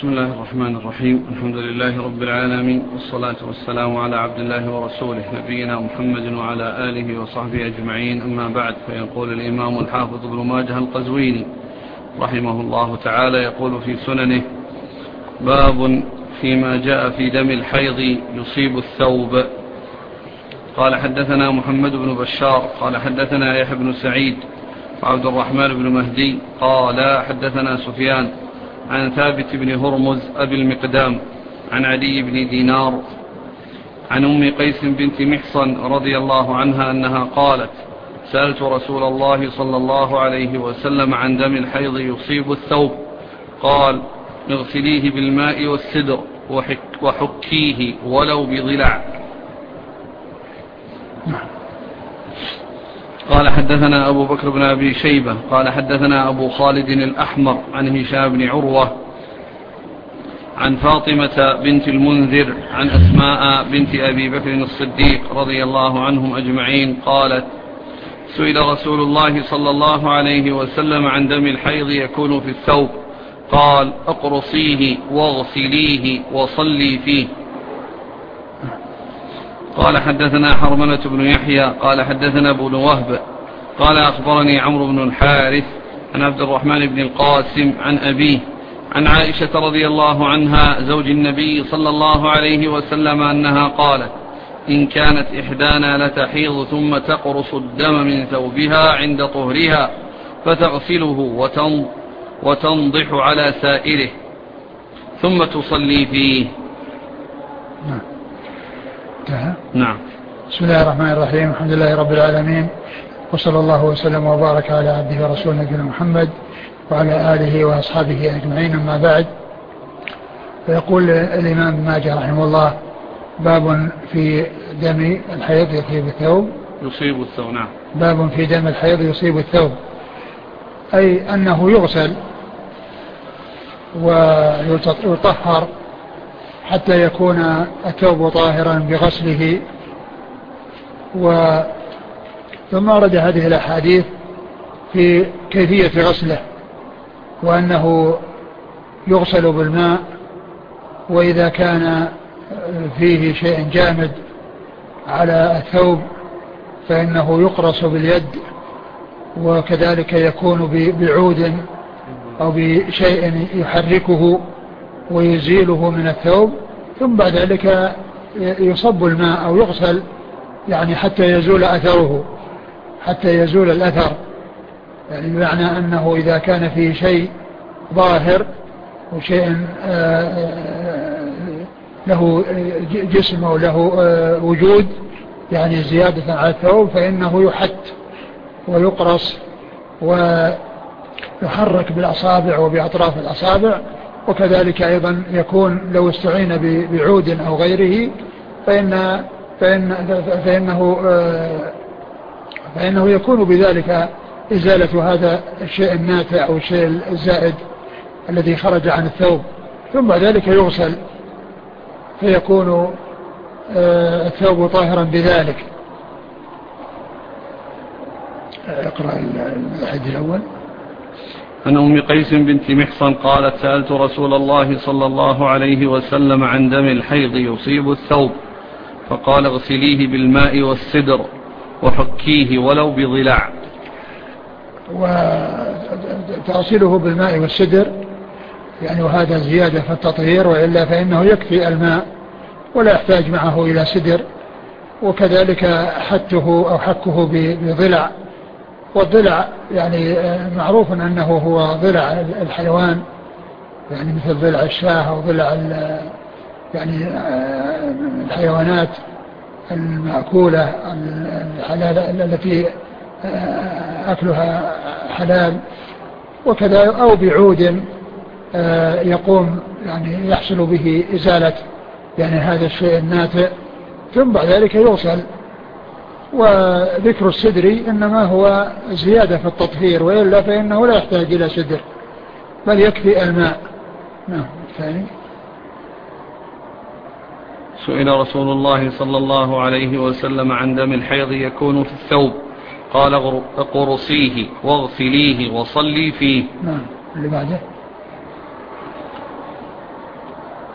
بسم الله الرحمن الرحيم. الحمد لله رب العالمين، والصلاة والسلام على عبد الله ورسوله نبينا محمد وعلى آله وصحبه أجمعين. أما بعد، فيقول الإمام الحافظ ابن ماجه القزويني رحمه الله تعالى يقول في سننه: باب فيما جاء في دم الحيض يصيب الثوب. قال حدثنا محمد بن بشار قال حدثنا يحيى بن سعيد وعبد الرحمن بن مهدي قال حدثنا سفيان عن ثابت بن هرمز أبي المقدام عن علي بن دينار عن أم قيس بنت محصن رضي الله عنها أنها قالت: سألت رسول الله صلى الله عليه وسلم عن دم الحيض يصيب الثوب، قال: اغسليه بالماء والسدر وحكيه ولو بضلع. قال حدثنا أبو بكر بن أبي شيبة قال حدثنا أبو خالد الأحمر عن هشام بن عروة عن فاطمة بنت المنذر عن أسماء بنت أبي بكر الصديق رضي الله عنهم أجمعين قالت: سئل رسول الله صلى الله عليه وسلم عن دم الحيض يكون في الثوب، قال: اقرصيه واغسليه وصلي فيه. قال حدثنا حرملة بن يحيى قال حدثنا ابن وهب قال أخبرني عمرو بن الحارث عن عبد الرحمن بن القاسم عن أبيه عن عائشة رضي الله عنها زوج النبي صلى الله عليه وسلم أنها قالت: إن كانت إحدانا لتحيض ثم تقرص الدم من ثوبها عند طهرها فتغسله وتنضح على سائره ثم تصلي فيه. نعم. بسم الله الرحمن الرحيم. الحمد لله رب العالمين، وصلى الله وسلم وبارك على عبده ورسوله نبينا محمد وعلى آله وأصحابه أجمعين. أما بعد، فيقول الإمام ابن ماجه رحمه الله: باب في دم الحيض يصيب الثوب. نعم. باب في دم الحيض يصيب الثوب، أي أنه يغسل ويطهر حتى يكون الثوب طاهرا بغسله. ثم ورد هذه الأحاديث في كيفية غسله، وأنه يغسل بالماء، وإذا كان فيه شيء جامد على الثوب فإنه يقرص باليد، وكذلك يكون بعود أو بشيء يحركه ويزيله من الثوب، ثم بعد ذلك يصب الماء أو يغسل، يعني حتى يزول أثره، حتى يزول الأثر، يعني بمعنى أنه إذا كان فيه شيء ظاهر وشيء له جسم أو له وجود، يعني زيادة على الثوب، فإنه يحت ويقرص ويحرك بالأصابع وبأطراف الأصابع. وكذلك أيضا يكون لو استعين بعود أو غيره فإنه يكون بذلك إزالة هذا الشيء الناتع أو الشيء الزائد الذي خرج عن الثوب، ثم بعد ذلك يغسل فيكون الثوب طاهرا بذلك. اقرأ الحديث الأول. عن أم قيس بنت محصن قالت: سألت رسول الله صلى الله عليه وسلم عن دم الحيض يصيب الثوب، فقال: اغسليه بالماء والسدر وحكيه ولو بضلع. وتغسله بالماء والسدر، يعني وهذا زيادة في التطهير، وإلا فإنه يكفي الماء ولا يحتاج معه إلى سدر. وكذلك حته أو حكه بضلع، والضلع يعني معروف أنه هو ضلع الحيوان، يعني مثل ضلع الشاة أو ضلع يعني الحيوانات المأكولة الحلال التي أكلها حلال، وكذا أو بعود يقوم يعني يحصل به إزالة يعني هذا الشيء الناتئ، ثم بعد ذلك يغسل. وذكر السدر إنما هو زيادة في التطهير، وإلا فإنه لا يحتاج إلى سدر بل يكفي الماء. نعم. الثاني: سئل رسول الله صلى الله عليه وسلم عن دم الحيض يكون في الثوب، قال: اقرصيه واغسليه وصلي فيه. نعم. اللي بعده: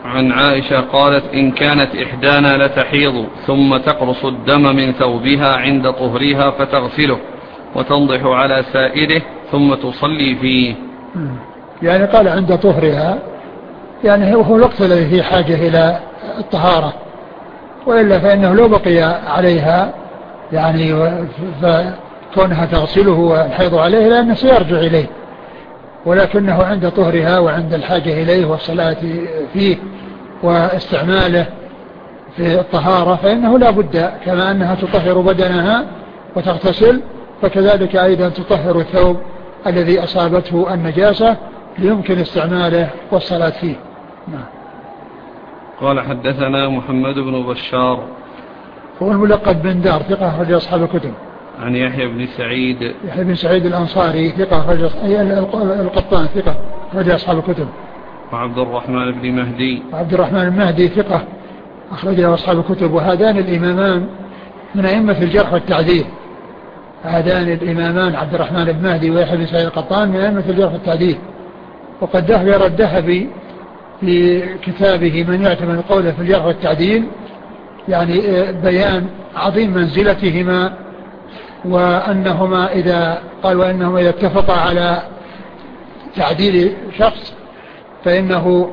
عن عائشة قالت إن كانت إحدانا لتحيض ثم تقرص الدم من ثوبها عند طهرها فتغسله وتنضح على سائره ثم تصلي فيه. يعني قال عند طهرها، يعني هو الوقت الذي فيه حاجة إلى الطهارة، وإلا فإنه لو بقي عليها يعني فكونها تغسله والحيض عليه لأنه سيرجع إليه، ولكنه عند طهرها وعند الحاجة إليه والصلاة فيه واستعماله في الطهارة فإنه لا بد كما أنها تطهر بدنها وتغتسل فكذلك أيضا تطهر الثوب الذي أصابته النجاسة ليمكن استعماله والصلاة فيه. نعم. قال حدثنا محمد بن بشار هو الملقب بن دار ثقة أخرج أصحاب الكتب. عن يحيى بن سعيد الأنصاري ثقة أخرج القطان ثقة أخرج أصحاب الكتب. وعبد الرحمن بن مهدي ثقة أخرج أصحاب الكتب. وهذان الإمامان من أئمة الجرح والتعديل، هذان الإمامان عبد الرحمن بن مهدي ويحيى بن سعيد القطان من أئمة الجرح والتعديل. وقد ذكر الذهبي في كتابه من يعتمد قوله في الجرح والتعديل يعني بيان عظيم منزلتهما، وأنهما إذا اتفقا على تعديل شخص فإنه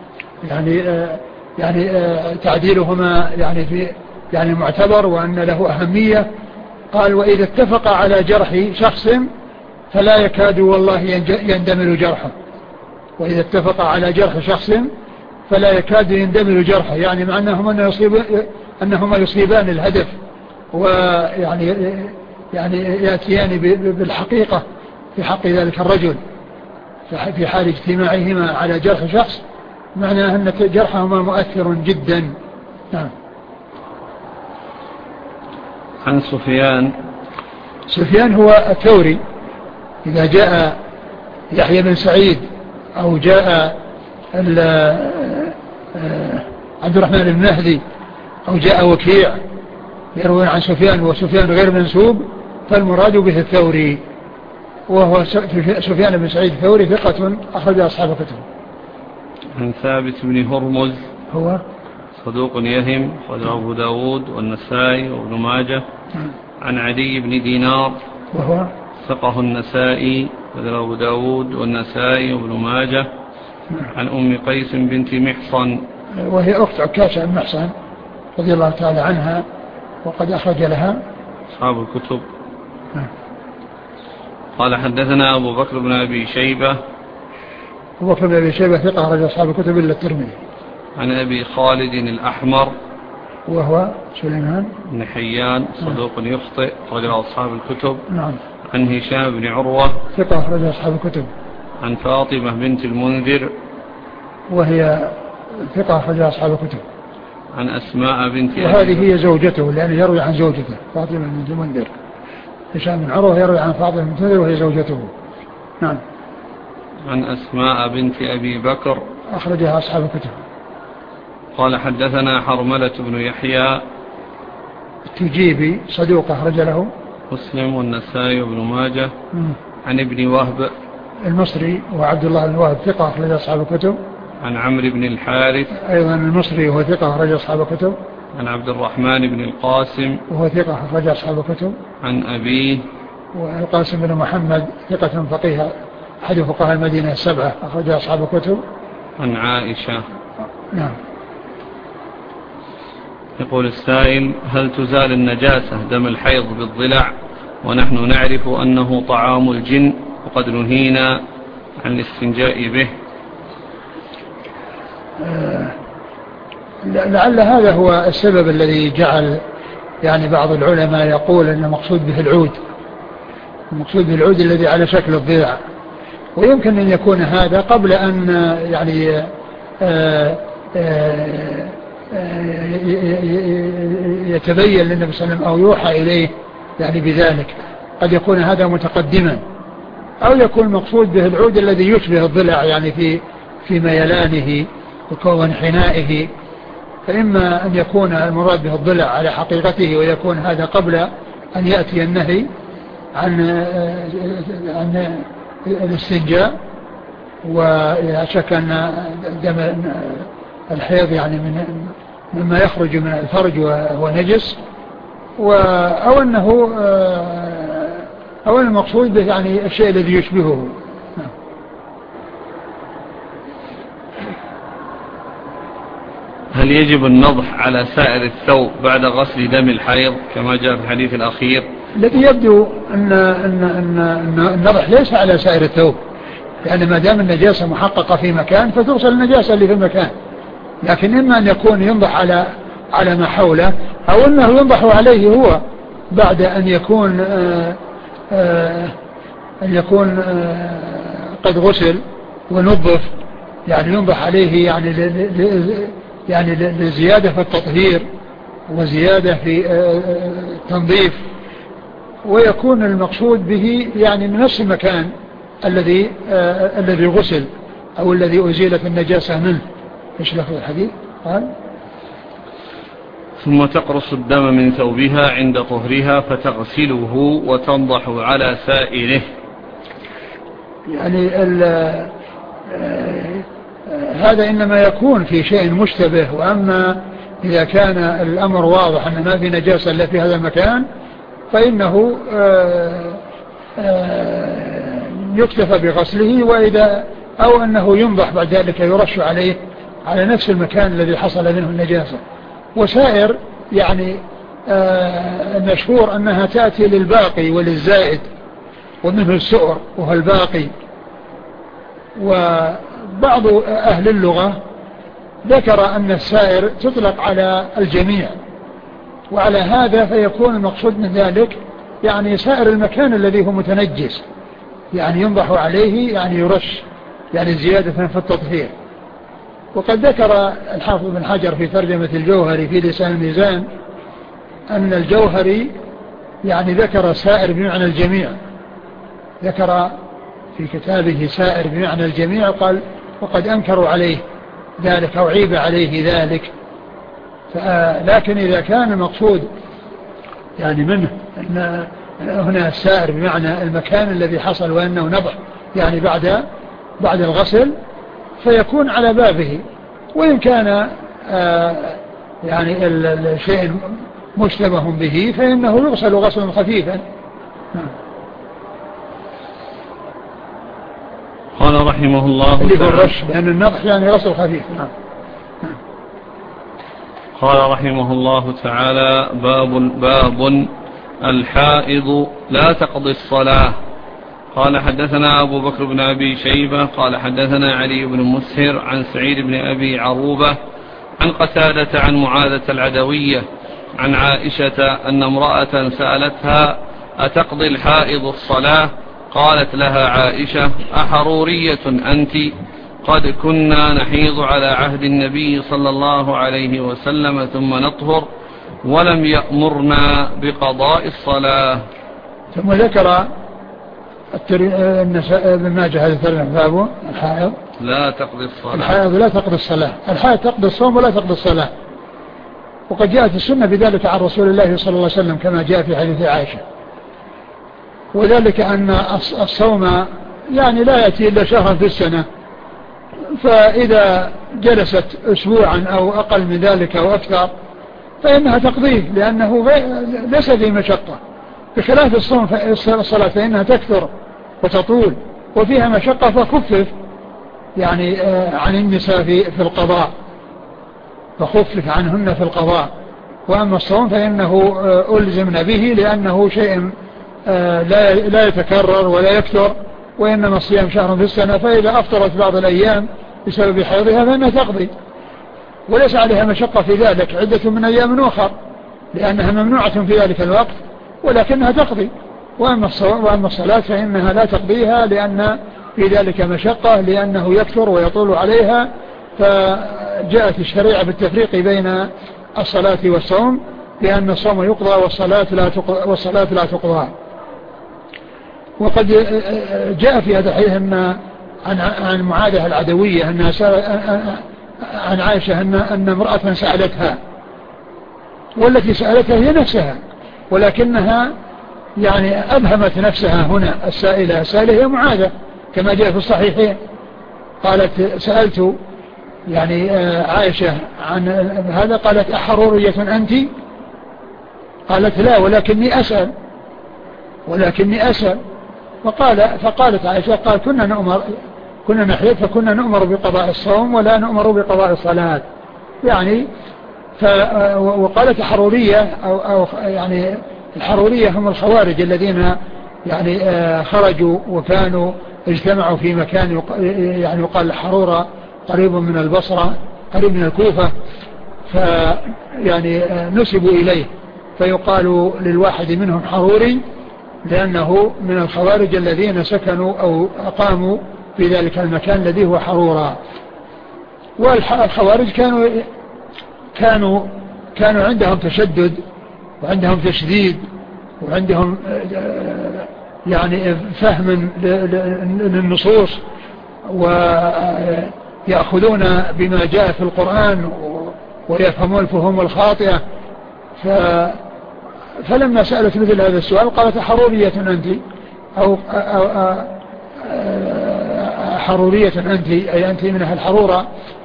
يعني تعديلهما يعني معتبر وأن له أهمية. قال وإذا اتفقا على جرح شخص فلا يكاد والله يندمل جرحه. وإذا اتفقا على جرح شخص فلا يكاد يندمل جرحه، يعني معناهما أنهما يصيبان الهدف يعني يأتيان بالحقيقة في حق ذلك الرجل في حال اجتماعهما على جرح شخص، معناه أن جرحهما مؤثر جدا. نعم. عن سفيان هو الثوري. إذا جاء يحيى بن سعيد أو جاء عبد الرحمن بن مهدي أو جاء وكيع يروي عن سفيان وسفيان غير منسوب فالمراد به الثوري، وهو سفيان بن سعيد الثوري ثقة أخرج أصحاب الكتب. عن ثابت بن هرمز هو صدوق يهم أخرجه أبو داود والنسائي وابن ماجه. عن عدي بن دينار وهو ثقه النسائي أخرجه أبو داود والنسائي وابن ماجه. عن أم قيس بنت محصن وهي أخت عكاشة بن محصن رضي الله تعالى عنها وقد أخرج لها أصحاب الكتب. قال حدثنا أبو بكر بن أبي شيبة ثقة أخرج أصحاب الكتب إلا الترمذي. عن أبي خالد الأحمر وهو سليمان بن حيان صدوق يخطئ أخرج أصحاب الكتب. نعم. عن هشام بن عروة ثقة أخرج أصحاب الكتب. عن فاطمة بنت المنذر وهي ثقة أخرج أصحاب الكتب. عن أسماء بنت وهذه هي زوجته لأنه يروي عن زوجته فاطمة بنت المنذر. هشام بن عروة يروي عن فاطمة بنت المنذر وهي زوجته. نعم. عن أسماء بنت أبي بكر أخرجها أصحاب الكتب. قال حدثنا حرملة بن يحيى التجيبي صدوق أخرج له مسلم والنسائي وابن ماجه. عن ابن وهب المصري وعبد الله بن وهب ثقة أخرج أصحاب الكتب. عن عمرو بن الحارث أيضا المصري وهو ثقة أخرج أصحاب الكتب. عن عبد الرحمن بن القاسم وهو ثقة أخرج أصحاب الكتب. عن أبيه والقاسم بن محمد ثقة فقيه أحد فقهاء المدينة السبعة أخرج أصحاب الكتب. عن عائشة. نعم. يقول السائل هل تزال النجاسة دم الحيض بالضلع ونحن نعرف أنه طعام الجن وقد نهينا عن الاستنجاء به؟ لعل هذا هو السبب الذي جعل يعني بعض العلماء يقول أن المقصود به العود الذي على شكل الضلع، ويمكن أن يكون هذا قبل أن يعني يتبين للنبي صلى الله عليه وسلم أو يوحى إليه يعني بذلك. قد يكون هذا متقدما أو يكون المقصود به العود الذي يشبه الضلع يعني في ميلانه وكون حنائه، فإما أن يكون المراد به الضلع على حقيقته ويكون هذا قبل أن يأتي النهي عن الاستنجاء، ولا شك أن الحيض يعني مما يخرج من الفرج وهو نجس، أو المقصود به يعني الشيء الذي يشبهه. هل يجب النضح على سائر الثوب بعد غسل دم الحيض كما جاء في الحديث الأخير؟ الذي يبدو أن النضح ليس على سائر الثوب، لأن ما دام النجاسة محققة في مكان فتغسل النجاسة اللي في المكان، لكن إما أن يكون ينضح على ما حوله، أو أنه ينضح عليه هو بعد أن يكون قد غسل ونظف، يعني ينضح عليه يعني لزيادة في التطهير وزيادة في التنظيف، ويكون المقصود به يعني من نفس المكان الذي غسل أو الذي أزيلت النجاسة منه. إيش لفظ الحديث؟ قال: ثم تقرص الدم من ثوبها عند طهرها فتغسله وتنضح على سائره. يعني هذا إنما يكون في شيء مشتبه، وأما إذا كان الأمر واضح أن ما في نجاسة إلا في هذا المكان فإنه يكتفى بغسله، أو أنه ينضح بعد ذلك يرش عليه على نفس المكان الذي حصل منه النجاسة. وسائر يعني المشهور أنها تأتي للباقي وللزائد، ومنه السؤر وهو الباقي. وبعض أهل اللغة ذكر أن السائر تطلق على الجميع، وعلى هذا فيكون المقصود من ذلك يعني سائر المكان الذي هو متنجس، يعني ينضح عليه يعني يرش، يعني زيادة في التطهير. وقد ذكر الحافظ بن حجر في ترجمة الجوهري في لسان الميزان أن الجوهري يعني ذكر سائر بمعنى الجميع، ذكر في كتابه سائر بمعنى الجميع، قال: وقد أنكروا عليه ذلك أو عيب عليه ذلك. لكن إذا كان المقصود يعني منه أن هنا السائر بمعنى المكان الذي حصل وأنه نضح يعني بعد الغسل، فيكون على بابه. وإن كان يعني الشيء مشتبه به فإنه يغسل غسلا خفيفا. قال رحمه الله اللي هو الرش، لأن النضح يعني غسل خفيف. قال رحمه الله تعالى: باب الحائض لا تقضي الصلاة. قال: حدثنا أبو بكر بن أبي شيبة قال: حدثنا علي بن مسهر عن سعيد بن أبي عروبة عن قتادة عن معاذة العدوية عن عائشة أن امرأة سألتها: أتقضي الحائض الصلاة؟ قالت لها عائشة: أحرورية أنت؟ قد كنا نحيض على عهد النبي صلى الله عليه وسلم ثم نطهر ولم يأمرنا بقضاء الصلاة. ثم ذكر النساء بن ماجه هذا الترجمة: باب الحائض لا تقضي الصلاة. الحائض لا تقضي الصلاة. الحائض تقضي الصوم ولا تقضي الصلاة، وقد جاءت السنة بذلك عن رسول الله صلى الله عليه وسلم كما جاء في حديث عائشة. وذلك أن الصوم يعني لا يأتي إلا شهرا في السنة، فإذا جلست أسبوعا أو أقل من ذلك أو أكثر فإنها تقضيه، لأنه ليس ذي مشقة، بخلاف الصوم الصلاة فإنها تكثر وتطول وفيها مشقة، فخفف يعني عن النساء في القضاء، فخفف عنهن في القضاء. وأما الصوم فإنه ألزمن به لأنه شيء لا يتكرر ولا يكثر، وإنما الصيام شهر في السنة، فإذا أفطرت بعض الأيام بسبب حيضها فإنها تقضي، وليس عليها مشقة في ذلك عدة من أيام أخر لأنها ممنوعة في ذلك الوقت، ولكنها تقضي. وأما الصلاة فإنها لا تقضيها لأن في ذلك مشقة، لأنه يكثر ويطول عليها، فجاءت الشريعة بالتفريق بين الصلاة والصوم، لأن الصوم يقضى والصلاة لا تقضى. وقد جاء في هذا الحديث عن معاذة العدوية عن عائشة أن امرأة سألتها، والتي سألتها هي نفسها، ولكنها يعني أبهمت نفسها هنا. السائلة هي معاذة كما جاء في الصحيحين، قالت: سألت يعني عائشة عن هذا قالت أحرورية أنت؟ قالت لا ولكني أسأل. فقالت عائشة قال كنا نحيض فكنا نؤمر بقضاء الصوم ولا نؤمر بقضاء الصلاة يعني. وقالت حرورية أو يعني الحرورية هم الخوارج الذين يعني خرجوا وكانوا اجتمعوا في مكان يعني يقال حرورة قريب من البصرة قريب من الكوفة، فيعني نسبوا إليه فيقال للواحد منهم حروري لأنه من الخوارج الذين سكنوا أو أقاموا في ذلك المكان الذي هو حرورة. والخوارج كانوا عندهم تشدد وعندهم تشديد وعندهم يعني فهم للنصوص ويأخذون بما جاء في القرآن ويفهمون الفهوم الخاطئة. فلما سألت مثل هذا السؤال قالت حرورية أنت أو حرورية أنت أي أنت من أهل الحرورة.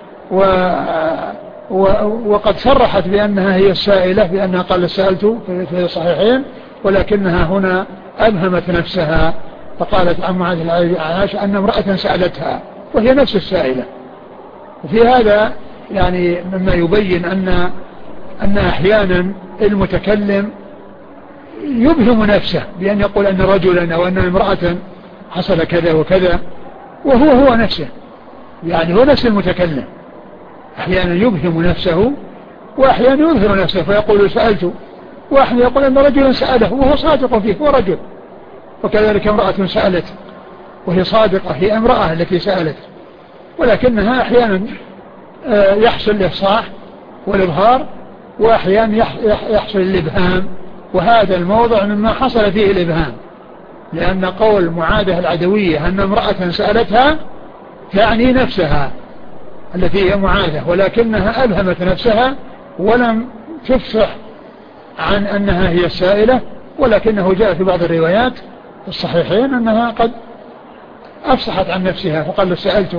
وقد صرحت بأنها هي السائلة بأنها قال سألت في الصحيحين، ولكنها هنا أبهمت نفسها فقالت عن معاذ عائشة أن امرأة سألتها وهي نفس السائلة. وفي هذا يعني مما يبين أن أحيانا المتكلم يبهم نفسه بأن يقول أن رجلا أو أن امرأة حصل كذا وكذا وهو نفسه، يعني هو نفس المتكلم أحيانا يبهم نفسه وأحيانا يظهر نفسه فيقول سألت، وأحيانا يقول أن رجلا سأله وهو صادق فيه هو رجل، وكذلك امرأة سألت وهي صادقة هي امرأة التي سألت، ولكنها أحيانا يحصل الإفصاح والإظهار وأحيانا يحصل الإبهام، وهذا الموضع مما حصل فيه الإبهام، لأن قول معاذة العدوية أن امرأة سألتها تعني نفسها التي هي معاذة، ولكنها أبهمت نفسها ولم تفصح عن أنها هي السائلة، ولكنه جاء في بعض الروايات الصحيحين أنها قد أفصحت عن نفسها فقال سألت.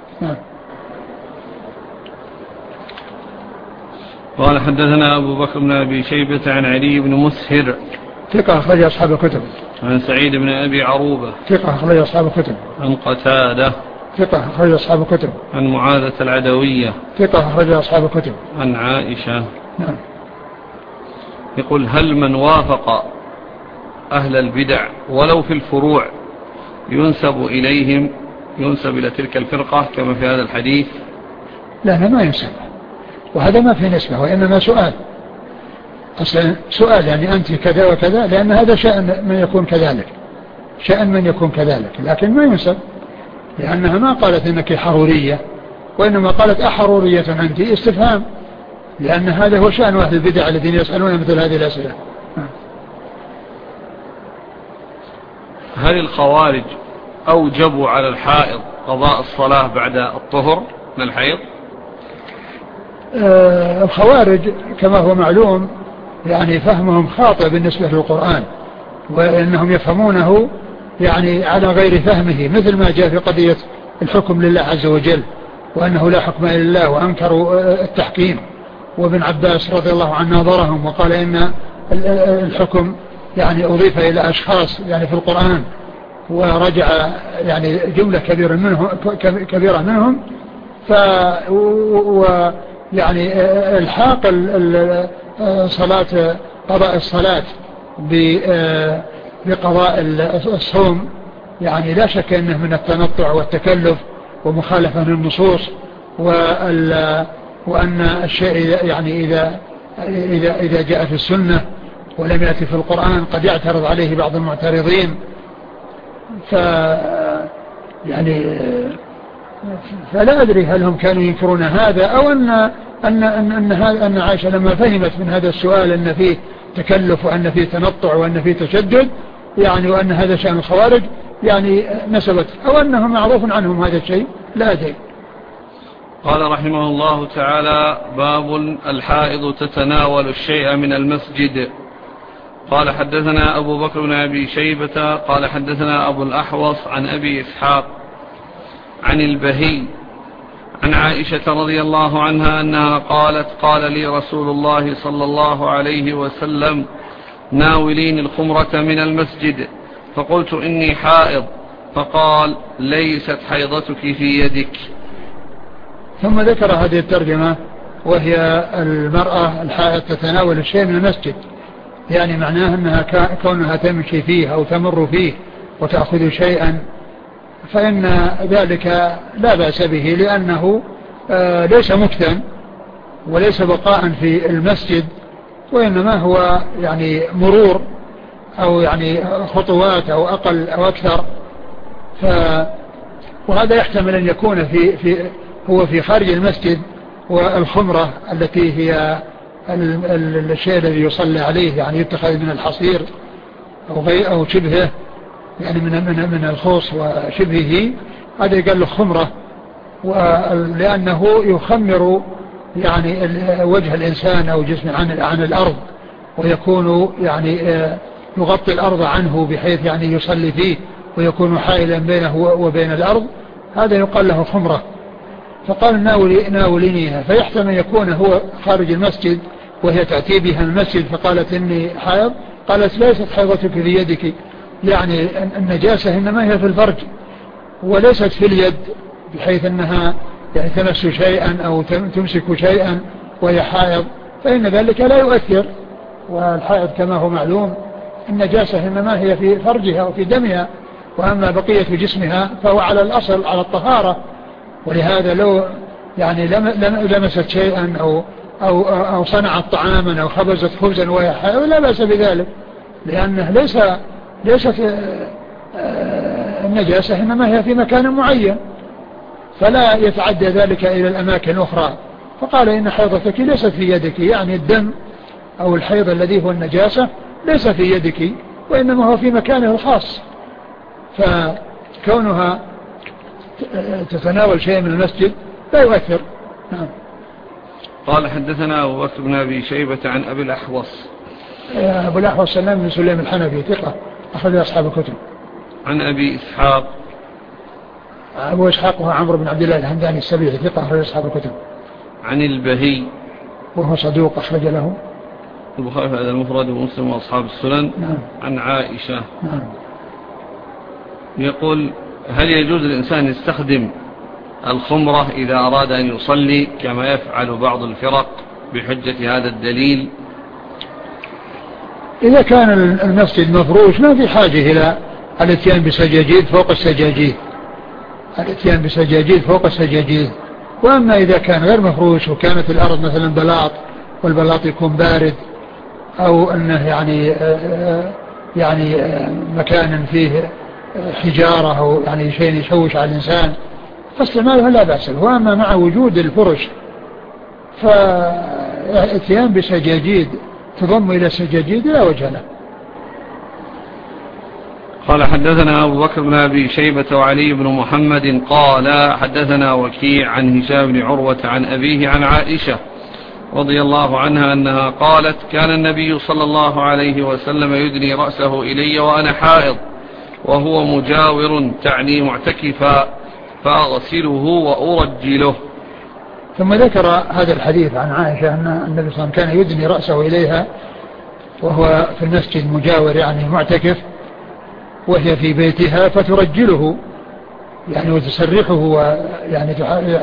قال حدثنا أبو بكر بن أبي شيبة عن علي بن مسهر ثقة أخرج أصحاب الكتب. عن سعيد بن أبي عروبة ثقة أخرج أصحاب الكتب. عن قتادة ثقة أخرج أصحاب الكتب. عن معاذة العدوية ثقة أخرج أصحاب الكتب. عن عائشة. نعم. يقول هل من وافق أهل البدع ولو في الفروع ينسب إلى تلك الفرقة كما في هذا الحديث؟ لا ما ينسب، وهذا ما في نسبة وإنما سؤال، أصلا سؤال يعني أنت كذا وكذا، لأن هذا شأن من يكون كذلك، لكن ما ينسب، لأنها ما قالت إنك حرورية، وإنما قالت أحرورية أنت استفهام، لأن هذا هو شأن أهل البدع الذين يسألون مثل هذه الأسئلة. هل الخوارج أوجبوا على الحائض قضاء الصلاة بعد الطهر من الحيض؟ الخوارج كما هو معلوم يعني فهمهم خاطئ بالنسبة للقرآن، وإنهم يفهمونه يعني على غير فهمه، مثل ما جاء في قضية الحكم لله عز وجل وأنه لا حكم إلا الله، وأنكروا التحكيم، وابن عباس رضي الله عنه نظرهم وقال إن الحكم يعني أضيف إلى أشخاص يعني في القرآن، ورجع يعني جملة كبيرة منهم يعني الحاق قضاء الصلاة بقضاء الصوم يعني لا شك أنه من التنطع والتكلف ومخالفة للنصوص، وأن الشيء يعني إذا جاء في السنة ولم يأتي في القرآن قد يعترض عليه بعض المعترضين، فلا أدري هل هم كانوا ينكرون هذا أو أن عائشة لما فهمت من هذا السؤال أن فيه تكلف وأن فيه تنطع وأن فيه تشدد يعني وأن هذا شأن الخوارج يعني نسبت، أو أنه معروف عنهم هذا الشيء لا أدري. قال رحمه الله تعالى: باب الحائض تتناول الشيء من المسجد. قال حدثنا أبو بكر بن أبي شيبة قال حدثنا أبو الأحوص عن أبي إسحاق عن البهي عن عائشة رضي الله عنها أنها قالت قال لي رسول الله صلى الله عليه وسلم ناولين الخمرة من المسجد، فقلت إني حائض، فقال ليست حيضتك في يدك. ثم ذكر هذه الترجمة وهي المرأة الحائض تتناول الشيء من المسجد، يعني معناه أنها كونها تمشي فيه أو تمر فيه وتأخذ شيئا فإن ذلك لا بأس به، لأنه ليس مكثا وليس بقاء في المسجد، وإنما هو يعني مرور أو يعني خطوات أو أقل أو أكثر. وهذا يحتمل أن يكون هو في خارج المسجد، والخمرة التي هي الشيء الذي يصلى عليه يعني يتخذ من الحصير أو شبهه، يعني من الخوص وشبهه، هذا يقال له خمرة، لأنه يخمر يعني وجه الإنسان أو جسمه عن الأرض، ويكون يعني يغطي الأرض عنه بحيث يعني يصلي فيه ويكون حائلا بينه وبين الأرض، هذا يقال له خمرة. فقال ناولينيها، فيحتمل يكون هو خارج المسجد وهي تأتي بها المسجد فقالت إني حائض، قالت ليست حيضتك في يدك، يعني النجاسة إنما هي في الفرج وليست في اليد، بحيث أنها يعني تمس شيئا أو تمسك شيئا وهي حائض، فإن ذلك لا يؤثر. والحائض كما هو معلوم النجاسة إنما هي في فرجها وفي دمها، وأما بقية جسمها فهو على الأصل على الطهارة. ولهذا لو يعني لمست شيئا أو صنعت طعاما أو خبزت خبزا وهي حائض لا بأس بذلك، لأنه ليست النجاسة إنما هي في مكان معين، فلا يتعدى ذلك إلى الأماكن الأخرى. فقال إن حيضتك ليست في يدك، يعني الدم أو الحيض الذي هو النجاسة ليس في يدك، وإنما هو في مكانه الخاص، فكونها تتناول شيء من المسجد لا يؤثر. نعم. قال حدثنا أبو بكر بن أبي شيبة عن أبي الأحوص. أبو الأحوص سلام بن سليم الحنفي ثقة أخرج أصحاب الكتب. عن أبي إسحاق. أبو إسحاق هو عمرو بن عبد الله الهمداني السبيعي ثقة أخرج أصحاب الكتب. عن البهي وهو صدوق أخرج له البخاري هذا المفرد ومسلم وأصحاب السنن. نعم. عن عائشة. نعم. يقول هل يجوز الإنسان يستخدم الخمرة إذا أراد أن يصلي كما يفعل بعض الفرق بحجة هذا الدليل؟ إذا كان المسجد مفروش ما في حاجة إلى الاتيان بسجاجيد فوق السجاجيد، الاتيان بسجاجيد فوق السجاجيد. وأما إذا كان غير مفروش وكانت الأرض مثلا بلاط والبلاط يكون بارد، أو أنه يعني مكان فيه حجارة أو يعني شيء يشوش على الإنسان فاستعمالها لا بأس. وأما مع وجود الفرش فاتيان بسجاجيد تضم إلى السجاجيد لا وجه له. قال حدثنا أبو بكر بن أبي شيبة وعلي بن محمد قال حدثنا وكيع عن هشام بن عروة عن أبيه عن عائشة رضي الله عنها أنها قالت كان النبي صلى الله عليه وسلم يدني رأسه إلي وأنا حائض وهو مجاور تعني معتكفا فأغسله وأرجله. ثم ذكر هذا الحديث عن عائشة أن النبي صلى الله عليه وسلم كان يدني رأسه إليها وهو في المسجد مجاور يعني معتكف، وهي في بيتها فترجله يعني وتسرحه ويعني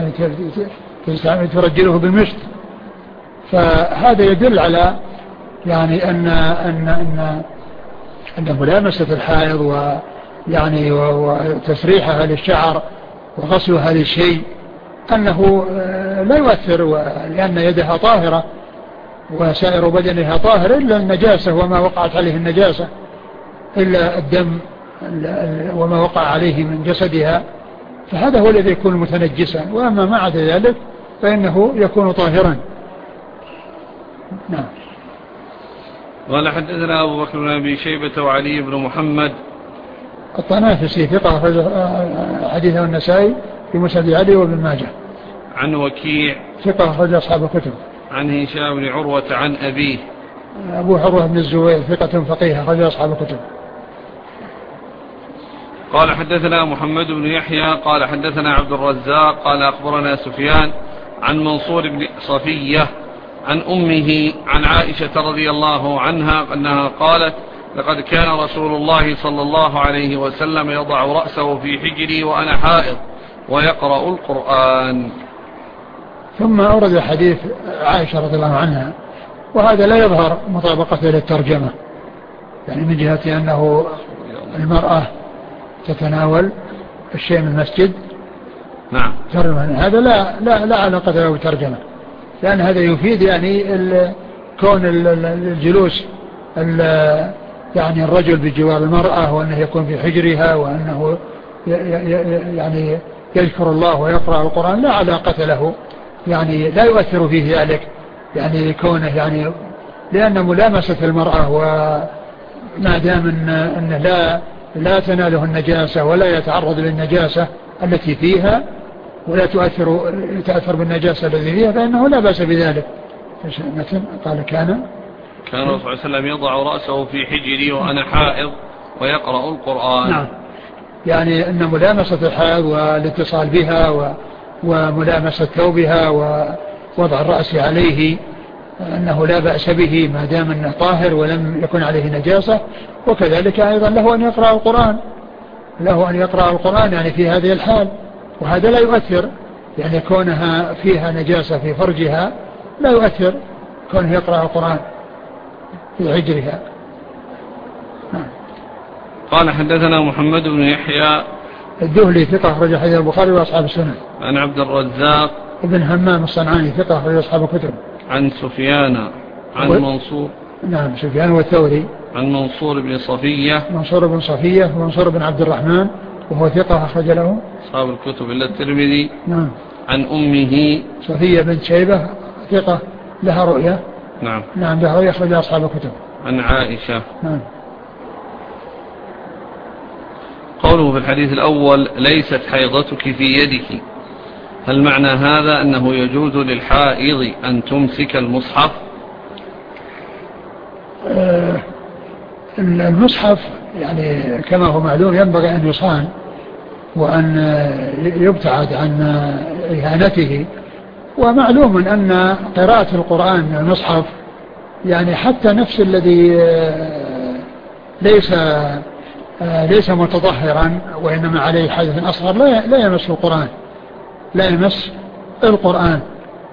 ترجله بالمشط. فهذا يدل على يعني أن ملامسة الحائض ويعني وتسريحها للشعر وغسلها للشيء أنه لا يؤثر، لأن يدها طاهرة وسائر بدنها طاهر إلا النجاسة وما وقعت عليه النجاسة، إلا الدم وما وقع عليه من جسدها، فهذا هو الذي يكون متنجسا، وأما ما عدا ذلك فإنه يكون طاهرا. نعم. قال حدثنا أبو بكر بن أبي شيبة وعلي بن محمد الطنافسي ثقة حديثه النسائي في مسند علي وابن ماجه. عن وكيع ثقة أخرج أصحاب الكتب. عن هشام بن عروة عن أبيه أبو عروة بن الزبير ثقة فقيه أخرج أصحاب الكتب. قال حدثنا محمد بن يحيى قال حدثنا عبد الرزاق قال أخبرنا سفيان عن منصور بن صفية عن أمه عن عائشة رضي الله عنها أنها قالت لقد كان رسول الله صلى الله عليه وسلم يضع رأسه في حجري وأنا حائض ويقرأ القرآن. ثم أورد حديث عائشة رضي الله عنها، وهذا لا يظهر مطابقته للترجمة، يعني من جهة أنه المرأة تتناول الشيء من المسجد. نعم. هذا لا علاقة له بالترجمة، لأن هذا يفيد يعني كون الجلوس يعني الرجل بجوار المرأة، وأنه يكون في حجرها، وأنه يعني يذكر الله ويقرأ القرآن، لا علاقة له، يعني لا يؤثر فيه ذلك، يعني كونه يعني لأن ملامسة المرأة وما دام أنه لا تناله النجاسة ولا يتعرض للنجاسة التي فيها ولا تأثر بالنجاسة التي فيها، فإنه لا بأس بذلك. قال كان الرسول صلى الله عليه وسلم يضع رأسه في حجري وأنا حائض ويقرأ القرآن. نعم، يعني أن ملامسة الحائض والاتصال بها وملامسة ثوبها ووضع الرأس عليه أنه لا بأس به ما دام أنه طاهر ولم يكن عليه نجاسة. وكذلك أيضا له أن يقرأ القرآن يعني في هذه الحال، وهذا لا يؤثر، يعني كونها فيها نجاسة في فرجها لا يؤثر كونه يقرأ القرآن في حجرها. قال حدثنا محمد بن يحيى الذهلي ثقة أخرج حديث البخاري وأصحاب السنن. عن عبد الرزاق ابن همام الصنعاني ثقة أخرج أصحاب الكتب. عن سفيان عن منصور. نعم، سفيان والثوري. عن منصور بن صفية. منصور بن صفية ومنصور بن عبد الرحمن وهو ثقة أخرج له أصحاب الكتب إلا الترمذي. نعم. عن أمه صفية بنت شيبة ثقة لها رؤية. نعم. نعم لها رؤية أخرج أصحاب الكتب. عن عائشة. نعم. قوله في الحديث الأول ليست حيضتك في يدك، هل معنى هذا أنه يجوز للحائض أن تمسك المصحف؟ المصحف يعني كما هو معلوم ينبغي أن يصان وأن يبتعد عن إهانته، ومعلوم أن قراءة القرآن من المصحف يعني حتى نفس الذي ليس متطهرا وإنما عليه حدث أصغر لا يمس القرآن، لا يمس القرآن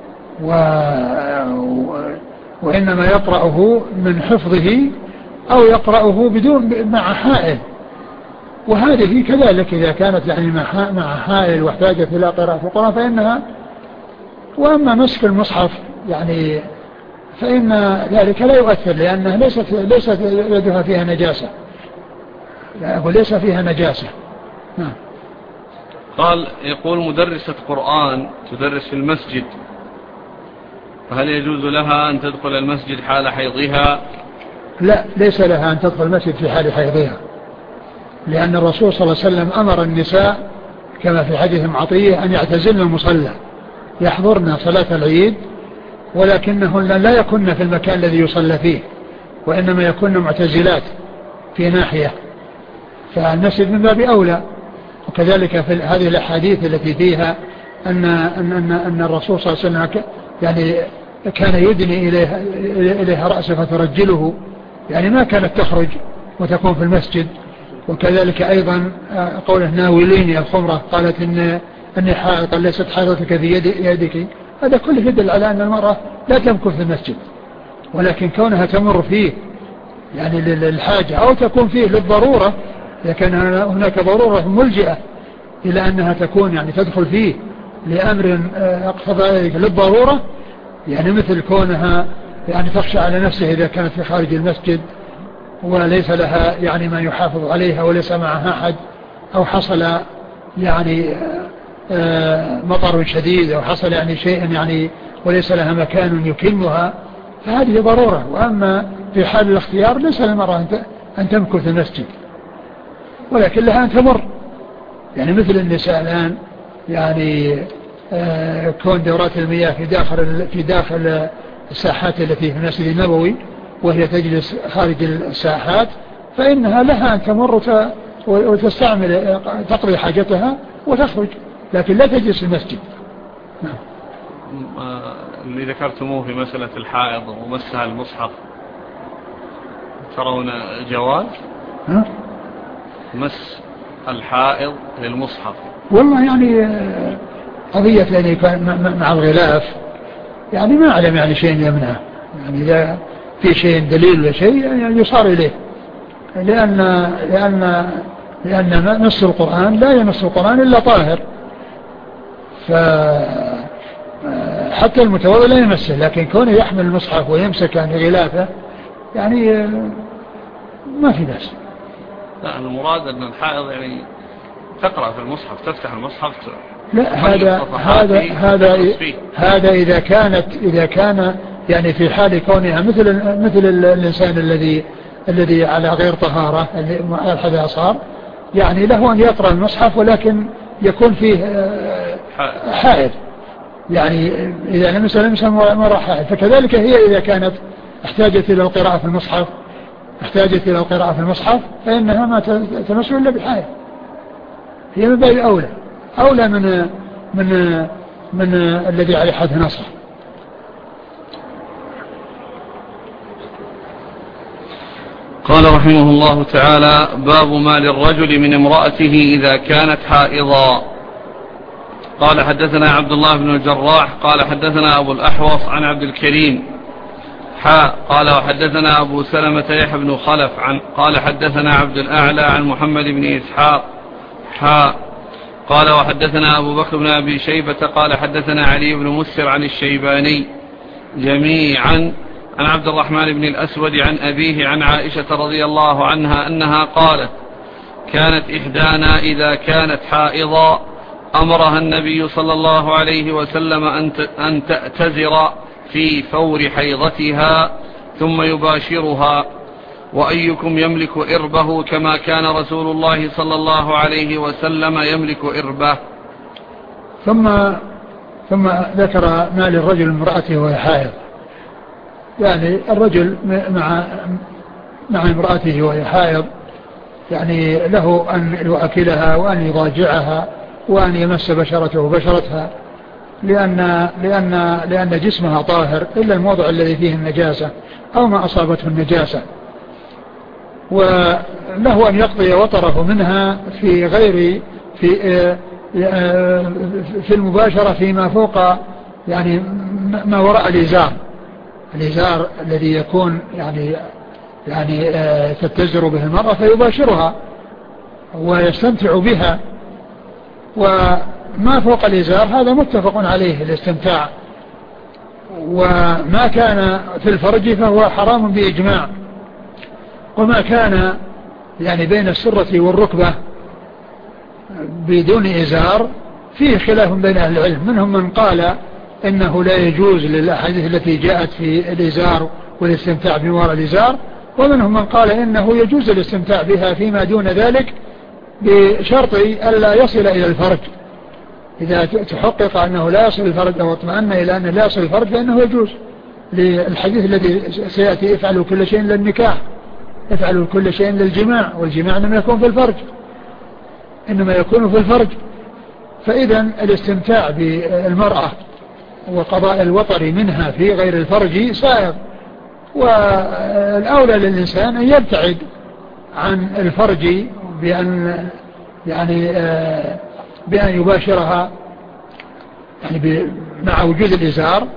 وإنما يقرأه من حفظه أو يقرأه بدون مع حائل. وهذه كذلك إذا كانت يعني مع حائل واحتاجت إلى قراءة القرآن فإنها. وأما مسك المصحف يعني فإن ذلك لا يؤثر، لأنها ليست يدها فيها نجاسة، وليس فيها نجاسة. نعم. قال يقول مدرسة قرآن تدرس في المسجد، فهل يجوز لها أن تدخل المسجد حال حيضها؟ لا، ليس لها أن تدخل المسجد في حال حيضها، لأن الرسول صلى الله عليه وسلم أمر النساء كما في حديث عطية أن يعتزلن المصلى، يحضرن صلاة العيد ولكنهن لا يكن في المكان الذي يصلى فيه، وإنما يكن معتزلات في ناحية، فالمسجد من باب أولى. وكذلك في هذه الأحاديث التي فيها أن الرسول صلى الله عليه وسلم يعني كان يدني إليها رأسه فترجله، يعني ما كانت تخرج وتكون في المسجد. وكذلك أيضا قوله ناوليني الخمرة، قالت أني حائض، ليست حائضتك في يدك. هذا كله يدل على أن المرأة لا تمكث في المسجد، ولكن كونها تمر فيه يعني للحاجة أو تكون فيه للضرورة، إذا كان هناك ضرورة ملجئة إلى أنها تكون يعني تدخل فيه لأمر اقتضى ذلك للضرورة، يعني مثل كونها يعني تخشى على نفسها إذا كانت في خارج المسجد وليس لها يعني ما يحافظ عليها وليس معها أحد، أو حصل يعني مطر شديد أو حصل يعني شيء يعني وليس لها مكان يكلمها، فهذه ضرورة. وأما في حال الاختيار ليس للمرأة أن تمكث في المسجد، ولكن لها أن تمر، يعني مثل النساء الآن يعني كون دورات المياه في داخل الساحات التي في المسجد النبوي وهي تجلس خارج الساحات، فإنها لها أن تمر وتستعمل تقضي حاجتها وتخرج، لكن لا تجلس في المسجد. اللي ذكرتموه في مسألة الحائض ومسها المصحف، ترون جواز مس الحائض للمصحف؟ والله يعني قضية يعني مع الغلاف يعني ما أعلم يعني شيء يمنع، يعني إذا في شيء دليل ولا شيء يعني يصار إليه، لأن نص القرآن لا ينص القرآن إلا طاهر، فحتى المتوضئ لا يمسه، لكن كونه يحمل المصحف ويمسك عن غلافه يعني ما في بأس. لا المراد أن الحائض يعني تقرأ في المصحف، تفتح المصحف. لا هذا إذا كان يعني في حال كونها مثل الإنسان الذي على غير طهارة على الحدث صار، يعني له أن يقرأ المصحف ولكن يكون فيه حائض، يعني إذا لم يسلم مرة حائض. فكذلك هي إذا كانت احتاجت إلى القراءة في المصحف فإنها ما تمس إلا بحائض، هي من باب أولى من الذي عليه حد نصر. قال رحمه الله تعالى: باب ما للرجل من امرأته إذا كانت حائضا. قال حدثنا عبد الله بن الجراح قال حدثنا أبو الأحوص عن عبد الكريم قال وحدثنا أبو سلمة يحيى بن خلف قال حدثنا عبد الأعلى عن محمد بن إسحاق قال وحدثنا أبو بكر بن أبي شيبة قال حدثنا علي بن مسر عن الشيباني جميعا عن عبد الرحمن بن الأسود عن أبيه عن عائشة رضي الله عنها أنها قالت: كانت إحدانا إذا كانت حائضا أمرها النبي صلى الله عليه وسلم أن تأتزر في فور حيضتها ثم يباشرها، وأيكم يملك إربه كما كان رسول الله صلى الله عليه وسلم يملك إربه. ثم ذكر ما للرجل امرأته وهي حائض، يعني الرجل مع امرأته وهي حائض يعني له أن يؤكلها وأن يضاجعها وأن يمس بشرتها لأن جسمها طاهر إلا الموضع الذي فيه النجاسة أو ما أصابته النجاسة، وله أن يقضي وطره منها في المباشرة فيما فوق يعني ما وراء الإزار الذي يكون يعني تتزر به المرأة فيباشرها ويستمتع بها، وما فوق الإزار هذا متفق عليه الاستمتاع، وما كان في الفرج فهو حرام بإجماع، وما كان يعني بين السرة والركبة بدون إزار فيه خلاف بين أهل العلم، منهم من قال إنه لا يجوز للأحاديث التي جاءت في الإزار والاستمتاع بوراء الإزار، ومنهم من قال إنه يجوز الاستمتاع بها فيما دون ذلك بشرط ألا يصل إلى الفرج، إذا تحقق أنه لا يصل الفرج أو اطمأن إلى أنه لا يصل الفرج فإنه يجوز، للحديث الذي سيأتي: افعلوا كل شيء للنكاح، افعلوا كل شيء للجماع، والجماع إنما يكون في الفرج، فإذا الاستمتاع بالمرأة وقضاء الوطر منها في غير الفرج سائغ، والأولى للإنسان أن يبتعد عن الفرج بأن يباشرها يعني مع وجود الإزار،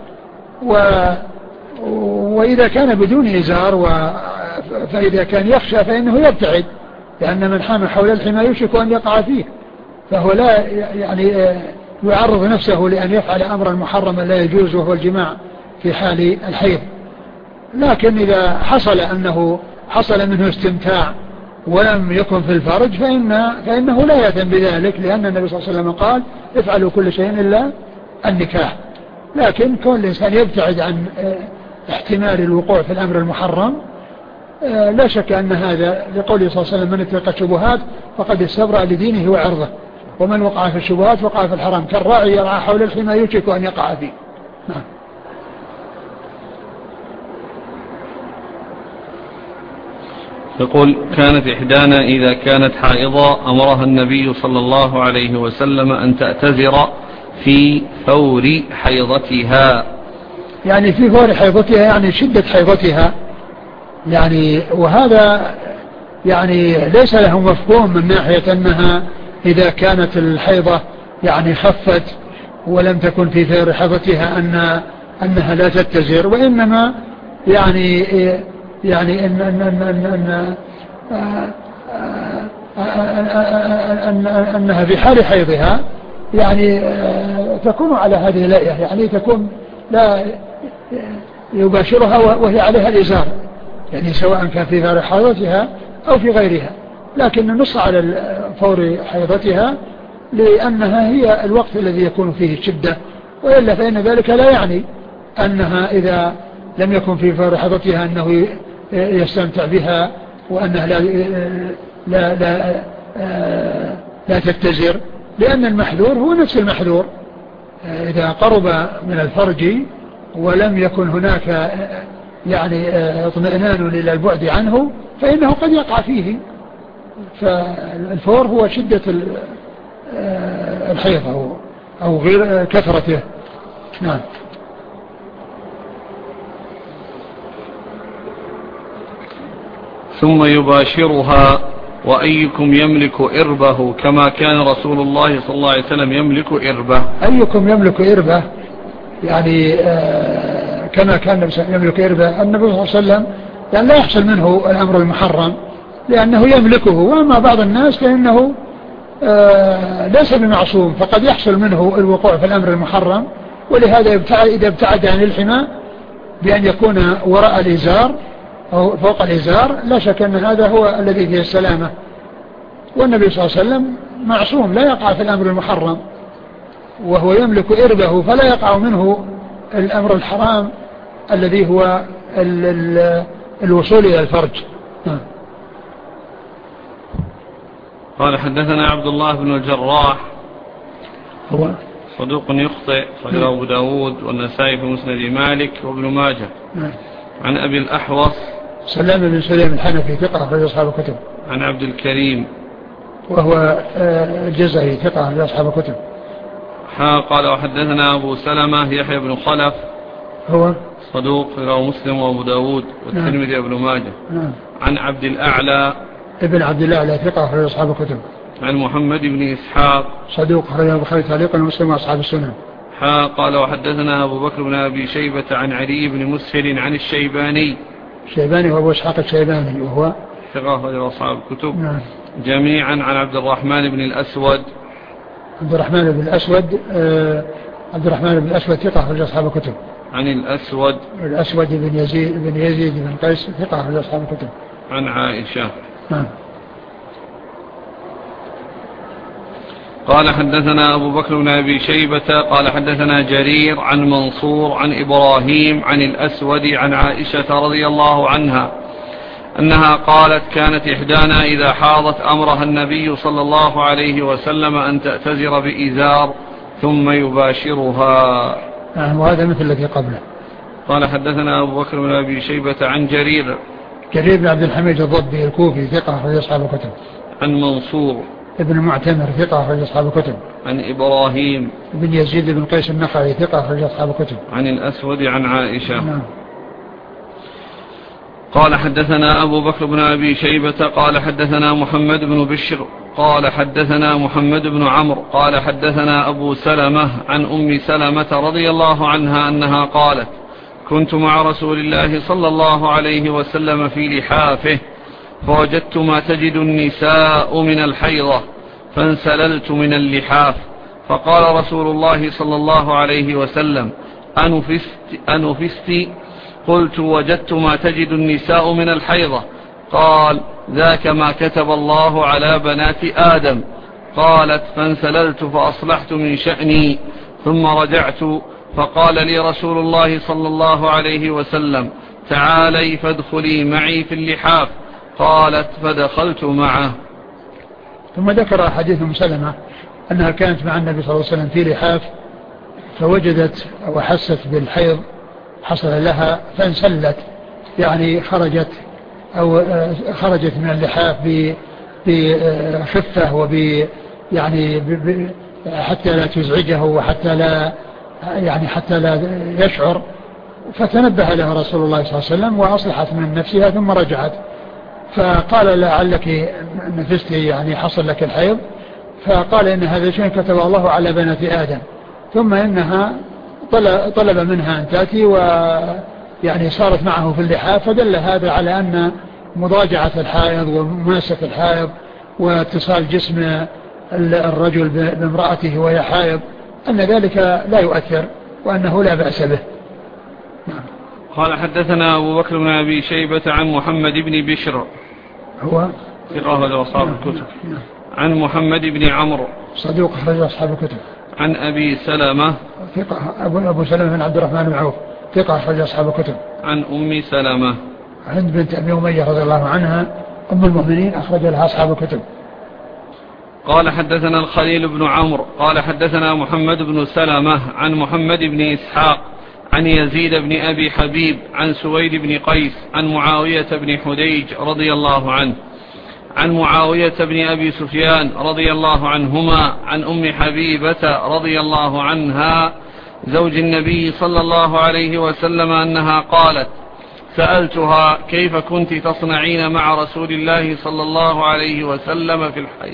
وإذا كان بدون إزار فإذا كان يخشى فإنه يبتعد، لأن من حام حول الحمى يوشك أن يقع فيه، فهو لا يعني يعرض نفسه لأن يفعل أمرا محرما لا يجوز وهو الجماع في حال الحيض. لكن إذا حصل منه استمتاع ولم يكن في الفرج فإنه لا يأثم بذلك، لأن النبي صلى الله عليه وسلم قال: افعلوا كل شيء إلا النكاح. لكن كون الإنسان يبتعد عن احتمال الوقوع في الأمر المحرم لا شك أن هذا لقوله صلى الله عليه وسلم: من اتقى الشبهات فقد استبرأ لدينه وعرضه، ومن وقع في الشبهات وقع في الحرام، كالراعي يرعى حول الحمى يوشك أن يقع فيه. نعم. يقول كانت إحدانا إذا كانت حائضة أمرها النبي صلى الله عليه وسلم أن تعتذر في فور حيضتها. يعني في فور حيضتها يعني شدة حيضتها يعني، وهذا يعني ليس له مفهوم من ناحية أنها إذا كانت الحيضة يعني خفت ولم تكن في فور حيضتها أنها لا تتزر، وإنما يعني أنها في حال حيضها يعني تكون على هذه الهيئة، يعني تكون لا يباشرها وهي عليها الإزار، يعني سواء كان في فور حيضتها أو في غيرها، لكن النص على فور حيضتها لأنها هي الوقت الذي يكون فيه الشدة، وإلا فإن ذلك لا يعني أنها إذا لم يكن في فور حيضتها أنه يستمتع بها وأنها لا تتزر، لأن المحذور هو نفس المحذور. إذا قرب من الفرج ولم يكن هناك يعني اطمئنان إلى البعد عنه فإنه قد يقع فيه. فالفور هو شدة الحيض أو غير كثرته. نعم. ثم يباشرها وأيكم يملك إربه كما كان رسول الله صلى الله عليه وسلم يملك إربه. أيكم يملك إربه يعني كما كان يملك إربه. النبي صلى الله عليه وسلم يعني لا يحصل منه الأمر المحرم لأنه يملكه، وأما بعض الناس فإنه ليس بمعصوم، فقد يحصل منه الوقوع في الأمر المحرم، ولهذا إذا ابتعد عن الحمى بأن يكون وراء الإزار أو فوق الإزار لا شك أن هذا هو الذي فيه السلامة. والنبي صلى الله عليه وسلم معصوم لا يقع في الأمر المحرم، وهو يملك إربه فلا يقع منه الأمر الحرام الذي هو الوصول إلى الفرج. قال حدثنا عبد الله بن الجراح هو صدوق يخطئ، خرجه أبو داود والنسائي في مسند مالك وابن ماجه. عن أبي الأحوص سلام بن سليم الحنفي ثقة أخرج أصحاب الكتب. عن عبد الكريم وهو الجزري ثقة أخرج أصحاب الكتب. قال وحدثنا أبو سلمة يحيى بن خلف هو صدوق رواه مسلم وأبو داود والترمذي وابن ماجه. عن عبد الأعلى ابن عبد الأعلى ثقة أخرج أصحاب الكتب. عن محمد بن إسحاق صدوق أخرج البخاري تعليقا ومسلم وأصحاب السنن. قال وحدثنا أبو بكر بن أبي شيبة عن علي بن مسهر عن الشيباني هو أبو إسحاق الشيباني وهو ثقة أخرج أصحاب الكتب. جميعا عن عبد الرحمن بن الأسود عبد الرحمن بن الأسود ثقة أخرج أصحاب الكتب. عن الأسود بن يزيد بن قيس ثقة أخرج أصحاب الكتب. عن عائشة. قال حدثنا أبو بكر بن أبي شيبة قال حدثنا جرير عن منصور عن إبراهيم عن الأسود عن عائشة رضي الله عنها أنها قالت كانت إحدانا إذا حاضت أمرها النبي صلى الله عليه وسلم أن تأتزر بإزار ثم يباشرها. وهذا مثل الذي قبله. قال حدثنا أبو بكر بن أبي شيبة عن جرير بن عبد الحميد الضبي الكوفي ثقة أخرج أصحاب الكتب. عن منصور ابن معتمر ثقة أخرج أصحاب الكتب. عن إبراهيم بن يزيد بن قيس النخعي ثقة أخرج أصحاب الكتب. عن الأسود عن عائشة. قال حدثنا أبو بكر بن أبي شيبة قال حدثنا محمد بن بشر قال حدثنا محمد بن عمرو قال حدثنا أبو سلمة عن أم سلمة رضي الله عنها أنها قالت كنت مع رسول الله صلى الله عليه وسلم في لحافه فوجدت ما تجد النساء من الحيضة فانسللت من اللحاف فقال رسول الله صلى الله عليه وسلم أنفست؟ قلت وجدت ما تجد النساء من الحيضة. قال ذاك ما كتب الله على بنات آدم. قالت فانسللت فأصلحت من شأني ثم رجعت فقال لي رسول الله صلى الله عليه وسلم تعالي فادخلي معي في اللحاف. قالت فدخلت معه. ثم ذكر حديث أم سلمة أنها كانت مع النبي صلى الله عليه وسلم في لحاف فوجدت أو حست بالحيض حصل لها فانسلت يعني خرجت أو خرجت من اللحاف بخفة يعني حتى لا تزعجه وحتى لا يعني حتى لا يشعر، فتنبه له رسول الله صلى الله عليه وسلم وأصلحت من نفسها ثم رجعت، فقال لعلك نفست يعني حصل لك الحيض، فقال إن هذا شيء كتب الله على بنات آدم، ثم إنها طلب منها أن تأتي ويعني صارت معه في اللحاف، فدل هذا على أن مضاجعة الحائض ومماسة الحائض واتصال جسم الرجل بامرأته وهي حائض أن ذلك لا يؤثر وأنه لا بأس به. قال حدثنا أبو بكر بن أبي شيبة عن محمد بن بشر هو ثقة أصحاب الكتب، عن محمد بن عمرو صدوق أخرج أصحاب الكتب، عن أبي سلمة ثقة أبو سلمة بن عبد الرحمن بن عوف ثقة أخرج أصحاب الكتب، عن أم سلمة هند بنت أبي أمية رضي الله عنها أم المؤمنين أخرج لها أصحاب الكتب. قال حدثنا الخليل بن عمرو قال حدثنا محمد بن سلمة عن محمد بن إسحاق عن يزيد بن أبي حبيب عن سويد بن قيس عن معاوية بن حديج رضي الله عنه عن معاوية بن أبي سفيان رضي الله عنهما عن أم حبيبة رضي الله عنها زوج النبي صلى الله عليه وسلم أنها قالت: سألتها كيف كنت تصنعين مع رسول الله صلى الله عليه وسلم في الحيض.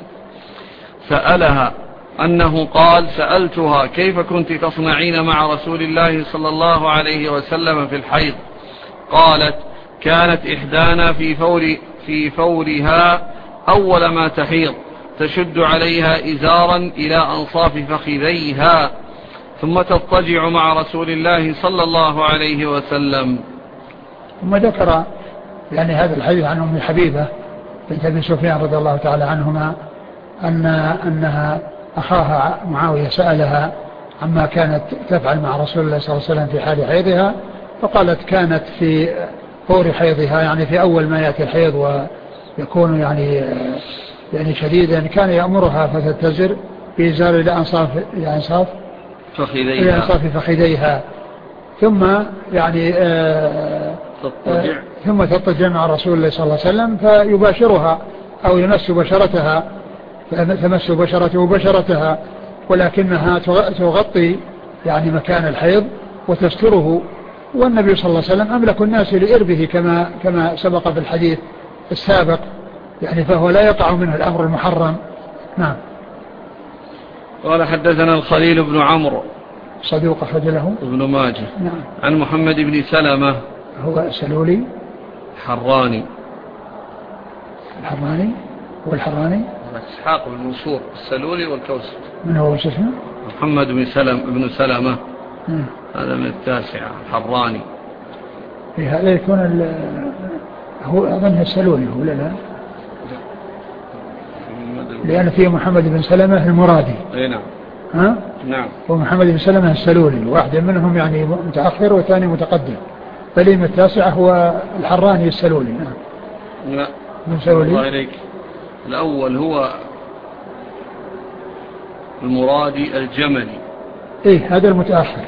سألها أنه قال: سألتها كيف كنت تصنعين مع رسول الله صلى الله عليه وسلم في الحيض. قالت: كانت إحدانا في فورها أول ما تحيض تشد عليها إزارا إلى أنصاف فخذيها ثم تضطجع مع رسول الله صلى الله عليه وسلم. ثم ذكر يعني هذا الحديث عن أم حبيبة بنت أبي سفيان رضي الله تعالى عنهما أنها أخاها معاوية سألها عما كانت تفعل مع رسول الله صلى الله عليه وسلم في حال حيضها، فقالت كانت في فور حيضها يعني في أول ما يأتي الحيض ويكون يعني شديدا كان يأمرها فتتزر بإزار إلى أنصاف فخذيها ثم يعني ثم تضطجع مع رسول الله صلى الله عليه وسلم فيباشرها أو يمس بشرتها فتمس بشرته بشرتها، ولكنها تغطي يعني مكان الحيض وتستره، والنبي صلى الله عليه وسلم أملك الناس لإربه كما سبق في الحديث السابق يعني، فهو لا يقع منه الأمر المحرم. نعم. قال حدثنا الخليل بن عمرو صدوق أخرج له ابن ماجه. نعم. عن محمد بن سلمة هو سلولي الحراني والحراني إسحاق بن منصور السلولي والكوسي. من هو اسمه؟ محمد بن سلمة هذا من التاسعة الحراني. في هذا يكون هو أظن السلولي هو لا لأن فيه محمد بن سلمة المرادي. أي نعم. ها؟ نعم. ومحمد بن سلمة السلولي واحد منهم يعني متأخر والثاني متقدم، فليم التاسع هو الحراني السلولي. نعم. لا من سلولي. الله إليك. الأول هو المرادي الجملي. إيه هذا المتأخر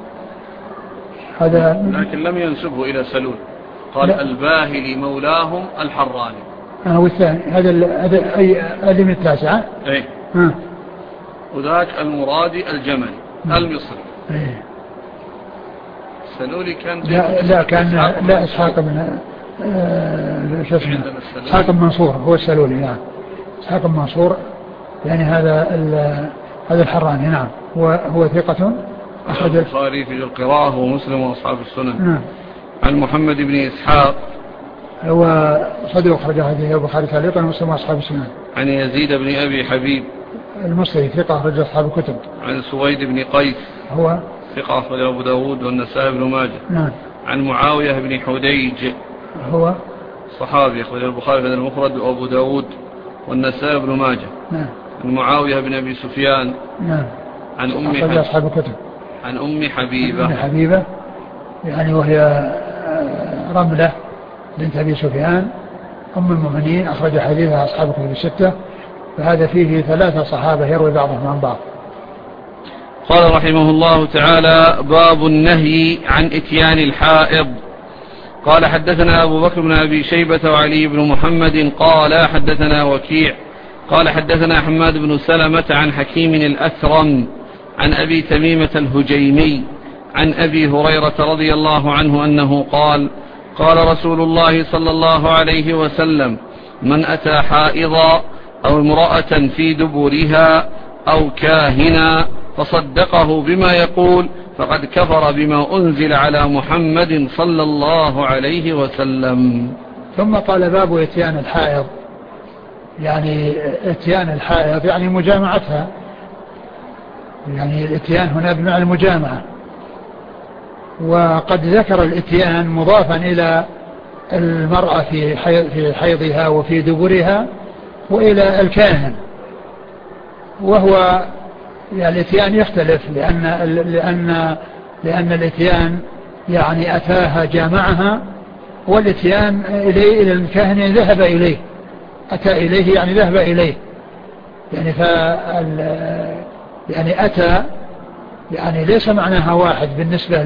هذا، لكن لم ينسبه إلى سلول، قال لا. الباهلي مولاهم الحراني. والثاني هذا من التاسعة. إيه. وذاك المرادي الجملي المصري. إيه. سلولي كان لا كان لا إسحاق بن إسحاق بن منصور هو السلولي. نعم. إسحاق بن منصور يعني هذا الحراني. نعم. هو ثقة أخرج البخاري في القراءة ومسلم وأصحاب السنن. نعم. عن محمد بن إسحاق هو صدوق أخرج هذه البخاري تعليقا ومسلم وأصحاب السنن. عن يزيد بن أبي حبيب المصري ثقة أخرج أصحاب الكتب. عن سويد بن قيس هو ثقة أخرج أبو داود والنسائي بن ماجه. نعم. عن معاوية بن حديج هو صحابي أخرج البخاري في المفرد وأبو داود والنسائي بن ماجه. نعم. عن معاوية بن أبي سفيان. نعم. عن أصحاب الكتب. عن أم حبيبة يعني وهي رملة بنت أبي سفيان أم المؤمنين أخرج حديثها أصحاب الكتب الستة، فهذا فيه 3 صحابة يروي بعضهم عن بعض. قال رحمه الله تعالى: باب النهي عن إتيان الحائض. قال حدثنا أبو بكر بن أبي شيبة وعلي بن محمد قال حدثنا وكيع قال حدثنا حماد بن سلمة عن حكيم الأثرم عن أبي تميمة الهجيمي عن أبي هريرة رضي الله عنه أنه قال قال رسول الله صلى الله عليه وسلم من أتى حائضا أو امرأة في دبرها أو كاهنا فصدقه بما يقول فقد كفر بما أنزل على محمد صلى الله عليه وسلم. ثم قال باب اتيان الحائض، يعني اتيان الحائض يعني مجامعتها، يعني الاتيان هنا بمعنى المجامعة. وقد ذكر الاتيان مضافا إلى المرأة في حيضها وفي دبرها وإلى الكاهن، وهو يعني الاتيان يختلف لأن الاتيان يعني أتاها جامعها، والاتيان إليه إلى الكاهن يعني ذهب إليه، أتى إليه يعني ذهب إليه، يعني يعني أتى يعني ليس معناها واحد بالنسبة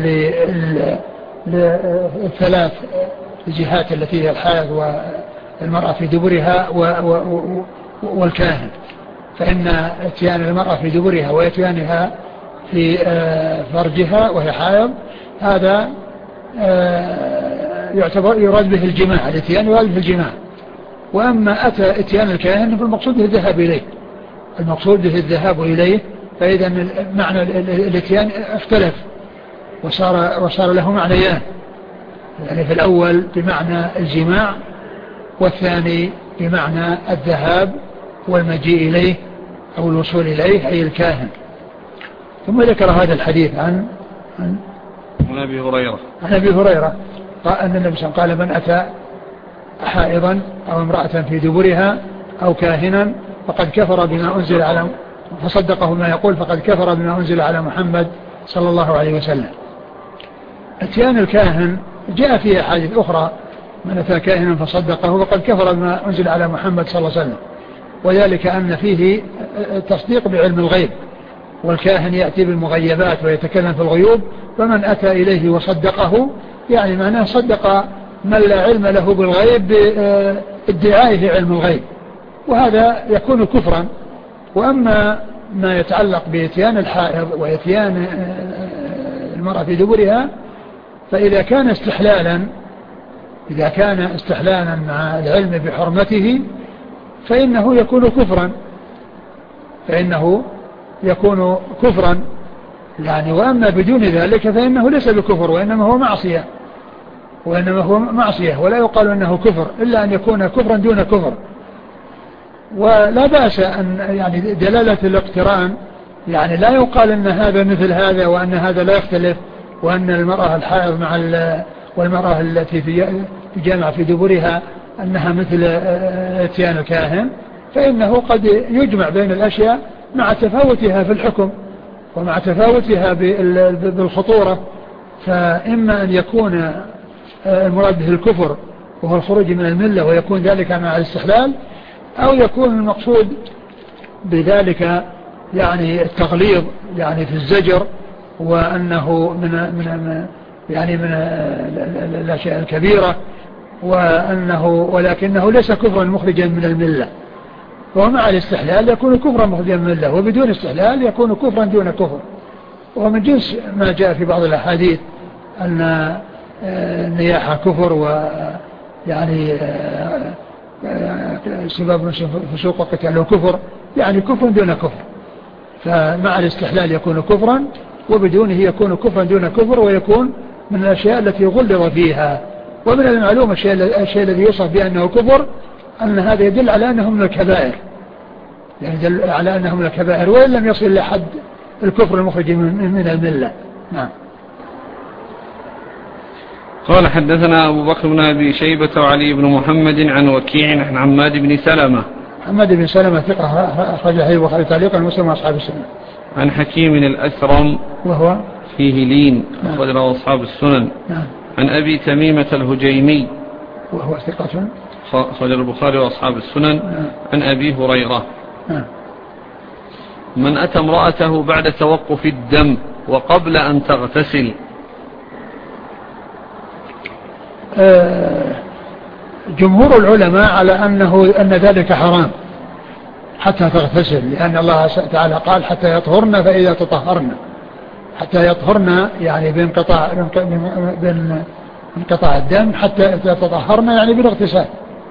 للثلاث الجهات التي هي الحائض والمرأة في دبرها والكاهن. فإن اتيان المرأة في دبرها واتيانها في فرجها وهي حائض هذا يراد به الجماع، الاتيان يراد به الجماع. وأما أتى اتيان الكاهن فالمقصود به الذهاب إليه، المقصود به الذهاب إليه. فإذا معنى الاتيان اختلف وصار له معنيان، يعني في الأول بمعنى الجماع، والثاني بمعنى الذهاب والمجيء إليه أو الوصول إليه أي الكاهن. ثم ذكر هذا الحديث عن أبي هريرة قال أن النبي صلى الله عليه وسلم قال من أتى حائضا أو امرأة في دبرها أو كاهنا فقد كفر بما أنزل على فصدقه ما يقول فقد كفر بما أنزل على محمد صلى الله عليه وسلم. اتيان الكاهن جاء فيه حديث أخرى من أتى كاهنا فصدقه فقد كفر بما أنزل على محمد صلى الله عليه وسلم، وذلك أن فيه تصديق بعلم الغيب، والكاهن يأتي بالمغيبات ويتكلم في الغيوب، فمن أتى إليه وصدقه يعني معناه صدق من لا علم له بالغيب بادعائه علم الغيب، وهذا يكون كفرا. وأما ما يتعلق بإتيان الحائض وإتيان المرأة في دبرها فإذا كان استحلالا مع العلم بحرمته فإنه يكون كفرا يعني. وأما بدون ذلك فإنه ليس بكفر وإنما هو معصية ولا يقال أنه كفر إلا أن يكون كفرا دون كفر. ولا بأس أن يعني دلالة الاقتران يعني لا يقال أن هذا مثل هذا وأن هذا لا يختلف، وأن المرأة الحائض مع والمرأة التي في جامع في دبرها أنها مثل اتيان الكاهن، فإنه قد يجمع بين الأشياء مع تفاوتها في الحكم ومع تفاوتها بالخطورة. فإما أن يكون المراد به الكفر وهو الخروج من الملة ويكون ذلك مع الاستحلال، أو يكون المقصود بذلك يعني التغليظ يعني في الزجر، وأنه من الأشياء الكبيرة، ولكنه ليس كفرا مخرجا من الملة. ومع الاستحلال يكون كفرا مخرجا من الملة، وبدون استحلال يكون كفرا دون كفر. ومن جنس ما جاء في بعض الأحاديث أن النياحة كفر، ويعني سباب فسوق وقتاله كفر، يعني كفر دون كفر. فمع الاستحلال يكون كفرا، وبدونه يكون كفرا دون كفر، ويكون من الأشياء التي غلظ فيها. ومن المعلوم الشيء الذي يوصف بأنه كفر أن هذا يدل على أنه من الكبائر، يعني يدل على أنه من الكبائر وإن لم يصل لحد الكفر المخرج من الملة. نعم. قال حدثنا أبو بكر بن أبي شيبة وعلي بن محمد عن وكيع عن حماد بن سلمة. حماد بن سلمة ثقة أخرج حديثه البخاري تعليقا ومسلم وأصحاب السنن. عن حكيم الأثرم وهو فيه لين أخرجه أصحاب السنن. نعم. عن أبي تميمة الهجيمي وهو ثقة أخرجه البخاري وأصحاب السنن. نعم. عن أبي هريرة. نعم. من أتى امرأته بعد توقف الدم وقبل أن تغتسل. جمهور العلماء على أن ذلك حرام حتى تغتسل، لأن الله تعالى قال حتى يطهرن فإذا تطهرن، حتى يطهرن يعني بانقطاع الدم، حتى إذا تطهرن يعني بالاغتسال.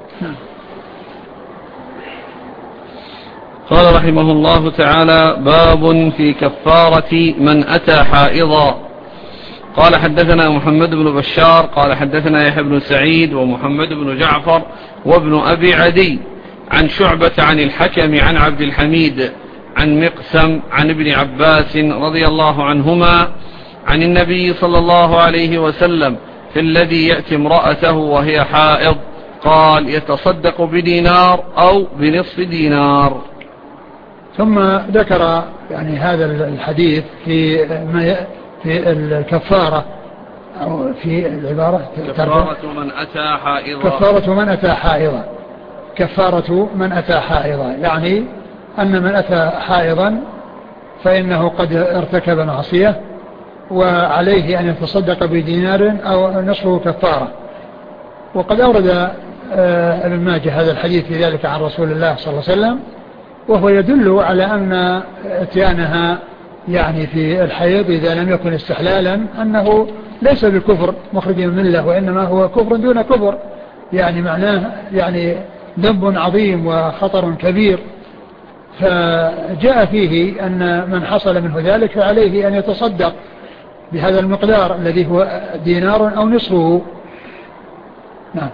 قال رحمه الله تعالى: باب في كفارة من أتى حائضا. قال حدثنا محمد بن بشار قال حدثنا يحيى بن سعيد ومحمد بن جعفر وابن أبي عدي عن شعبة عن الحكم عن عبد الحميد عن مقسم عن ابن عباس رضي الله عنهما عن النبي صلى الله عليه وسلم في الذي يأتي امرأته وهي حائض قال: يتصدق بدينار أو بنصف دينار. ثم ذكر يعني هذا الحديث في الكفارة، أو في العبارة كفارة من أتى حائضا. كفارة من أتى حائضا، كفارة من أتى حائضا، يعني أن من أتى حائضا فإنه قد ارتكب معصية وعليه أن يتصدق بدينار أو نصفه كفارة. وقد أورد ابن ماجه هذا الحديث في ذلك عن رسول الله صلى الله عليه وسلم، وهو يدل على أن اتيانها يعني في الحيض إذا لم يكن استحلالا أنه ليس بالكفر مخرج من الله، وإنما هو كفر دون كفر، يعني معناه يعني ذنب عظيم وخطر كبير. فجاء فيه أن من حصل منه ذلك فعليه أن يتصدق بهذا المقدار الذي هو دينار أو نصفه. نعم.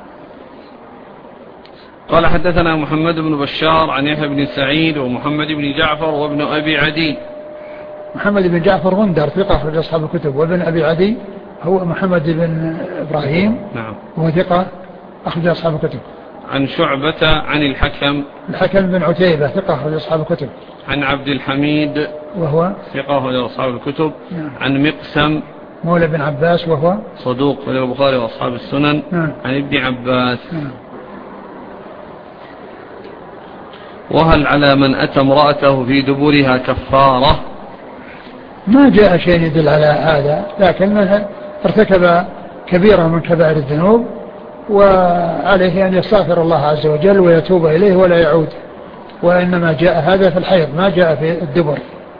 قال حدثنا محمد بن بشار عن يحيى بن سعيد ومحمد بن جعفر وابن أبي عدي. محمد بن جعفر غندر ثقة أخرج أصحاب الكتب، وابن أبي عدي هو محمد بن إبراهيم، نعم، وهو ثقة أخرج أصحاب الكتب. عن شعبة عن الحكم بن عتيبة ثقة أخرج أصحاب الكتب. عن عبد الحميد وهو ثقة أخرج أصحاب الكتب. نعم. عن مقسم مولى بن عباس وهو صدوق أخرج البخاري وأصحاب السنن. نعم. عن ابن عباس. نعم. وهل على من أتى امرأته في دبرها كفارة؟ ما جاء شيء يدل على هذا، لكن من ارتكب كبيرة من كبائر الذنوب وعليه أن يستغفر الله عز وجل ويتوب إليه ولا يعود، وإنما جاء هذا في الحيض، ما جاء في الدبر،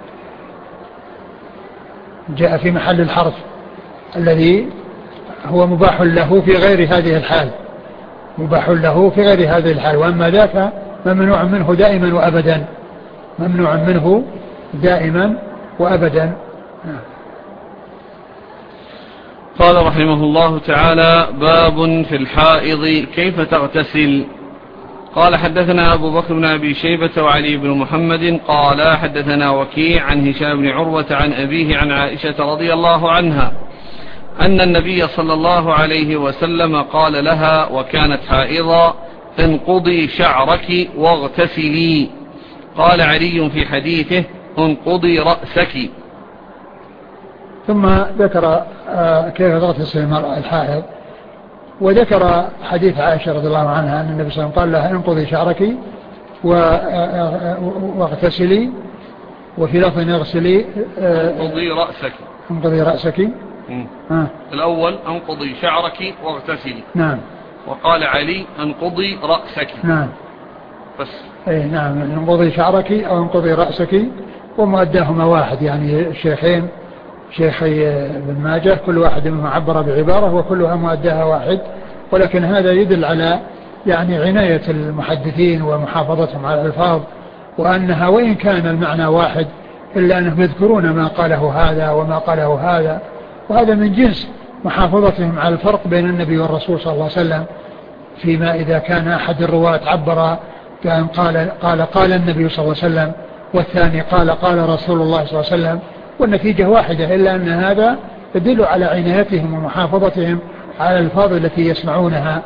جاء في محل الحرث الذي هو مباح له في غير هذه الحال، مباح له في غير هذه الحال، وأما ذاك ممنوع منه دائما وأبدا، ممنوع منه دائما وأبدا. قال رحمه الله تعالى: باب في الحائض كيف تغتسل. قال حدثنا أبو بكر بن أبي شيبة وعلي بن محمد قال حدثنا وكيع عن هشام بن عروة عن أبيه عن عائشة رضي الله عنها أن النبي صلى الله عليه وسلم قال لها وكانت حائضا: انقضي شعرك واغتسلي. قال علي في حديثه: انقضي رأسك. ثم ذكر كيف تغتسل المرأة الحائض، وذكر حديث عائشة رضي الله عنها أن النبي صلى الله عليه وسلم قال لها: انقضي شعرك واغتسلي، وفي لفظ اغسلي انقضي رأسك. انقضي رأسك. الأول انقضي شعرك واغتسلي. نعم. وقال علي: انقضي رأسك. نعم. بس. اي نعم، انقضي شعرك أو انقضي رأسك، ومؤداهما واحد، يعني الشيخين شيخي ابن ماجه كل واحد منهم عبر بعبارة وكلها مؤداها واحد، ولكن هذا يدل على يعني عناية المحدثين ومحافظتهم على الألفاظ، وأنها وإن كان المعنى واحد إلا أنهم يذكرون ما قاله هذا وما قاله هذا، وهذا من جنس محافظتهم على الفرق بين النبي والرسول صلى الله عليه وسلم، فيما إذا كان أحد الرواة عبر كان قال النبي صلى الله عليه وسلم، والثاني قال رسول الله صلى الله عليه وسلم، والنتيجة واحدة، إلا أن هذا يدل على عنايتهم ومحافظتهم على الألفاظ التي يسمعونها.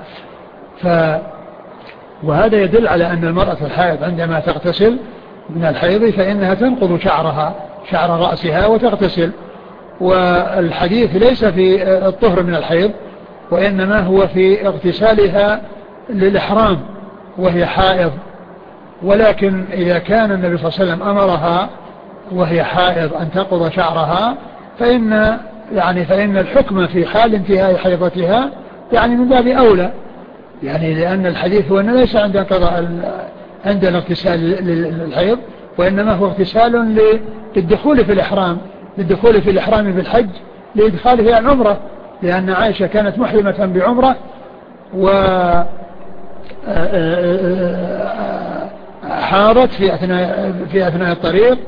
وهذا يدل على أن المرأة الحائض عندما تغتسل من الحيض فإنها تنقض شعر رأسها وتغتسل، والحديث ليس في الطهر من الحيض، وإنما هو في اغتسالها للإحرام وهي حائض. ولكن إذا كان النبي صلى الله عليه وسلم أمرها وهي حائض أن تنقض شعرها، فإن الحكم في حال انتهاء حيضتها يعني من باب أولى، يعني لأن الحديث هو أنه ليس عند قضاء عند الاغتسال للحيض، وإنما هو اغتسال للدخول في الإحرام، للدخول في الإحرام بالحج، لإدخاله إلى العمرة، لأن عائشة كانت محرمة بعمرة وحارت في أثناء الطريق،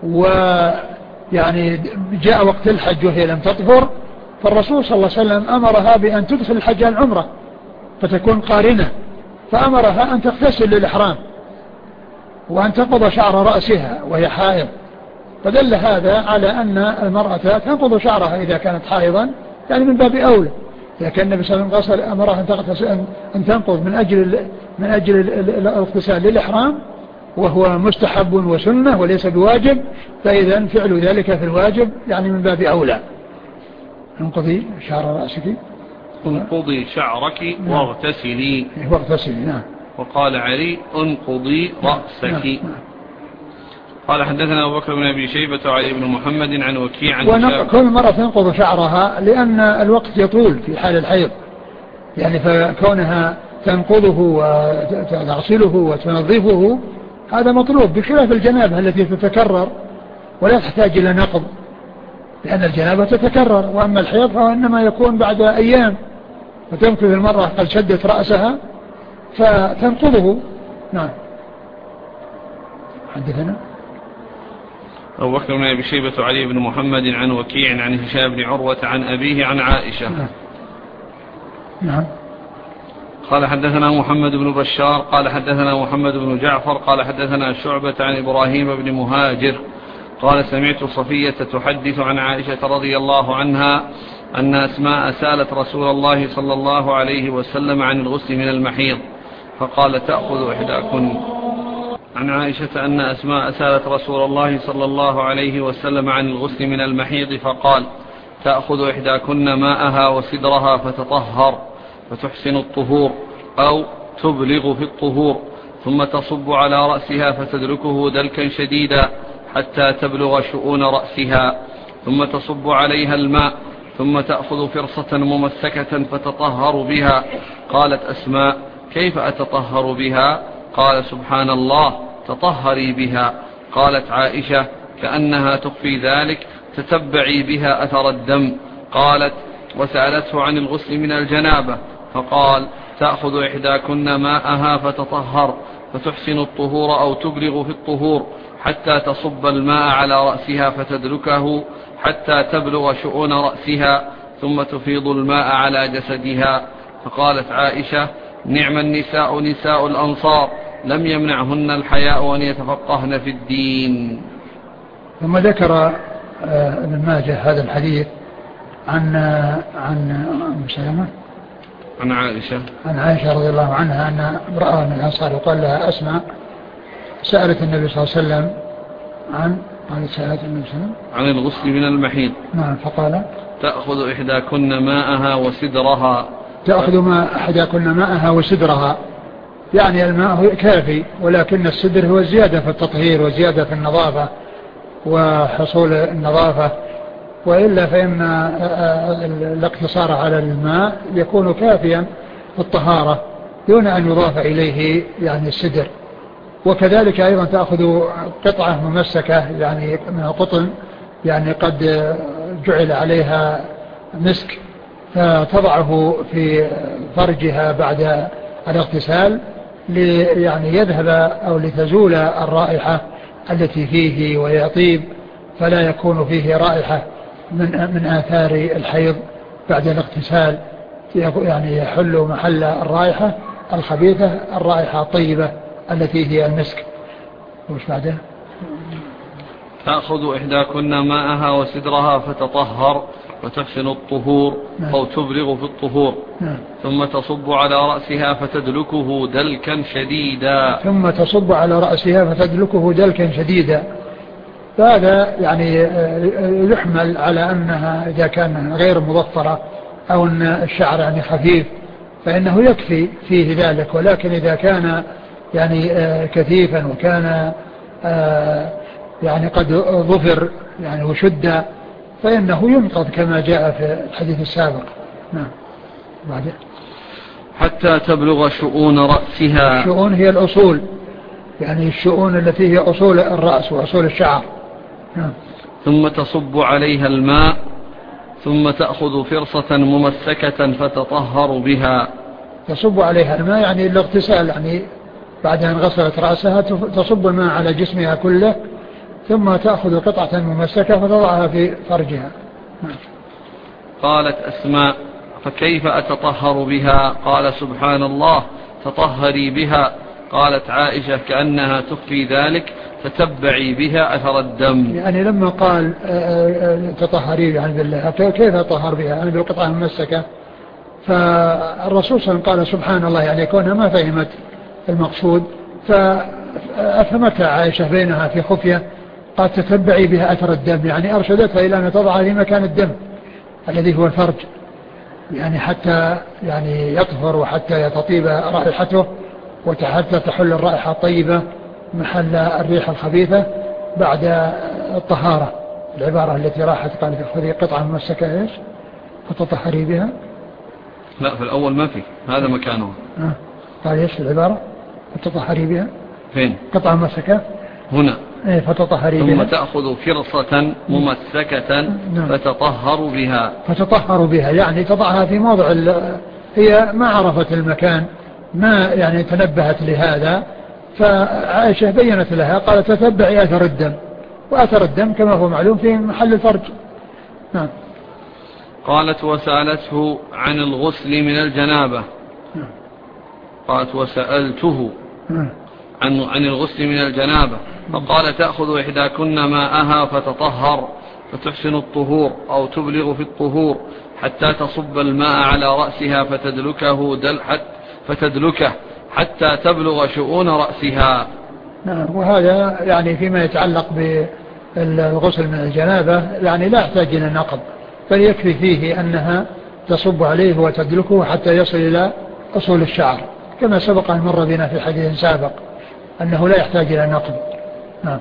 ويعني جاء وقت الحج وهي لم تطهر، فالرسول صلى الله عليه وسلم أمرها بأن تدخل الحج العمرة فتكون قارنة، فأمرها أن تغتسل للإحرام وأن تنقض شعر رأسها وهي حائض، فدل هذا على أن المرأة تنقض شعرها إذا كانت حائضا، يعني من باب أولى. إذا كان النبي صلى الله عليه وسلم أمرها أن تنقض من أجل الاغتسال للإحرام، وهو مستحب وسنة وليس بواجب، فإذا فعل ذلك في الواجب يعني من باب أولى. انقضي شعر رأسك، انقضي شعرك واغتسلي. واغتسلي، نعم. وقال علي انقضي رأسك. نعم. قال حدثنا أبو بكر بن أبي شيبة وعلي بن محمد عن وكيع عن كل مرة تنقض شعرها لأن الوقت يطول في حال الحيض، يعني فكونها تنقضه وتغسله وتنظفه هذا مطلوب، بخلاف الجنابة التي تتكرر ولا تحتاج إلى نقض، لأن الجنابة تتكرر، وأما الحيض فإنما يكون بعد أيام، فتمكث المرأة قد شدت رأسها فتنقضه. نعم. حدثنا أبو بكر بن أبي شيبة وعلي بن محمد عن وكيع عن هشام بن عروة عن أبيه عن عائشة. نعم. قال حدثنا محمد بن بشار قال حدثنا محمد بن جعفر قال حدثنا شعبة عن إبراهيم بن مهاجر قال سمعت صفية تحدث عن عائشة رضي الله عنها أن أسماء سألت رسول الله صلى الله عليه وسلم عن الغسل من المحيض فقال تأخذ إحداكن. عن عائشة أن أسماء سألت رسول الله صلى الله عليه وسلم عن الغسل من المحيض فقال تأخذ إحداكن ماءها وسدرها فتطهر فتحسن الطهور أو تبلغ في الطهور ثم تصب على رأسها فتدركه دلكا شديدا حتى تبلغ شؤون رأسها ثم تصب عليها الماء ثم تأخذ فرصة ممسكة فتطهر بها. قالت أسماء كيف أتطهر بها؟ قال سبحان الله تطهري بها. قالت عائشة كأنها تخفي ذلك تتبعي بها أثر الدم. قالت وسألته عن الغسل من الجنابة فقال تأخذ إحداكن ماءها فتطهر فتحسن الطهور أو تبلغ في الطهور حتى تصب الماء على رأسها فتدركه حتى تبلغ شؤون رأسها ثم تفيض الماء على جسدها. فقالت عائشة نعم النساء نساء الأنصار لم يمنعهن الحياء أن يتفقهن في الدين. ثم ذكر ابن ماجه هذا الحديث عن سلمة عن عائشة رضي الله عنها أن امرأة من الأنصار وقال لها أسمع سألت النبي صلى الله عليه وسلم عن الغسل من المحيض. نعم. فقال تأخذ إحداكن ماءها وسدرها. تأخذ إحداكن ماءها وسدرها، يعني الماء كافي، ولكن السدر هو الزيادة في التطهير وزيادة في النظافة وحصول النظافة، وإلا فإن الاقتصار على الماء يكون كافيا في الطهارة دون أن يضاف إليه يعني السدر. وكذلك أيضا تأخذ قطعة ممسكة يعني من القطن يعني قد جعل عليها مسك فتضعه في فرجها بعد الاغتسال يعني يذهب أو لتزول الرائحة التي فيه ويطيب، فلا يكون فيه رائحة من آثار الحيض بعد الاغتسال، يعني يحل محل الرائحة الخبيثة الرائحة الطيبة التي هي المسك. وش بعده؟ تأخذ إحداكن ماءها وسدرها فتطهر وتحسن الطهور. نعم. أو تبلغ في الطهور. نعم. ثم تصب على رأسها فتدلكه دلكا شديدا. ثم تصب على رأسها فتدلكه دلكا شديدا. فهذا يعني يحمل على أنها إذا كان غير مضفرة أو أن الشعر يعني خفيف فإنه يكفي فيه ذلك، ولكن إذا كان يعني كثيفا وكان يعني قد ظفر يعني وشد فإنه ينقض كما جاء في الحديث السابق. نعم. بعد حتى تبلغ شؤون رأسها. الشؤون هي الأصول، يعني الشؤون التي هي أصول الرأس وأصول الشعر. ثم تصب عليها الماء ثم تأخذ فرصة ممسكة فتطهر بها. تصب عليها الماء يعني الاغتسال، يعني بعد أن غسلت رأسها تصب الماء على جسمها كله ثم تأخذ قطعة ممسكة فتضعها في فرجها. قالت أسماء: فكيف أتطهر بها؟ قال: سبحان الله، تطهري بها. قالت عائشة: كأنها تخفي ذلك، تتبعي بها أثر الدم. يعني لما قال تطهري يعني بالله، كيف أطهر بها؟ يعني بالقطعة الممسكة. فالرسول صلى الله عليه وسلم قال سبحان الله، يعني كونها ما فهمت المقصود، فأفهمتها عائشة بينها في خفية، قد تتبعي بها أثر الدم، يعني أرشدتها إلى أن تضعها في مكان الدم الذي هو الفرج، يعني حتى يعني يطهر وحتى يتطيب رائحته وحتى تحل الرائحة الطيبة محل الريح الخبيثة بعد الطهارة. العبارة التي راحت قال خذي قطعة ممسكة إيش فتطهري بها. لا، في الأول ما في هذا مكانه. قال إيش العبارة؟ فتطهري بها فين؟ قطعة ممسكة هنا. فتطهري بها. ثم تأخذ فرصة ممسكة فتطهر بها. فتطهر بها يعني تضعها في موضع هي ما عرفت المكان، ما يعني تنبهت لهذا، فعائشة بينت لها قالت تتبعي أثر الدم، وأثر الدم كما هو معلوم في محل الفرج. نعم. قالت: وسألته عن الغسل من الجنابة. قالت: وسألته عن الغسل من الجنابة، فقال: تأخذ إحداكن ماءها فتطهر فتحسن الطهور أو تبلغ في الطهور حتى تصب الماء على رأسها فتدلكه حتى تبلغ شؤون رأسها. نعم. وهذا يعني فيما يتعلق بالغسل من الجنابة يعني لا يحتاج إلى نقض، بل يكفي فيه أنها تصب عليه وتدلكه حتى يصل إلى أصول الشعر، كما سبق أن مر بنا في حديث سابق أنه لا يحتاج إلى نقض. نعم.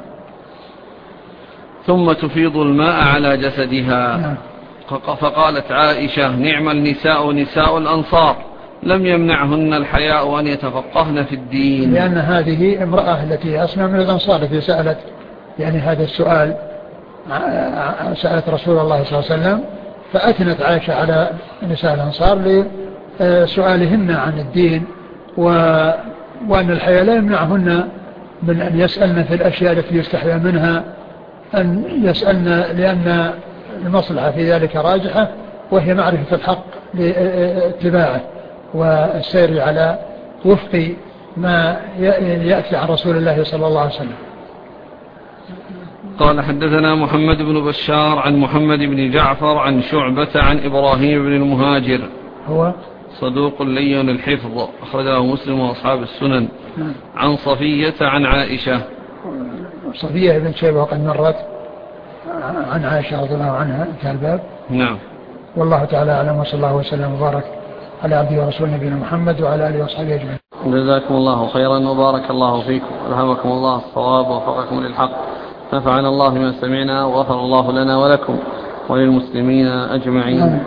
ثم تفيض الماء على جسدها. نعم. فقالت عائشة: نعم النساء نساء الأنصار، لم يمنعهن الحياء أن يتفقهن في الدين. لأن هذه امرأة التي أسمى من الأنصار التي سألت يعني هذا السؤال، سألت رسول الله صلى الله عليه وسلم، فأثنت عائشة على نساء الأنصار لسؤالهن عن الدين، وأن الحياء لا يمنعهن من أن يسألن في الأشياء التي يستحيى منها أن يسألن، لأن المصلحة في ذلك راجحة، وهي معرفة الحق لاتباعه والسير على وفق ما يأتي عن رسول الله صلى الله عليه وسلم. قال: حدثنا محمد بن بشار عن محمد بن جعفر عن شعبة عن إبراهيم بن المهاجر، هو صدوق لين الحفظ، أخرجه مسلم وأصحاب السنن. عن صفية عن عائشة. صفية بن شيبة وقد مرت عن عائشة رضي الله عنها انتهى الباب. نعم. والله تعالى أعلم، وصلى الله وسلم وبارك على عبده ورسوله نبينا محمد وعلى آله وصحبه أجمعين. جزاكم الله خيرا وبارك الله فيكم، ألهمكم الله الصواب ووفقكم للحق، نفعنا الله بما سمعنا وغفر الله لنا ولكم وللمسلمين أجمعين.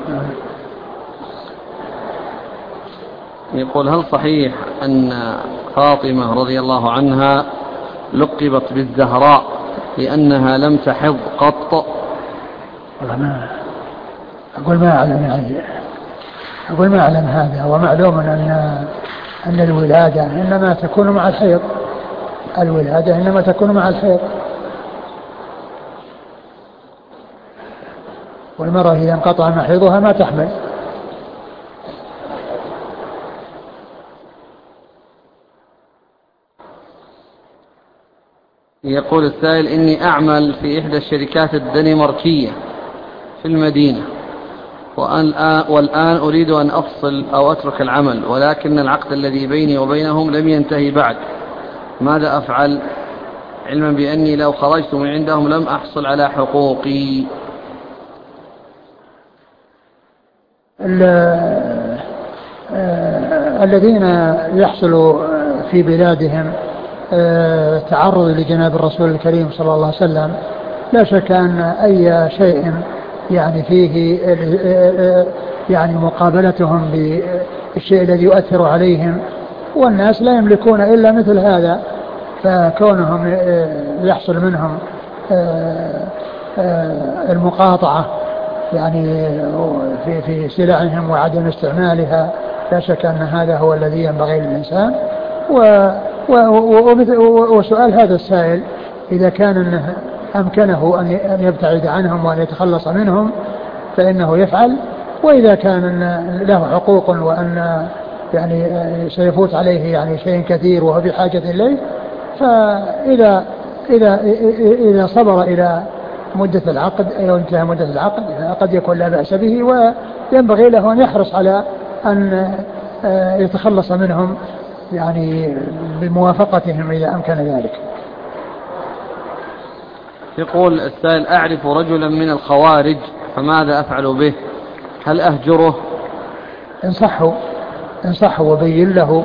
يقول: هل صحيح أن فاطمة رضي الله عنها لقبت بالزهراء لأنها لم تحض قط؟ أقول ما أعلم هذا، ومعلوم أن الولادة إنما تكون مع الحيض، الولادة إنما تكون مع الحيض، والمرأة إذا انقطع محيضها ما تحمل. يقول السائل: إني أعمل في إحدى الشركات الدنماركية في المدينة، والآن أريد أن أفصل أو أترك العمل، ولكن العقد الذي بيني وبينهم لم ينتهي بعد، ماذا أفعل؟ علما بأني لو خرجت من عندهم لم أحصل على حقوقي. الذين يحصلوا في بلادهم تعرض لجناب الرسول الكريم صلى الله عليه وسلم، لا شك أن أي شيء يعني فيه يعني مقابلتهم بالشيء الذي يؤثر عليهم، والناس لا يملكون إلا مثل هذا، فكونهم يحصل منهم المقاطعة يعني في سلعهم وعدم استعمالها، لا شك أن هذا هو الذي ينبغي للإنسان. وسؤال هذا السائل إذا كان أمكنه أن يبتعد عنهم وأن يتخلص منهم فإنه يفعل، وإذا كان له حقوق وأن يعني سيفوت عليه يعني شيء كثير وهو بحاجة إليه، فإذا إذا صبر إلى مدة العقد أو انتهى مدة العقد قد يكون لا بأس به، وينبغي له أن يحرص على أن يتخلص منهم يعني بموافقتهم إذا أمكن ذلك. يقول السائل: أعرف رجلا من الخوارج فماذا أفعل به؟ هل أهجره؟ انصحه وبين له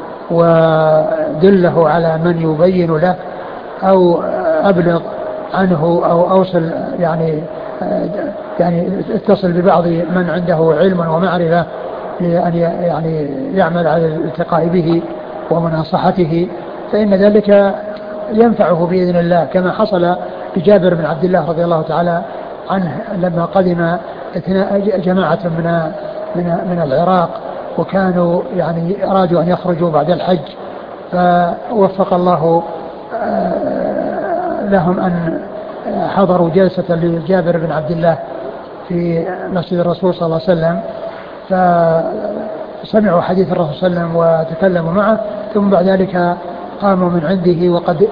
ودله على من يبين له، أو أبلغ عنه أو أوصل يعني اتصل ببعض من عنده علم ومعرفة لأن يعني يعمل على الالتقاء به ومناصحته، فإن ذلك ينفعه بإذن الله، كما حصل بجابر بن عبد الله رضي الله تعالى عنه لما قدم جماعة من العراق، وكانوا يعني أرادوا أن يخرجوا بعد الحج، فوفق الله لهم أن حضروا جلسة لجابر بن عبد الله في مسجد الرسول صلى الله عليه وسلم، فسمعوا حديث الرسول صلى الله عليه وسلم وتكلموا معه، ثم بعد ذلك قاموا من عنده وقد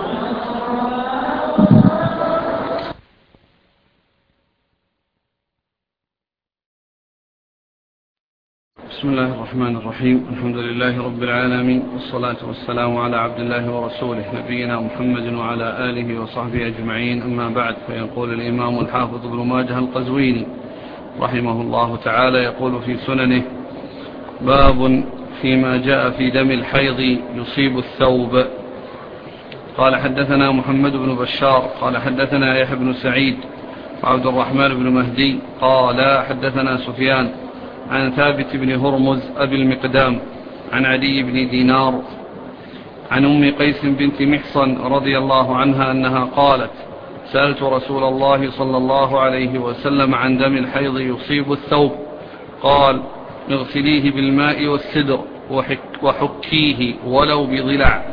بسم الله الرحمن الرحيم. الحمد لله رب العالمين، والصلاة والسلام على عبد الله ورسوله نبينا محمد وعلى آله وصحبه أجمعين، أما بعد. فيقول الإمام الحافظ ابن ماجه القزويني رحمه الله تعالى يقول في سننه: باب فيما جاء في دم الحيض يصيب الثوب. قال: حدثنا محمد بن بشار قال حدثنا يحيى بن سعيد وعبد الرحمن بن مهدي قال حدثنا سفيان عن ثابت بن هرمز أبي المقدام عن عدي بن دينار عن أم قيس بنت محصن رضي الله عنها أنها قالت: سألت رسول الله صلى الله عليه وسلم عن دم الحيض يصيب الثوب، قال: اغسليه بالماء والسدر وحكيه ولو بضلع.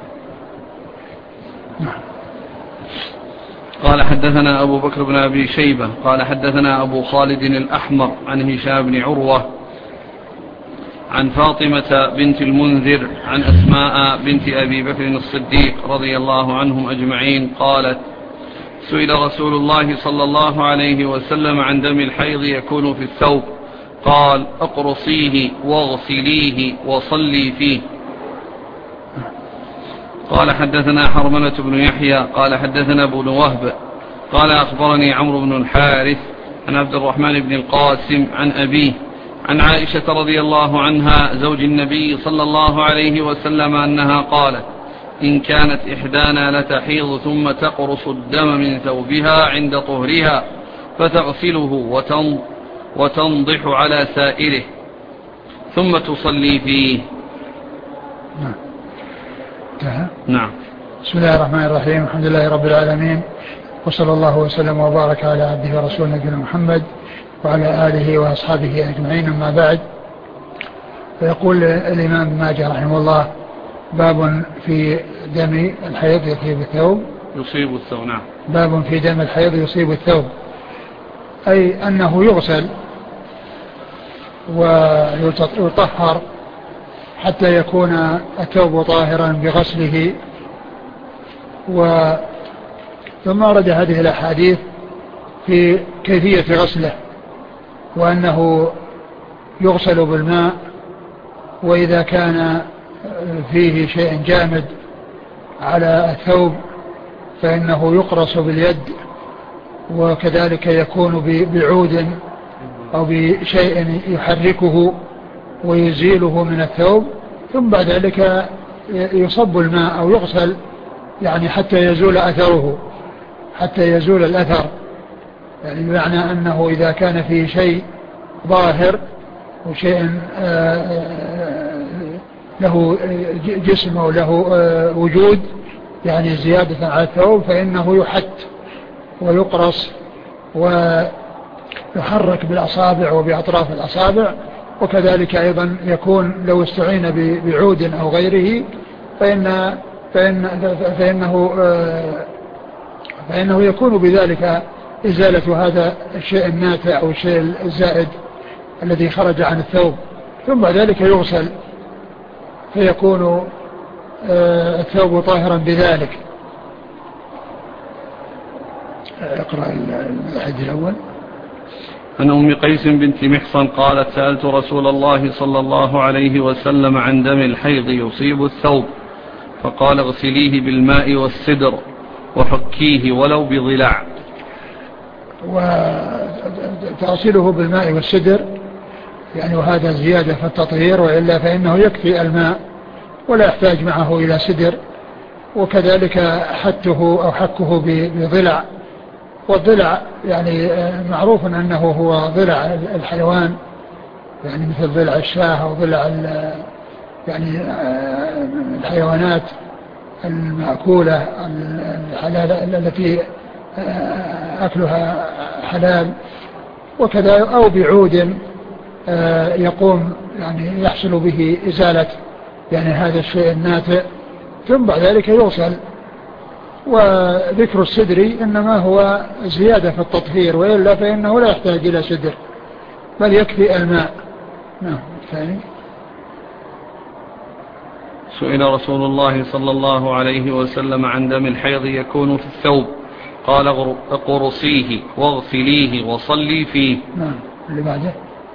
قال: حدثنا أبو بكر بن أبي شيبة قال حدثنا أبو خالد الأحمر عن هشام بن عروة عن فاطمة بنت المنذر عن أسماء بنت أبي بكر الصديق رضي الله عنهم أجمعين قالت: سئل رسول الله صلى الله عليه وسلم عن دم الحيض يكون في الثوب، قال: اقرصيه واغسليه وصلي فيه. قال: حدثنا حرملة بن يحيى قال حدثنا ابن وهب قال أخبرني عمرو بن الحارث عن عبد الرحمن بن القاسم عن أبيه عن عائشة رضي الله عنها زوج النبي صلى الله عليه وسلم أنها قالت: إن كانت إحدانا لتحيض ثم تقرص الدم من ثوبها عند طهرها فتغسله وتنضح على سائره ثم تصلي فيه. نعم. بسم الله الرحمن الرحيم. الحمد لله رب العالمين، وصلى الله وسلم وبارك على عبده ورسوله نبينا محمد وعلى آله وأصحابه أجمعين، أما بعد. فيقول الإمام ابن ماجه رحمه الله: باب في دم الحيض يصيب الثوب. نعم. باب في دم الحيض يصيب الثوب، أي أنه يغسل ويطهر حتى يكون الثوب طاهرا بغسله. ثم ورد هذه الأحاديث في كيفية غسله، وأنه يغسل بالماء، وإذا كان فيه شيء جامد على الثوب فإنه يقرص باليد، وكذلك يكون بعود أو بشيء يحركه ويزيله من الثوب، ثم بعد ذلك يصب الماء أو يغسل يعني حتى يزول أثره، حتى يزول الأثر، يعني معنى أنه إذا كان فيه شيء ظاهر وشيء له جسم وله وجود يعني زيادة على الثوب فإنه يحت ويقرص ويحرك بالأصابع وبأطراف الأصابع. وكذلك أيضا يكون لو استعين بعود أو غيره فإنه يكون بذلك إزالة هذا الشيء الناتع أو الشيء الزائد الذي خرج عن الثوب، ثم بعد ذلك يغسل فيكون الثوب طاهرا بذلك. اقرأ الحديث الأول. عن أم قيس بنت محصن قالت سألت رسول الله صلى الله عليه وسلم عن دم الحيض يصيب الثوب فقال اغسليه بالماء والسدر وحكيه ولو بضلع. وتغسله بالماء والسدر يعني وهذا زيادة في التطهير، وإلا فإنه يكفي الماء ولا يحتاج معه إلى سدر. وكذلك حته أو حكه بضلع، والضلع يعني معروف أنه هو ضلع الحيوان يعني مثل ضلع الشاة أو ضلع يعني الحيوانات المأكولة الحلال التي أكلها حلال، وكذا أو بعود يقوم يعني يحصل به إزالة يعني هذا الشيء الناتئ، ثم بعد ذلك يغسل. وذكر السدر إنما هو زيادة في التطهير، وإلا فإنه لا يحتاج إلى سدر بل يكفي الماء. نعم. الثاني سئل رسول الله صلى الله عليه وسلم عن دم الحيض يكون في الثوب قال قرصيه واغسليه وصلي فيه. نعم. اللي بعده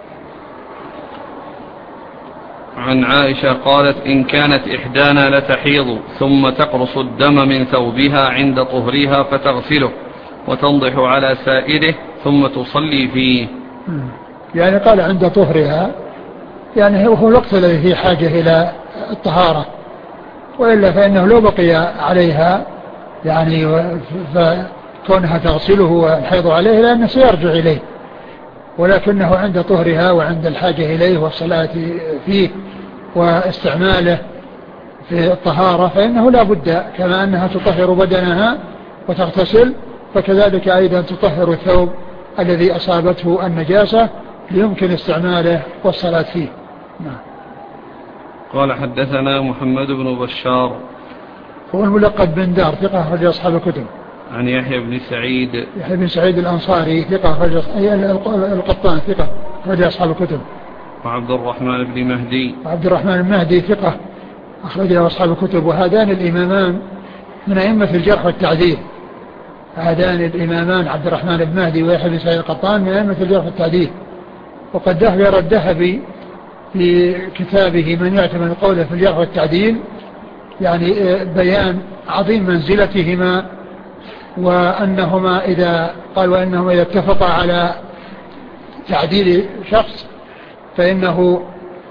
عن عائشة قالت إن كانت إحدانا لتحيض ثم تقرص الدم من ثوبها عند طهرها فتغسله وتنضح على سائره ثم تصلي فيه. يعني قال عند طهرها يعني هو الوقت الذي فيه حاجة إلى الطهارة، وإلا فإنه لو بقي عليها يعني فكونها تغسله والحيض عليه لأنه سيرجع إليه، ولكنه عند طهرها وعند الحاجة إليه والصلاة فيه واستعماله في الطهارة فإنه لا بد كما أنها تطهر بدنها وتغتسل فكذلك أيضا تطهر الثوب الذي أصابته النجاسة ليمكن استعماله والصلاة فيه. نعم. قال حدثنا محمد بن بشار هو الملقب بن دار ثقة أخرج أصحاب الكتب. عن يحيى بن سعيد الأنصاري ثقة أخرج القطان ثقة أخرج أصحاب الكتب. وعبد الرحمن بن مهدي ثقة أخرج أصحاب الكتب. وهذان الإمامان من أئمة الجرح والتعديل، هذان الإمامان عبد الرحمن بن مهدي ويحيى بن سعيد القطان من أئمة الجرح والتعديل. وقد ذكر الذهبي في كتابه من يعتمد قوله في الجرح والتعديل يعني بيان عظيم منزلتهما، وأنهما إذا اتفقا على تعديل شخص فإنه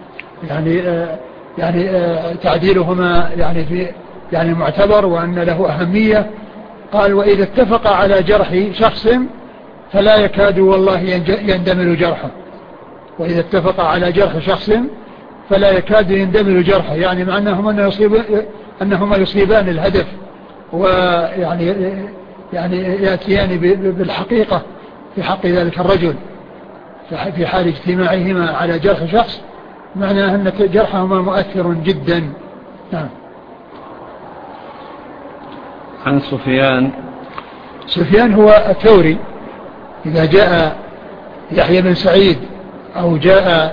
يعني تعديلهما يعني معتبر وأن له أهمية. قال وإذا اتفقا على جرح شخص فلا يكاد والله يندمل جرحه. وإذا اتفقا على جرح شخص فلا يكاد يندمل جرحه، يعني مع أنهما يصيبان الهدف ويعني يأتيان بالحقيقة في حق ذلك الرجل في حال اجتماعهما على جرح شخص، معنى أن جرحهما مؤثر جدا. نعم. عن سفيان هو الثوري. إذا جاء يحيى بن سعيد أو جاء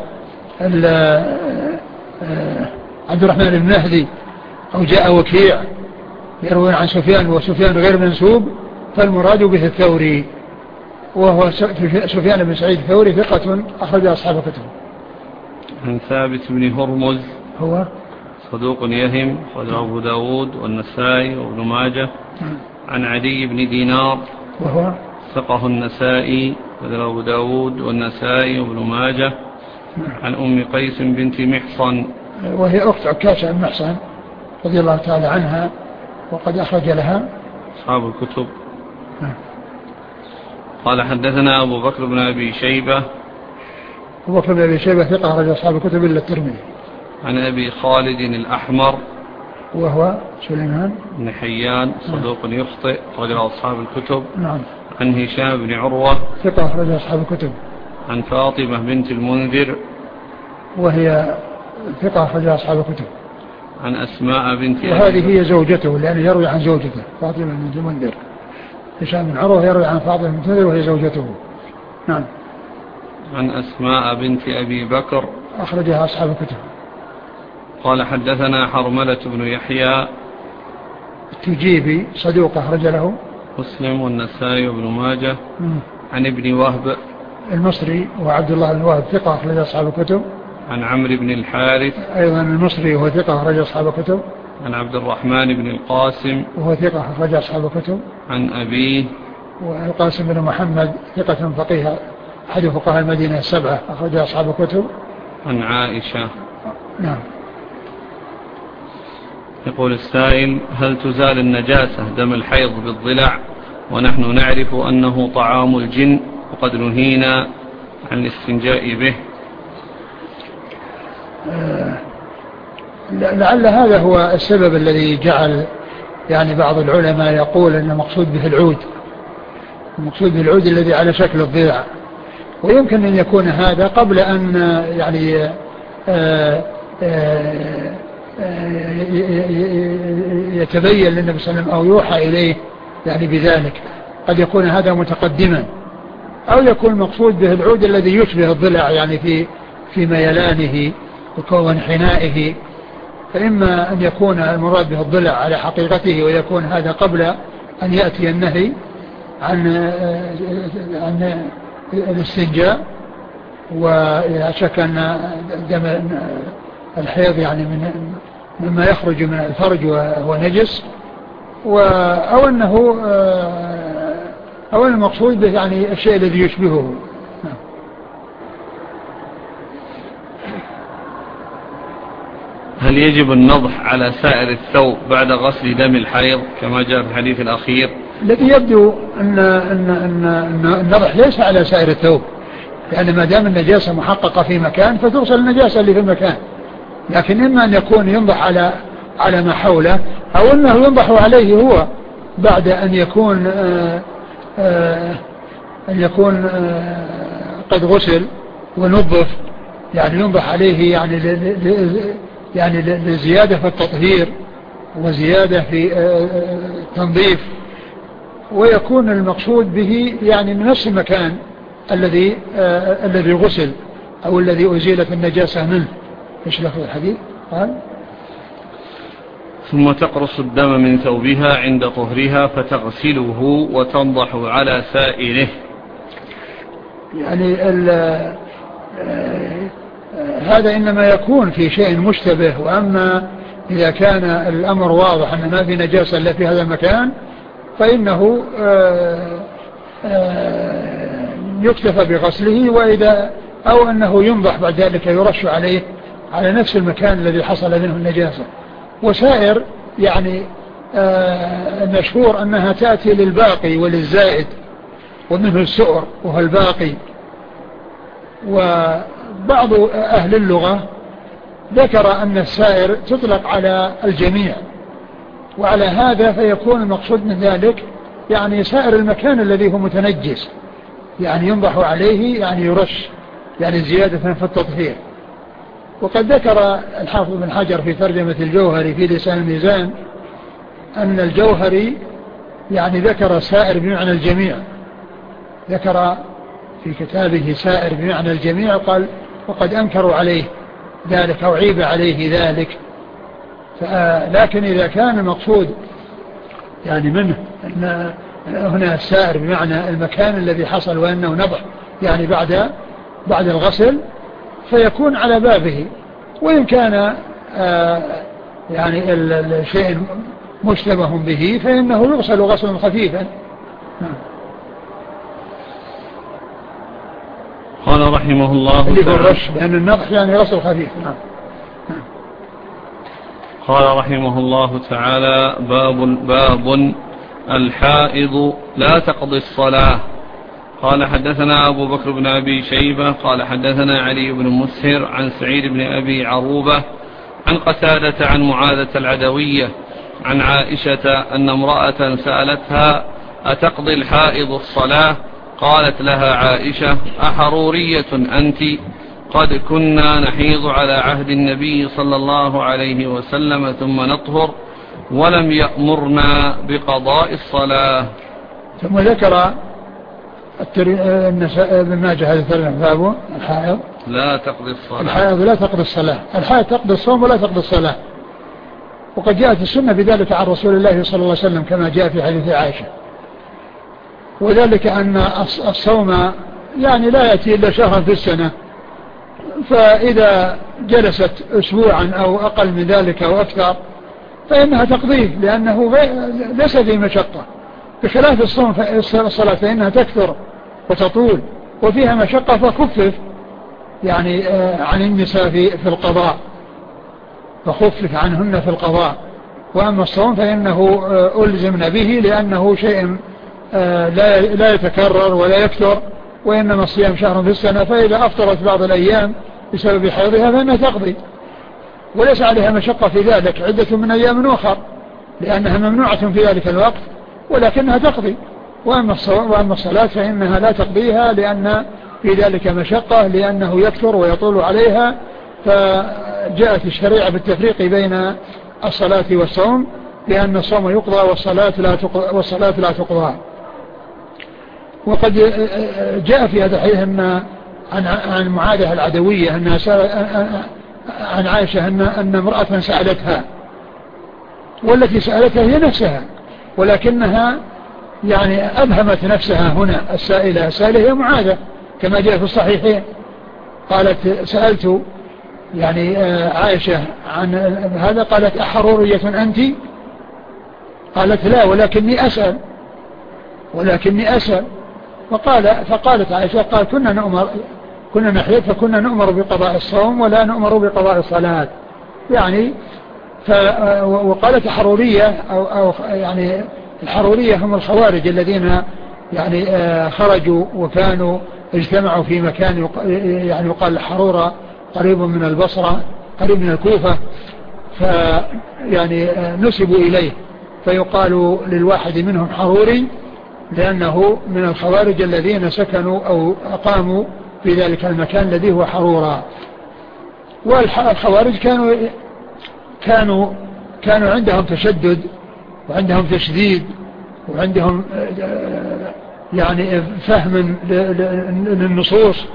عبد الرحمن بن مهدي أو جاء وكيع يروي عن سفيان وسفيان غير منسوب فالمراد به الثوري، وهو سفيان بن سعيد الثوري ثقة أخرج أصحاب الكتب. عن ثابت بن هرمز هو صدوق يهم أخرجه أبو داود والنسائي وابن ماجه. عن عدي بن دينار وهو ثقه النسائي أخرجه أبو داود والنسائي وابن ماجه. عن أم قيس بنت محصن وهي أخت عكاشة بن محصن رضي الله تعالى عنها وقد أخرج لها أصحاب الكتب. قال حدثنا أبو بكر بن أبي شيبة أبو بكر بن أبي شيبة ثقة أخرج أصحاب الكتب إلا الترمذي. عن أبي خالد الأحمر وهو سليمان بن حيان صدوق يخطئ أخرج أصحاب الكتب. نعم. عن هشام بن عروة ثقة أخرج أصحاب الكتب. عن فاطمة بنت المنذر وهي ثقة أخرج أصحاب الكتب. عن أسماء بنت وهذه هي زوجته لأنه يروي عن زوجته فاطمة بنت المنذر. هشام بن عروة يروي عن فاطمة بنت المنذر وهي زوجته. نعم. عن أسماء بنت أبي بكر أخرجها أصحاب الكتب. قال حدثنا حرملة بن يحيى التجيبي صدوق أخرج له مسلم والنسائي وابن ماجه. عن ابن وهب المصري وعبد الله بن وهب ثقة أخرج أصحاب الكتب. عن عمرو بن الحارث أيضا المصري وهو ثقة أخرج أصحاب الكتب. عن عبد الرحمن بن القاسم وهو ثقة أخرج أصحاب الكتب. عن أبيه والقاسم بن محمد ثقة فقيه أحد فقهاء المدينة السبعة أخرج أصحاب الكتب. عن عائشة. نعم. يقول السائل: هل تزال النجاسة دم الحيض بالضلع ونحن نعرف أنه طعام الجن وقد نهينا عن الاستنجاء به؟ لعل هذا هو السبب الذي جعل يعني بعض العلماء يقول أن المقصود به العود، المقصود به العود الذي على شكل الضلع، ويمكن أن يكون هذا قبل أن يعني يتبين للنبي صلى الله عليه وسلم أو يوحى إليه يعني بذلك. قد يكون هذا متقدما، أو يكون المقصود به العود الذي يشبه الضلع يعني في ميلانه وكون حنائه، فإما أن يكون المراد به الضلع على حقيقته ويكون هذا قبل أن يأتي النهي عن الاستنجاء، ولا شك أن دم الحيض يعني مما يخرج من الفرج وهو نجس، أو المقصود به يعني الشيء الذي يشبهه. هل يجب النضح على سائر الثوب بعد غسل دم الحيض كما جاء في الحديث الأخير؟ الذي يبدو أن النضح ليس على سائر الثوب، لأن ما دام النجاسة محققة في مكان فتغسل النجاسة اللي في المكان، لكن إما أن يكون ينضح على ما حوله، أو أنه ينضح عليه هو بعد أن يكون قد غسل ونظف، يعني ينضح عليه يعني لزيادة في التطهير وزيادة في التنظيف، ويكون المقصود به يعني من نفس المكان الذي غسل أو الذي أزيلت النجاسة منه. إيش لفظ الحديث؟ قال: ثم تقرص الدم من ثوبها عند طهرها فتغسله وتنضح على سائره. يعني هذا إنما يكون في شيء مشتبه، وأما إذا كان الأمر واضح أن ما في نجاسة إلا في هذا المكان فإنه يكتفى بغسله، أو أنه ينضح بعد ذلك يرش عليه على نفس المكان الذي حصل منه النجاسة. وسائر يعني المشهور أنها تأتي للباقي وللزائد، ومنه السؤر وهو الباقي. وبعض أهل اللغة ذكر أن السائر تطلق على الجميع، وعلى هذا فيكون المقصود من ذلك يعني سائر المكان الذي هو متنجس، يعني ينضح عليه يعني يرش يعني زيادة في التطهير. وقد ذكر الحافظ بن حجر في ترجمة الجوهري في لسان الميزان أن الجوهري يعني ذكر سائر بمعنى الجميع، ذكر في كتابه سائر بمعنى الجميع، قال: وقد أنكروا عليه ذلك أو عيب عليه ذلك. لكن إذا كان المقصود يعني منه أن هنا السائر بمعنى المكان الذي حصل وأنه نضح يعني بعد الغسل، فيكون على بابه. وإن كان يعني الشيء مشتبه به فإنه يغسل غسلا خفيفا. قال رحمه الله اللي هو الرش، لأن النضح يعني غسل خفيف. قال رحمه الله تعالى: باب الحائض لا تقضي الصلاة قال حدثنا أبو بكر بن أبي شيبة قال حدثنا علي بن مسهر عن سعيد بن أبي عروبة عن قتادة عن معاذة العدوية عن عائشة أن امرأة سألتها أتقضي الحائض الصلاة؟ قالت لها عائشة أحرورية أنت؟ قد كنا نحيض على عهد النبي صلى الله عليه وسلم ثم نطهر ولم يأمرنا بقضاء الصلاة. ثم ذكر ابن ماجه هذا الثلاث بابه الحائض لا تقضي الصلاة، الحائض لا تقضي الصلاة، الحائض تقضي الصوم ولا تقضي الصلاة. وقد جاءت السنة بذلك عن رسول الله صلى الله عليه وسلم كما جاء في حديث عائشة، وذلك أن الصوم يعني لا يأتي إلا شهرا في السنة، فإذا جلست أسبوعا أو أقل من ذلك أو أكثر فإنها تقضيه لأنه ليس في مشقة، بخلاف الصوم الصلاة فإنها تكثر وتطول وفيها مشقة فخفف يعني عن النساء في القضاء، فخفف عنهن في القضاء. وأما الصوم فإنه ألزمن به لأنه شيء لا يتكرر ولا يكثر، وإنما الصيام شهر في السنة، فإذا أفطرت بعض الأيام بسبب حيضها فإنها تقضي وليس عليها مشقة في ذلك، عدة من أيام أخر لأنها ممنوعة في ذلك الوقت ولكنها تقضي. وأما الصلاة فإنها لا تقضيها لأن في ذلك مشقة لأنه يكثر ويطول عليها، فجاءت الشريعة بالتفريق بين الصلاة والصوم لأن الصوم يقضى والصلاة لا تقضى. وقد جاء في هذا الحديث عن معاذة العدوية عن عائشة أن امرأة سألتها، والتي سألتها هي نفسها ولكنها يعني أبهمت نفسها هنا. السائلة هي معاذة كما جاء في الصحيحين، قالت سألت يعني عائشة عن هذا، قالت أحرورية أنت؟ قالت لا ولكني أسأل. فقالت عائشة قال كنا نحيض فكنا نؤمر بقضاء الصوم ولا نؤمر بقضاء الصلاة يعني. وقالت حرورية أو يعني الحرورية هم الخوارج الذين يعني خرجوا وكانوا اجتمعوا في مكان يعني يقال الحرورة قريب من البصرة قريب من الكوفة، فيعني نسبوا إليه فيقال للواحد منهم حروري لأنه من الخوارج الذين سكنوا أو أقاموا في ذلك المكان الذي هو حرورة. والخوارج كانوا عندهم تشدد وعندهم تشديد وعندهم يعني فهم للنصوص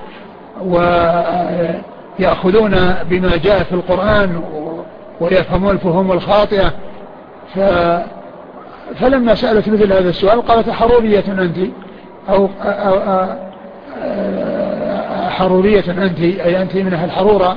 ويأخذون بما جاء في القرآن ويفهمون الفهوم الخاطئة. فلما سألت مثل هذا السؤال قالت حرورية أنت أو حرورية أنت أي أنت من أهل الحرورة.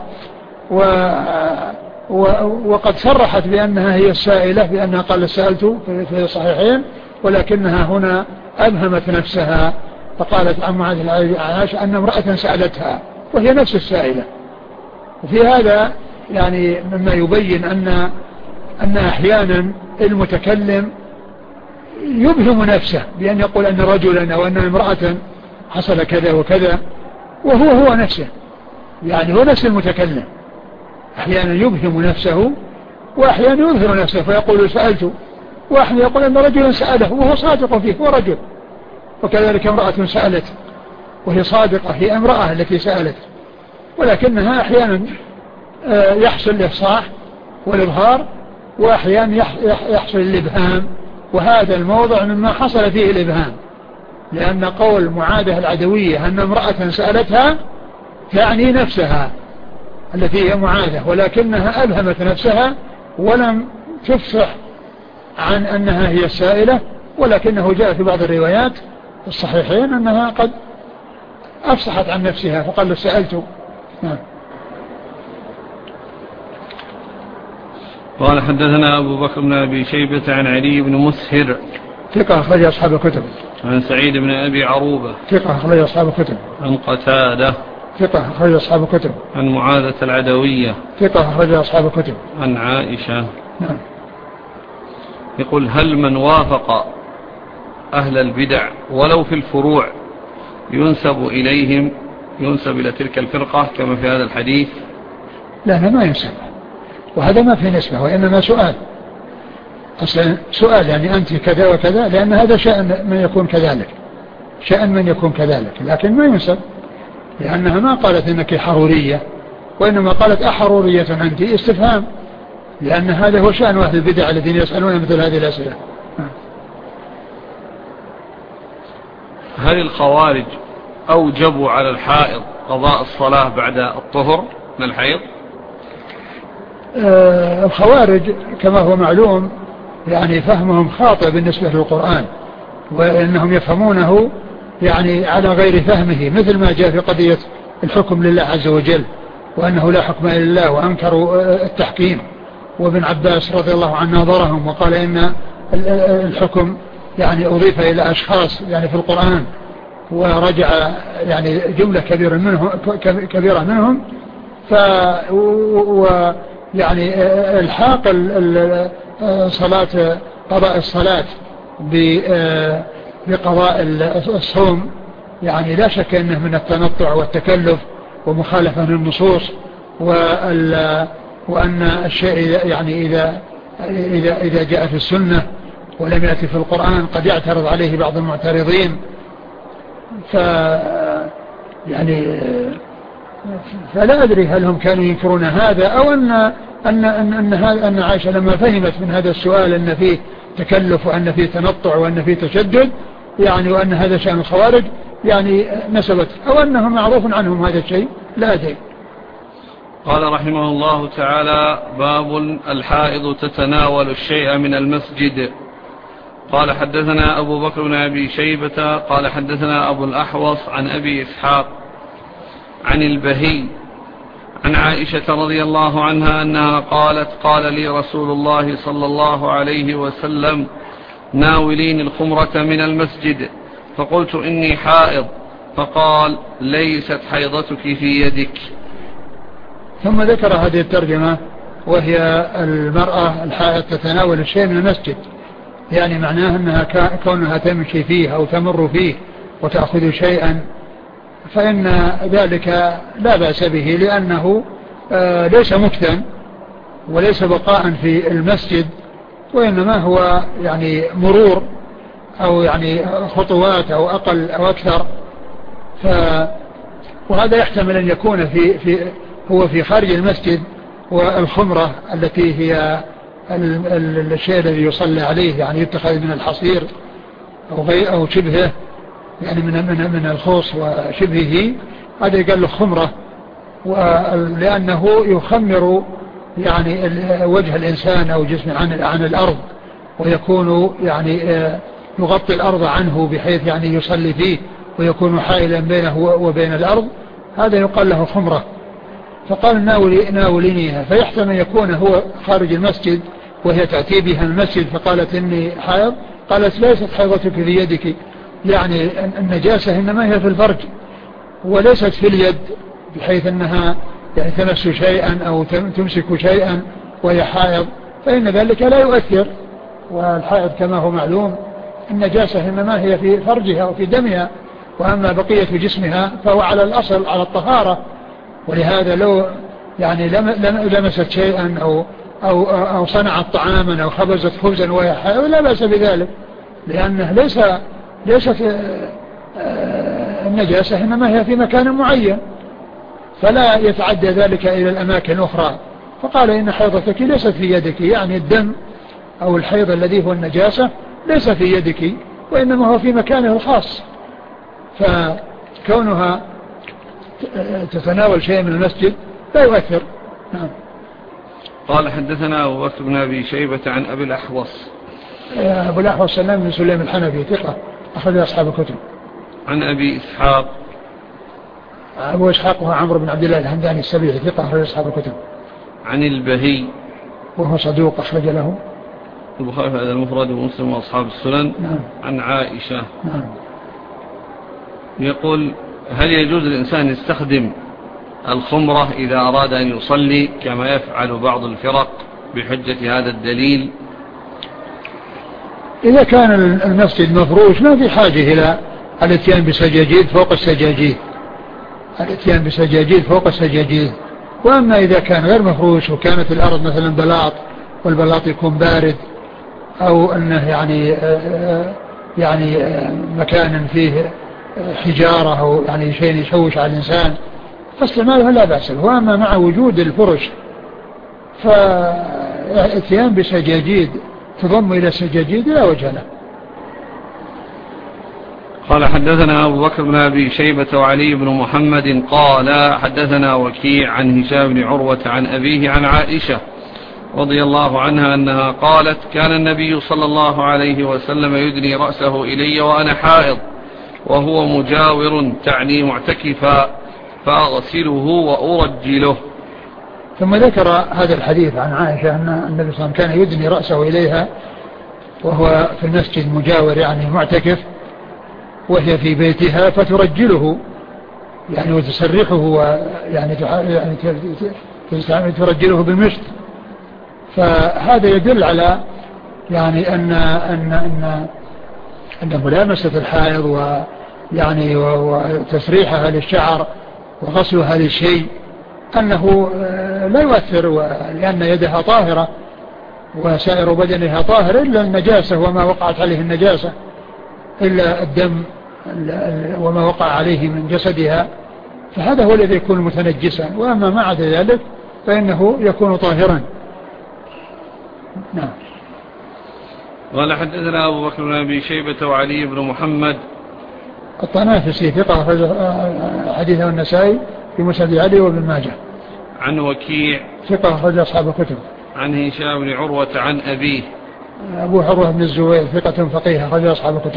وقد صرحت بأنها هي السائلة بأنها قال سألت في الصحيحين، ولكنها هنا أبهمت نفسها فقالت عن معاذ العائشة أن امرأة سألتها وهي نفس السائلة. وفي هذا يعني مما يبين أن أحيانا المتكلم يبهم نفسه بأن يقول أن رجلا أو أن امرأة حصل كذا وكذا وهو نفسه، يعني هو نفس المتكلم أحيانا يبهم نفسه وأحيانا يظهر نفسه فيقول سألت، وأحيانا يقول أن رجلا سأله وهو صادق فيه هو رجل، وكذلك امرأة سألت وهي صادقة هي امرأة التي سألت، ولكنها أحيانا يحصل الإفصاح والإظهار وأحيانا يحصل الإبهام، وهذا الموضع مما حصل فيه الإبهام، لأن قول معاذة العدوية أن امرأة سألتها تعني نفسها التي هي معاذة، ولكنها أبهمت نفسها ولم تفصح عن أنها هي السائلة، ولكنه جاء في بعض الروايات الصحيحين أنها قد أفصحت عن نفسها فقال سألت. نعم. قال حدثنا أبو بكر بن أبي شيبة عن علي بن مسهر ثقة أخرج أصحاب الكتب. عن سعيد بن أبي عروبة ثقة أخرج أصحاب الكتب. عن قتادة ثقة أخرج أصحاب الكتب. عن معاذة العدوية ثقة أخرج أصحاب الكتب. عن عائشة. نعم. يقول هل من وافق أهل البدع ولو في الفروع ينسب إليهم، ينسب إلى تلك الفرقة كما في هذا الحديث؟ لا ما ينسب، وهذا ما في نسبة، وإنما سؤال، أصلا سؤال يعني أنت كذا وكذا، لأن هذا شأن من يكون كذلك، شأن من يكون كذلك، لكن ما ينسب، لأنها ما قالت إنك حرورية، وإنما قالت أحرورية أنت، استفهام، لأن هذا هو شأن أهل البدع الذين يسألون مثل هذه الأسئلة. هل الخوارج أوجبوا على الحائض قضاء الصلاة بعد الطهر من الحيض؟ الخوارج كما هو معلوم يعني فهمهم خاطئ بالنسبة للقرآن، وإنهم يفهمونه يعني على غير فهمه، مثل ما جاء في قضية الحكم لله عز وجل، وأنه لا حكم إلا الله، وأنكروا التحكيم. وابن عباس رضي الله عنه نظرهم وقال إن الحكم يعني أضيف إلى أشخاص يعني في القرآن، ورجع يعني جملة كبيرة منهم يعني الحاق صلاة قضاء الصلاة بقضاء الصوم، يعني لا شك أنه من التنطع والتكلف ومخالفة للنصوص، وأن الشيء يعني إذا جاء في السنة ولم يأتي في القرآن قد يعترض عليه بعض المعترضين، فلا أدري هل هم كانوا ينكرون هذا، أو أن عائشة لما فهمت من هذا السؤال أن فيه تكلف وأن فيه تنطع وأن فيه تشدد يعني، وأن هذا شأن الخوارج يعني نسبت، أو أنهم معروف عنهم هذا الشيء، لا أدري. قال رحمه الله تعالى: باب الحائض تتناول الشيء من المسجد. قال حدثنا أبو بكر بن أبي شيبة قال حدثنا أبو الأحوص عن أبي إسحاق عن البهي عن عائشة رضي الله عنها أنها قالت: قال لي رسول الله صلى الله عليه وسلم: ناولين الخمرة من المسجد، فقلت: إني حائض، فقال: ليست حيضتك في يدك. ثم ذكر هذه الترجمة، وهي المرأة الحائض تتناول الشيء من المسجد، يعني معناه أنها كونها تمشي فيه أو تمر فيه وتأخذ شيئا، فإن ذلك لا بأس به، لأنه ليس مكثا وليس بقاء في المسجد، وإنما هو يعني مرور أو يعني خطوات أو أقل أو أكثر. وهذا يحتمل أن يكون هو في خارج المسجد، والخمرة التي هي الشيء الذي يصلى عليه يعني يتخذ من الحصير أو شبهه، يعني من الخوص وشبهه، هذا يقال له خمرة، لأنه يخمر يعني وجه الإنسان أو جسمه عن الأرض، ويكون يعني يغطي الأرض عنه بحيث يعني يصلي فيه ويكون حائلا بينه وبين الأرض، هذا يقال له خمرة. فقال: ناولينيها، فيحتمل يكون هو خارج المسجد وهي تأتي بها المسجد، فقالت: إني حائض، قالت: ليست حيضتك في يدك، يعني النجاسة إنما هي في الفرج وليست في اليد، بحيث أنها يعني تمس شيئا أو تمسك شيئا وهي حائض، فإن ذلك لا يؤثر. والحائض كما هو معلوم النجاسة إنما هي في فرجها وفي دمها، وأما بقية جسمها فهو على الأصل على الطهارة، ولهذا لو يعني لمست شيئا أو صنعت طعاما أو خبزت خبزا وهي حائض لا بأس بذلك، لأنه ليست النجاسة إنما هي في مكان معين، فلا يتعدى ذلك إلى الأماكن الأخرى. فقال: إن حيضتك ليست في يدك، يعني الدم أو الحيض الذي هو النجاسة ليس في يدك، وإنما هو في مكانه الخاص، فكونها تتناول شيء من المسجد لا يؤثر. نعم. قال حدثنا أبو بكر بن أبي شيبة عن أبي الأحوص. أبو الأحوص سلام بن سليم الحنفي ثقة أخرج أصحاب الكتب. عن أبي إسحاق. أبو إسحاق هو عمرو بن عبد الله الهمداني السبيعي ثقة أخرج أصحاب الكتب. عن البهي وهو صدوق أخرج له البخاري في المفرد ومسلم وأصحاب السنن. نعم. عن عائشة. نعم. يقول: هل يجوز الإنسان يستخدم الخمرة إذا أراد أن يصلي كما يفعل بعض الفرق بحجة هذا الدليل؟ إذا كان المسجد مفروش ما في حاجة إلى الاتيان بسجاجيد فوق السجاجيد، الاتيان بسجاجيد فوق السجاجيد. وأما إذا كان غير مفروش وكانت الأرض مثلا بلاط والبلاط يكون بارد أو أنه يعني مكان فيه حجارة أو يعني شيء يشوش على الإنسان فاستعماله لا بأس. وأما مع وجود الفرش فالاتيان بسجاجيد تضم إلى السجاجيد لا وجه له. قال حدثنا أبو بكر بن أبي شيبة وعلي بن محمد قال حدثنا وكيع عن هشام بن عروة عن أبيه عن عائشة رضي الله عنها أنها قالت كان النبي صلى الله عليه وسلم يدني رأسه إلي وأنا حائض وهو مجاور تعني معتكفا فأغسله وأرجله. ثم ذكر هذا الحديث عن عائشة أن النبي صلى الله عليه وسلم كان يدني رأسه إليها وهو في المسجد مجاور يعني معتكف وهي في بيتها فترجله يعني وتسرحه ويعني ترجله بالمشط. فهذا يدل على يعني أن ملامسة الحائض ويعني وتسريحها للشعر وغسلها للشيء أنه لا يؤثر لأن يدها طاهرة وسائر بدنها طاهر إلا النجاسة وما وقعت عليه النجاسة إلا الدم وما وقع عليه من جسدها فهذا هو الذي يكون متنجسا. وأما ما عدا ذلك فإنه يكون طاهرا. نعم. قال حدثنا أبو بكر بن أبي شيبة وعلي بن محمد الطنافسي ثقة حديثه النسائي في مسند علي وابن ماجه. عن وكيع ثقة أخرج أصحاب الكتب. عن هشام بن عروة عن أبيه أبو عروة بن الزبير ثقة فقيه أخرج أصحاب الكتب.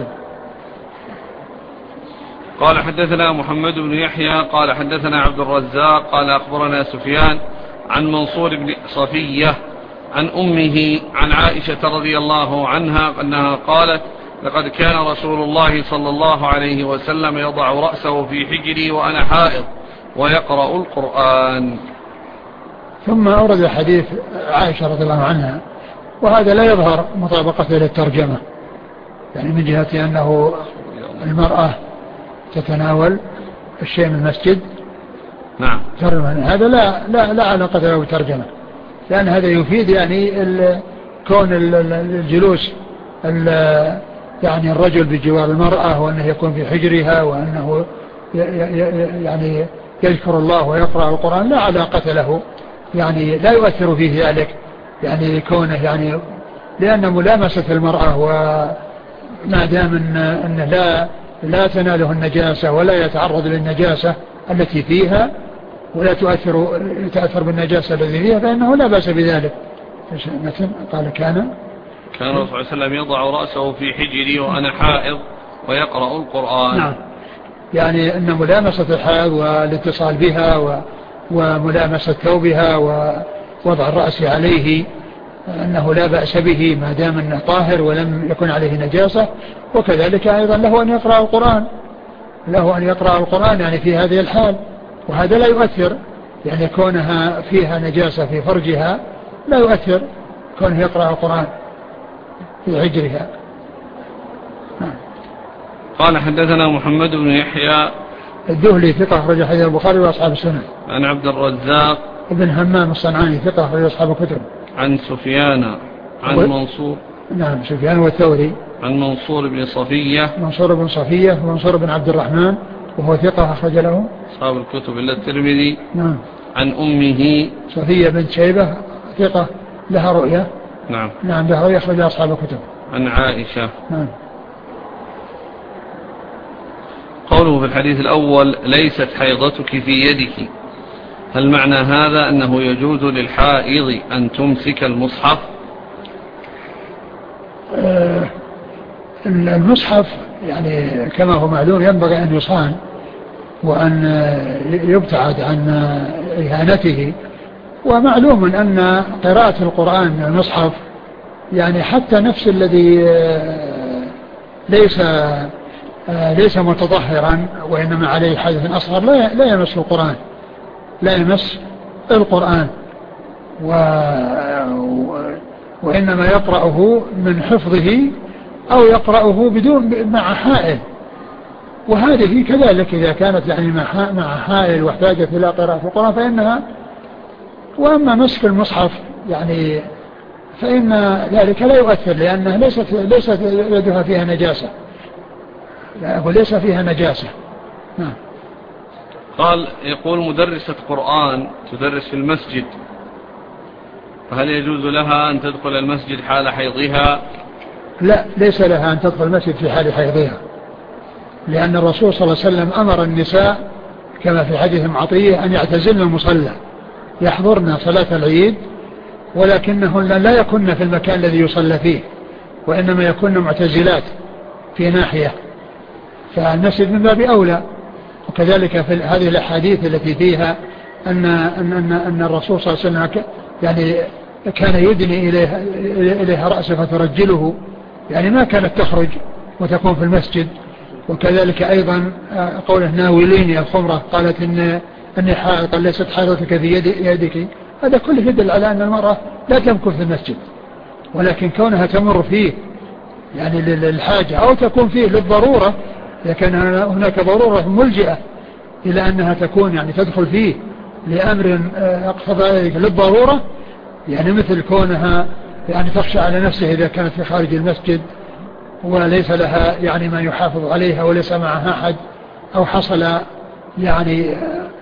قال حدثنا محمد بن يحيى قال حدثنا عبد الرزاق قال أخبرنا سفيان عن منصور بن صفية عن أمه عن عائشة رضي الله عنها أنها قالت لقد كان رسول الله صلى الله عليه وسلم يضع رأسه في حجري وأنا حائض ويقرأ القرآن. ثم أورد حديث عائشة رضي الله عنها وهذا لا يظهر مطابقته للترجمة يعني من جهة أنه المرأة تتناول الشيء من المسجد. نعم. هذا لا علاقة له بالترجمة لأن هذا يفيد يعني كون الجلوس يعني الرجل بجوار المرأة وأنه يكون في حجرها وأنه يعني يذكر الله ويقرأ القرآن لا علاقة له يعني لا يؤثر فيه ذلك يعني كونه يعني لأن ملامسة المرأة وما دام أنه لا تناله النجاسة ولا يتعرض للنجاسة التي فيها ولا تأثر بالنجاسة التي فيها فإنه لا بأس بذلك. مثل قال كان الرسول صلى الله عليه وسلم يضع رأسه في حجري وأنا حائض ويقرأ القرآن. نعم. يعني أن ملامسة الحائض والاتصال بها وملامسة ثوبها ووضع الرأس عليه أنه لا بأس به ما دام أنه طاهر ولم يكن عليه نجاسة. وكذلك أيضا له أن يقرأ القرآن يعني في هذه الحال وهذا لا يؤثر يعني كونها فيها نجاسة في فرجها لا يؤثر كونه يقرأ القرآن في حجرها. قال حدثنا محمد بن يحيى الدهلي ثقة أخرج حديث البخاري وأصحاب السنن. عن عبد الرزاق ابن همام الصنعاني ثقة أخرج أصحاب الكتب. عن سفيان عن منصور. نعم سفيان والثوري. عن منصور بن صفية. منصور بن صفية ومنصور بن عبد الرحمن وهو ثقة أخرج له أصحاب الكتب إلا الترمذي. نعم. عن أمه صفية بنت شيبة ثقة لها رؤية. نعم. نعم لها رؤية أخرج أصحاب الكتب. عن عائشة. نعم. قوله في الحديث الأول ليست حيضتك في يدك هل معنى هذا أنه يجوز للحائض أن تمسك المصحف؟ المصحف يعني كما هو معلوم ينبغي أن يصان وأن يبتعد عن إهانته. ومعلوم أن قراءة القرآن من المصحف يعني حتى نفس الذي ليس متطهرا وإنما عليه حدث أصغر لا يمس القرآن وإنما يقرأه من حفظه أو يقرأه بدون مع حائل وهذه كذلك إذا كانت يعني مع حائل واحتاجت إلى قراءة القرآن فإنها. وأما مسك المصحف يعني فإن ذلك لا يؤثر لأنها ليست يدها فيها نجاسة، وليس فيها نجاسة. نعم. قال يقول مدرسة قرآن تدرس في المسجد، فهل يجوز لها أن تدخل المسجد حال حيضها؟ لا، ليس لها أن تدخل المسجد في حال حيضها، لأن الرسول صلى الله عليه وسلم أمر النساء كما في حديث عطية أن يعتزلن المصلى، يحضرن صلاة العيد ولكنهن لا يكن في المكان الذي يصلى فيه، وإنما يكن معتزلات في ناحية، فالمسجد من باب أولى. وكذلك في هذه الأحاديث التي فيها أن الرسول صلى الله عليه وسلم يعني كان يدني إليها رأسه فترجله، يعني ما كانت تخرج وتكون في المسجد. وكذلك أيضا قوله ناوليني الخمرة، قالت أني حائض ليست حائضتك في يدك. هذا كله يدل على أن المرأة لا تمكث في المسجد، ولكن كونها تمر فيه يعني للحاجة أو تكون فيه للضرورة، إذا كان هناك ضرورة ملجئة إلى أنها تكون يعني تدخل فيه لأمر اقتضى ذلك للضرورة، يعني مثل كونها يعني تخشى على نفسها إذا كانت في خارج المسجد وليس لها يعني ما يحافظ عليها وليس معها أحد، أو حصل يعني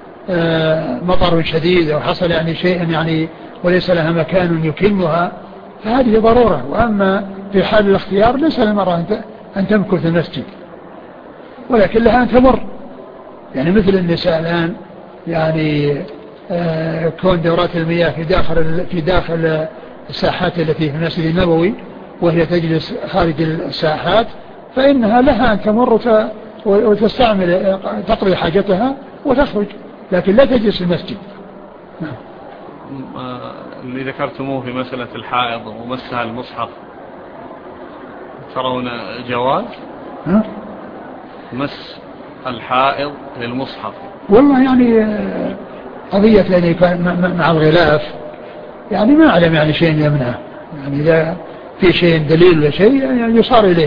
مطر شديد أو حصل يعني شيء يعني وليس لها مكان يكلمها، فهذه ضرورة. وأما في حال الاختيار ليس للمرأة أن تمكث في المسجد، ولكن لها أن تمر، يعني مثل النساء الآن يعني كون دورات المياه في داخل الساحات التي في المسجد النبوي وهي تجلس خارج الساحات، فإنها لها أن تمر وتستعمل تقضي حاجتها وتخرج، لكن لا تجلس في المسجد. اللي ذكرتموه في مسألة الحائض ومسها المصحف، ترون جواز مس الحائض للمصحف؟ والله يعني قضية يعني مع الغلاف يعني ما أعلم يعني شيء يمنع، يعني إذا في شيء دليل ولا شيء يعني يصار إليه،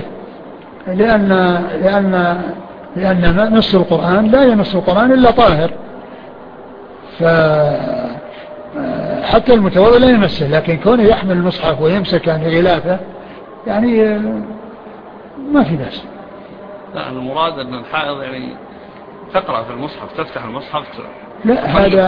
لأن نص القرآن لا ينص القرآن إلا طاهر، فحتى المتوضئ لا يمسه، لكن كونه يحمل المصحف ويمسك عن غلافه يعني ما في بأس. لا، المراد أن الحائض يعني تقرأ في المصحف، تفتح المصحف. لا،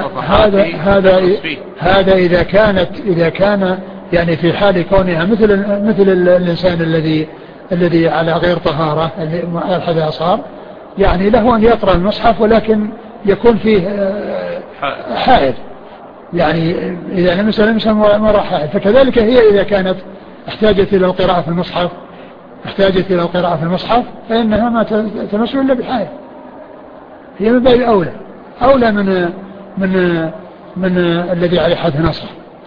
هذا إذا كان يعني في حال كونها مثل الإنسان الذي على غير طهارة الحدث صار، يعني له أن يقرأ المصحف ولكن يكون فيه حائل، يعني إذا لمسه مرة حائل. فكذلك هي إذا كانت احتاجت إلى القراءة في المصحف فإنها ما تمس إلا بحائل، هي من باب أولى من الذي عليه حد نصر.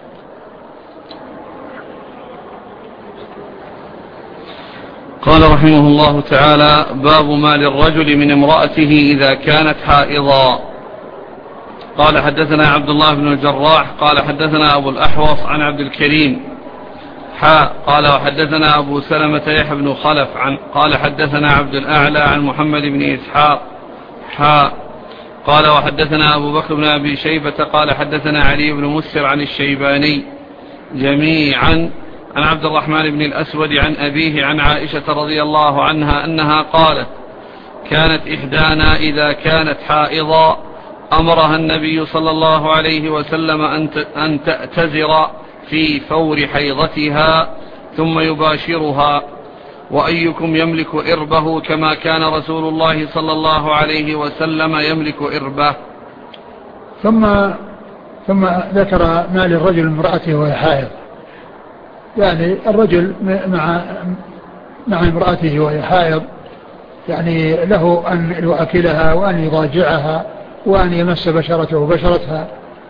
قال رحمه الله تعالى: باب ما للرجل من امرأته إذا كانت حائضا. قال حدثنا عبد الله بن الجراح قال حدثنا أبو الأحوص عن عبد الكريم قال وحدثنا أبو سلمة يحيى بن خلف قال حدثنا عبد الأعلى عن محمد بن إسحاق قال وحدثنا أبو بكر بن أبي شيبة قال حدثنا علي بن مسر عن الشيباني جميعا عن عبد الرحمن بن الأسود عن أبيه عن عائشة رضي الله عنها أنها قالت: كانت إحدانا إذا كانت حائضا أمرها النبي صلى الله عليه وسلم أن تأتزر في فور حيضتها ثم يباشرها، وأيكم يملك إربه كما كان رسول الله صلى الله عليه وسلم يملك إربه. ثم ذكر ما للرجل امرأته وهي حائض، يعني الرجل مع امرأته وهي حائض يعني له أن يؤكلها وأن يضاجعها وأن يمس بشرته بشرتها،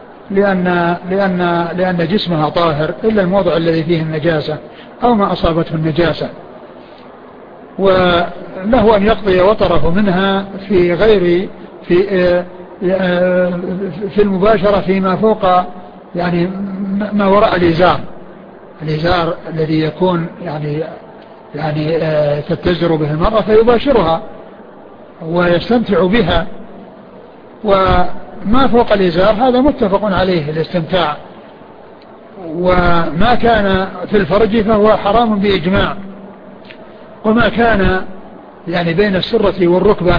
لأن جسمها طاهر إلا الموضع الذي فيه النجاسة أو ما أصابته النجاسة، وله أن يقضي وطره منها في المباشرة فيما فوق يعني ما وراء الإزار الذي يكون يعني تتزر به المرأة فيباشرها، ويستمتع بها، وما فوق الإزار هذا متفق عليه الاستمتاع، وما كان في الفرج فهو حرام بإجماع، وما كان يعني بين السرة والركبة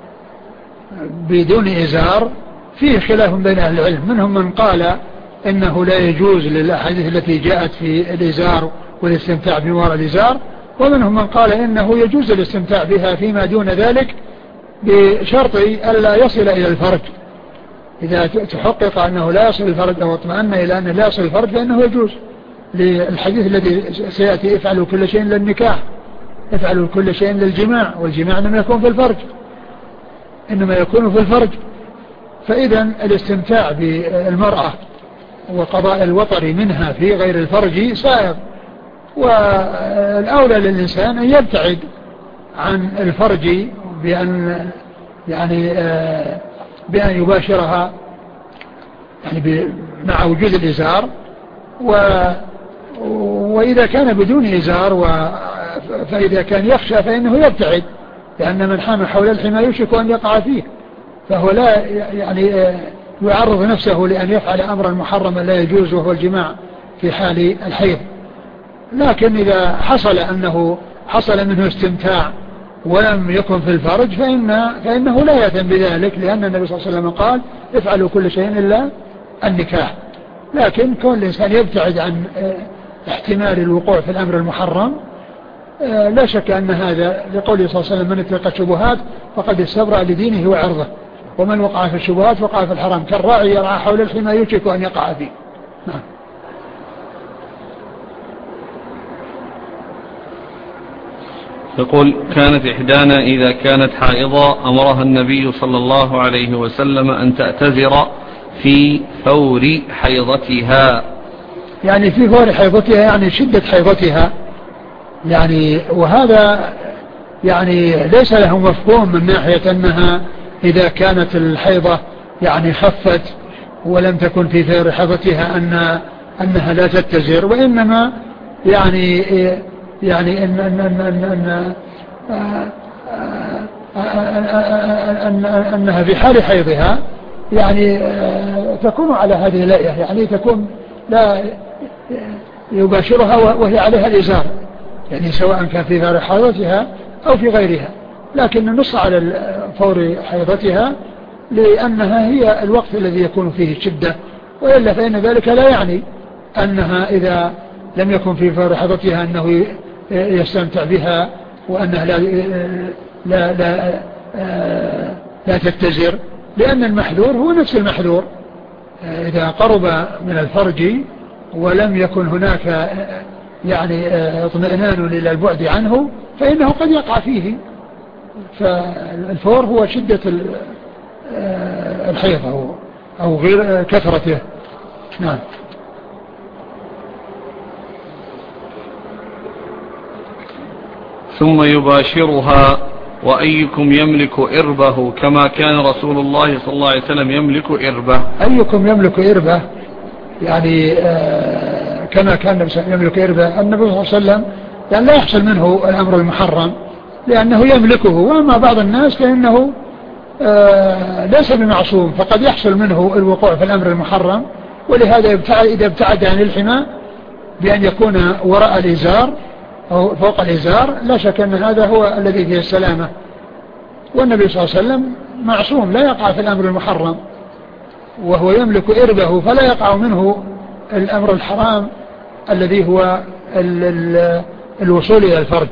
بدون إزار فيه خلاف بين أهل العلم، منهم من قال إنه لا يجوز للأحاديث التي جاءت في الإزار والاستمتاع بوراء الإزار، ومنهم من قال إنه يجوز الاستمتاع بها فيما دون ذلك بشرط ألا يصل إلى الفرج. إذا تحقق أنه لا يصل الفرج أو اطمأن إلى أنه لا يصل الفرج فإنه يجوز، للحديث الذي سيأتي افعلوا كل شيء للنكاح، افعلوا كل شيء للجماع، والجماع لم يكن في الفرج إنما يكون في الفرج. فإذا الاستمتاع بالمرأة وقضاء الوطر منها في غير الفرج سائغ، والأولى للإنسان أن يبتعد عن الفرج بأن بأن يباشرها يعني مع وجود الإزار، وإذا كان بدون إزار فإذا كان يخشى فإنه يبتعد، لأن من حام حول الحمى يوشك أن يقع فيه، فهو لا يعني يعرض نفسه لأن يفعل أمرا محرما لا يجوز وهو الجماع في حال الحيض. لكن إذا حصل منه استمتاع ولم يكن في الفرج فإنه لا يأثم بذلك، لأن النبي صلى الله عليه وسلم قال افعلوا كل شيء إلا النكاح. لكن كون الإنسان يبتعد عن احتمال الوقوع في الأمر المحرم لا شك أن هذا لقوله صلى الله عليه وسلم من اتقى الشبهات فقد استبرأ لدينه وعرضه، ومن وقع في الشبهات وقع في الحرام، كالراعي يرعى حول الحمى يوشك أن يقع فيه. نعم. يقول كانت إحدانا إذا كانت حائضة أمرها النبي صلى الله عليه وسلم أن تعتذر في فور حيضتها، يعني في فور حيضتها يعني شدة حيضتها، يعني وهذا يعني ليس له مفهوم من ناحية أنها إذا كانت الحيضة يعني خفت ولم تكن في فور حيضتها أنها لا تتزر، وإنما يعني أنها في حال حيضها يعني تكون على هذه الهيئة، يعني تكون لا يباشرها وهي عليها الإزار، يعني سواء كان في فور حيضتها أو في غيرها، لكن نص على فور حيضتها لأنها هي الوقت الذي يكون فيه الشدة، وإلا فإن ذلك لا يعني أنها إذا لم يكن في فور حيضتها أنه يستمتع بها وأنها لا تتزر، لأن المحذور هو نفس المحذور، إذا قرب من الفرج ولم يكن هناك يعني اطمئنان إلى البعد عنه فإنه قد يقع فيه. فالفور هو شدة الحيض أو غير كثرته. نعم. ثم يباشرها وأيكم يملك إربه كما كان رسول الله صلى الله عليه وسلم يملك إربه. أيكم يملك إربه يعني كما كان يملك إربه النبي صلى الله عليه وسلم، يعني لا يحصل منه الأمر المحرم لأنه يملكه، وأما بعض الناس فإنه ليس بمعصوم، فقد يحصل منه الوقوع في الأمر المحرم، ولهذا إذا ابتعد عن الحمى بأن يكون وراء الإزار أو فوق الإزار لا شك أن هذا هو الذي فيه السلامة، والنبي صلى الله عليه وسلم معصوم لا يقع في الأمر المحرم، وهو يملك إربه فلا يقع منه الأمر الحرام الذي هو الوصول إلى الفرج.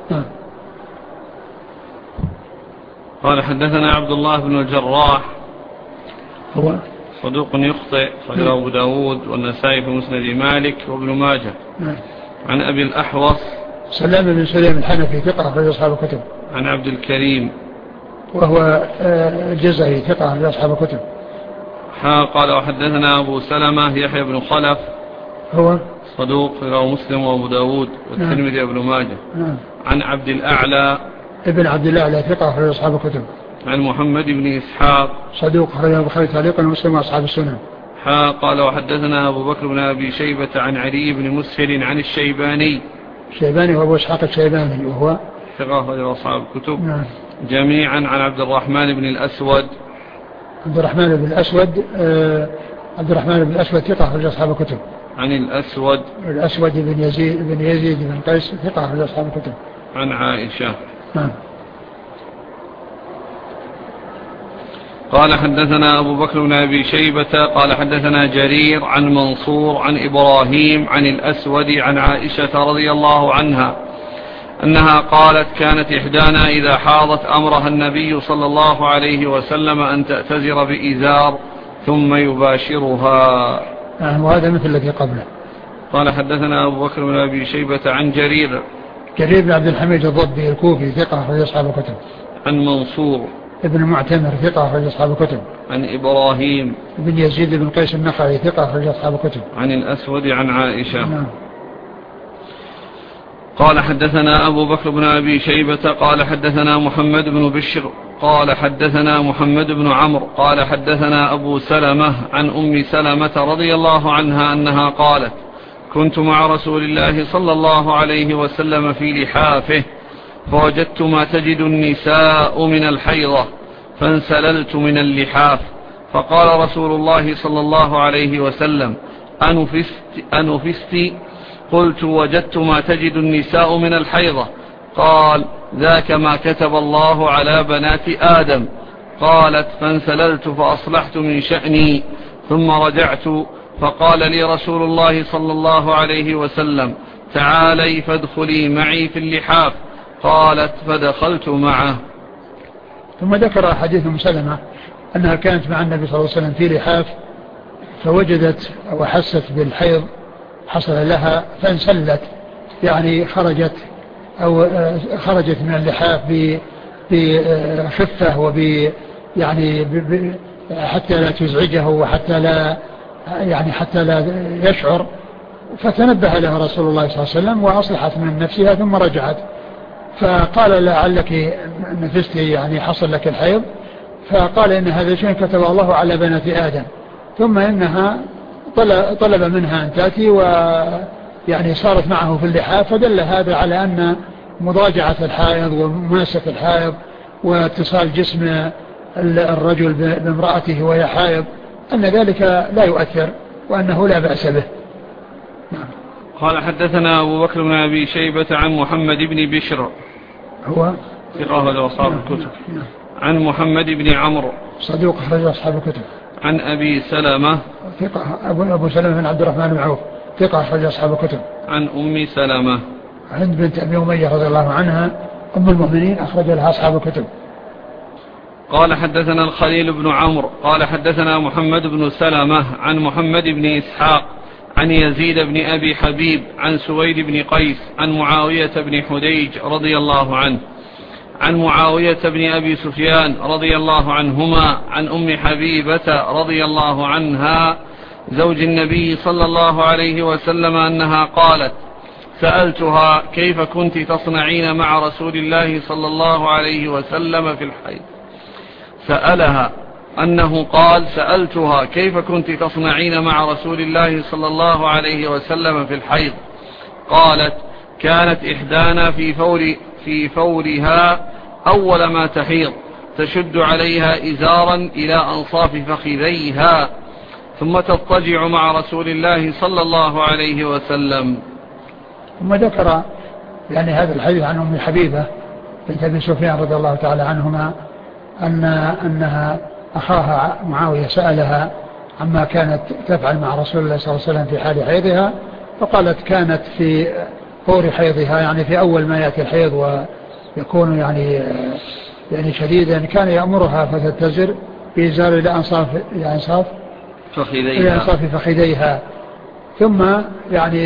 قال حدثنا عبد الله بن الجراح هو صدوق يخطئ، صدر أبو داود والنسائي في مسند مالك وابن ماجه. عن أبي الأحوص سلام بن سليم الحنفي ثقة أخرج أصحاب الكتب. عن عبد الكريم وهو الجزائري ثقة أخرج أصحاب الكتب. قال وحدثنا أبو سلمة يحيى بن خلف هو صدوق رواه مسلم وأبو داود والترمذي وابن ماجه. عن عبد الأعلى ابن عبد الأعلى ثقة أخرج أصحاب الكتب. عن محمد بن إسحاق صدوق أخرج البخاري تعليقا ومسلم وأصحاب السنن. قال وحدثنا أبو بكر بن أبي شيبة عن علي بن مسهر عن الشيباني هو أبو إسحاق الشيباني وهو ثقة أخرج أصحاب الكتب. جميعا عن عبد الرحمن بن الأسود. عبد الرحمن بن الأسود ثقة أخرج أصحاب الكتب. عن الأسود بن يزيد بن قيس ثقة أخرج أصحاب الكتب. عن عائشة. نعم. قال حدثنا أبو بكر بن أبي شيبة قال حدثنا جرير عن منصور عن إبراهيم عن الأسود عن عائشة رضي الله عنها أنها قالت كانت إحدانا إذا حاضت أمرها النبي صلى الله عليه وسلم أن تأتزر بإزار ثم يباشرها. وهذا مثل الذي قبله. قال حدثنا أبو بكر بن أبي شيبة عن جرير بن عبد الحميد الضبي الكوفي ثقة أخرج أصحاب الكتب. عن منصور ابن معتمر ثقة أخرج أصحاب الكتب. عن إبراهيم بن يزيد بن قيس النخعي ثقة أخرج أصحاب الكتب. عن الأسود عن عائشة. نعم. قال حدثنا أبو بكر بن أبي شيبة قال حدثنا محمد بن بشر قال حدثنا محمد بن عمرو قال حدثنا أبو سلمة عن أم سلمة رضي الله عنها أنها قالت كنت مع رسول الله صلى الله عليه وسلم في لحافه فوجدت ما تجد النساء من الحيضة فانسللت من اللحاف فقال رسول الله صلى الله عليه وسلم أنفست؟ قلت وجدت ما تجد النساء من الحيضة. قال ذاك ما كتب الله على بنات آدم. قالت فانسللت فأصلحت من شأني ثم رجعت فقال لي رسول الله صلى الله عليه وسلم تعالي فادخلي معي في اللحاف. قالت فدخلت معه. ثم ذكر حديث أم سلمة أنها كانت مع النبي صلى الله عليه وسلم في لحاف فوجدت أو حست بالحيض حصل لها فانسلت يعني خرجت من اللحاف بخفة يعني حتى لا تزعجه وحتى لا حتى لا يشعر فتنبه لها رسول الله صلى الله عليه وسلم وأصلحت من نفسها ثم رجعت فقال لعلك نفستي يعني حصل لك الحيض فقال إن هذا شيء كتب الله على بنات آدم ثم إنها طلب منها أن تأتي ويعني صارت معه في اللحاف فدل هذا على أن مضاجعة الحائض ومماسة الحائض واتصال جسم الرجل بامرأته وهي حائض أن ذلك لا يؤثر وأنه لا بأس به. قال حدثنا أبو بكر بن أبي شيبة عن محمد بن بشر هو ثقة أصحاب الكتب. عن محمد بن عمرو صدوق أخرج أصحاب الكتب. عن أبي سلمة ثقة أبو سلمة بن عبد الرحمن بن عوف ثقة أخرج أصحاب الكتب. عن أم سلمة هند بنت أبي أمية رضي الله عنها أم المؤمنين أخرج لها أصحاب الكتب. قال حدثنا الخليل بن عمرو قال حدثنا محمد بن سلمة عن محمد بن إسحاق عن يزيد بن أبي حبيب عن سويد بن قيس عن معاوية بن حديج رضي الله عنه عن معاوية بن أبي سفيان رضي الله عنهما عن أم حبيبة رضي الله عنها زوج النبي صلى الله عليه وسلم أنها قالت سألتها كيف كنت تصنعين مع رسول الله صلى الله عليه وسلم في الحيض. سألها أنه قال سألتها كيف كنت تصنعين مع رسول الله صلى الله عليه وسلم في الحيض. قالت كانت إحدانا في فورها أول ما تحيض تشد عليها إزارا إلى أنصاف فخذيها ثم تضطجع مع رسول الله صلى الله عليه وسلم. ثم ذكر يعني هذا الحديث عن أم حبيبة بنت أبي سفيان رضي الله تعالى عنهما أنها أخاها معاوية سألها عما كانت تفعل مع رسول الله صلى الله عليه وسلم في حال حيضها فقالت كانت في فور حيضها يعني في أول ما يأتي الحيض ويكون يعني شديدا كان يأمرها فتتزر بإزار إلى أنصاف فخذيها ثم يعني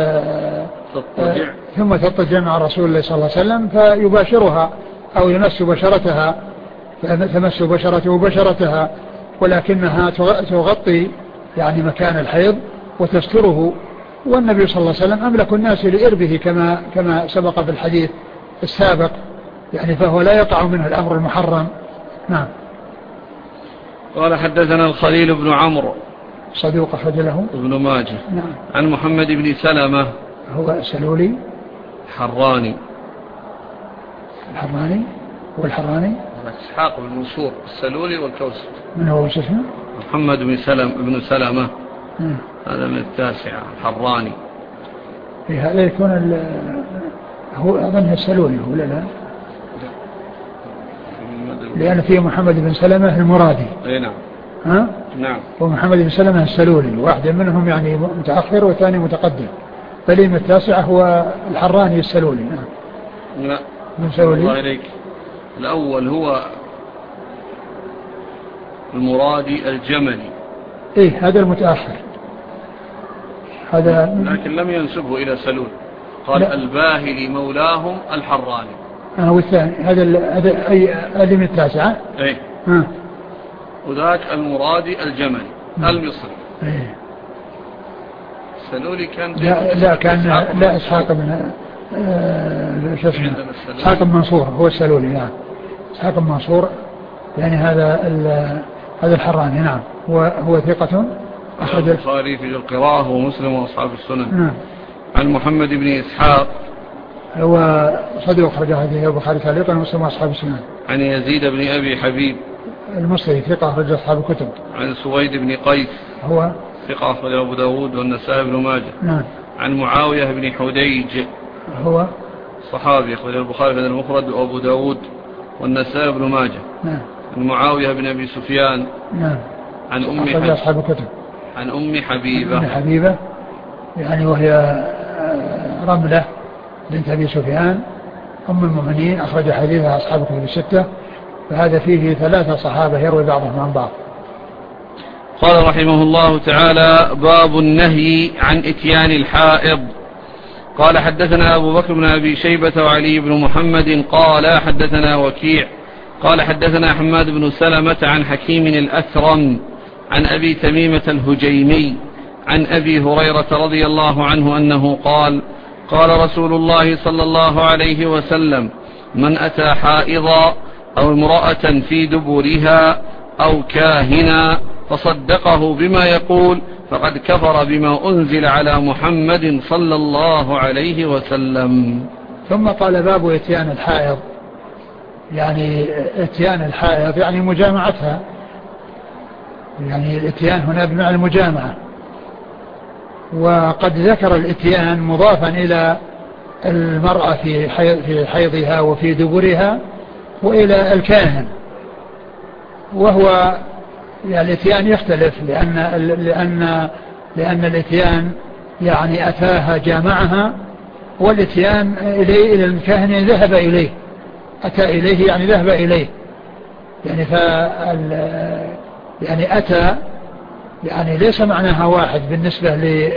ثم تضطجع مع رسول الله صلى الله عليه وسلم فيباشرها أو يمس بشرتها فتمس بشرته بشرتها ولكنها تغطي يعني مكان الحيض وتستره والنبي صلى الله عليه وسلم أملك الناس لإربه كما سبق في الحديث السابق يعني فهو لا يقع منه الأمر المحرم. نعم. قال حدثنا الخليل بن عمرو صدوق أخرج له ابن ماجه. نعم. عن محمد بن سلمة هو سلولي الحراني والحراني إسحاق بن منصور السلولي والكوسج. من هو وش اسمه؟ محمد بن سلمة هذا من التاسعة. الحراني هذا يكون هو أظن السلولي هو لا لأن فيه محمد بن سلمة المرادي. أي نعم. ها؟ نعم. ومحمد بن سلمة السلولي واحد منهم يعني متأخر والثاني متقدم. فليم التاسعة هو الحراني السلولي. نعم. لا. من سلولي. الله إليك. الأول هو المرادي الجملي. إيه هذا المتأخر. هذا لكن لم ينسبه إلى سلول. قال لا. الباهلي مولاهم الحراني. والثاني هذا من التاسعة. إيه. وذاك المرادي الجملي المصري. إيه. السلولي كان لا كان لا إسحاق بن إسحاق بن منصور هو السلولي. نعم إسحاق بن منصور يعني هذا الحراني. نعم هو ثقة أخرج البخاري في القراءة ومسلم وأصحاب السنن. نعم. عن محمد بن إسحاق هو صدوق أخرج هذه البخاري تعليقا ومسلم وأصحاب السنن. عن يزيد بن أبي حبيب المصري ثقة أخرج أصحاب الكتب. عن سويد بن قيس هو ثقة أخرج أبو داود والنسائي بن ماجه. نعم. عن معاوية بن حديج هو صحابي أخرج البخاري في المفرد وأبو داود والنسائي بن ماجه. نعم. عن معاوية بن أبي سفيان. نعم. عن أصحاب الكتب. عن أم حبيبة. أم حبيبة يعني وهي رملة بنت أبي سفيان أم المؤمنين أخرج حديثها أصحاب الكتب الستة. فهذا فيه 3 صحابة يروي بعضهم عن بعض. قال رحمه الله تعالى باب النهي عن إتيان الحائض. قال حدثنا أبو بكر بن أبي شيبة وعلي بن محمد قال حدثنا وكيع قال حدثنا حماد بن سلمة عن حكيم الأثرم عن أبي تميمة الهجيمي عن أبي هريرة رضي الله عنه أنه قال قال رسول الله صلى الله عليه وسلم من أتى حائضا أو امرأة في دبرها أو كاهنا فصدقه بما يقول فقد كفر بما أنزل على محمد صلى الله عليه وسلم. ثم قال باب اتيان الحائض يعني اتيان الحائض يعني مجامعتها يعني الاتيان هنا بمعنى المجامعة. وقد ذكر الاتيان مضافا إلى المرأة في حيضها وفي دبرها وإلى الكاهن. وهو يعني الاتيان يختلف لأن الاتيان يعني أتاها جامعها والاتيان إلى الكاهن ذهب إليه أتى إليه يعني ذهب إليه يعني يعني أتى يعني ليس معناها واحد بالنسبة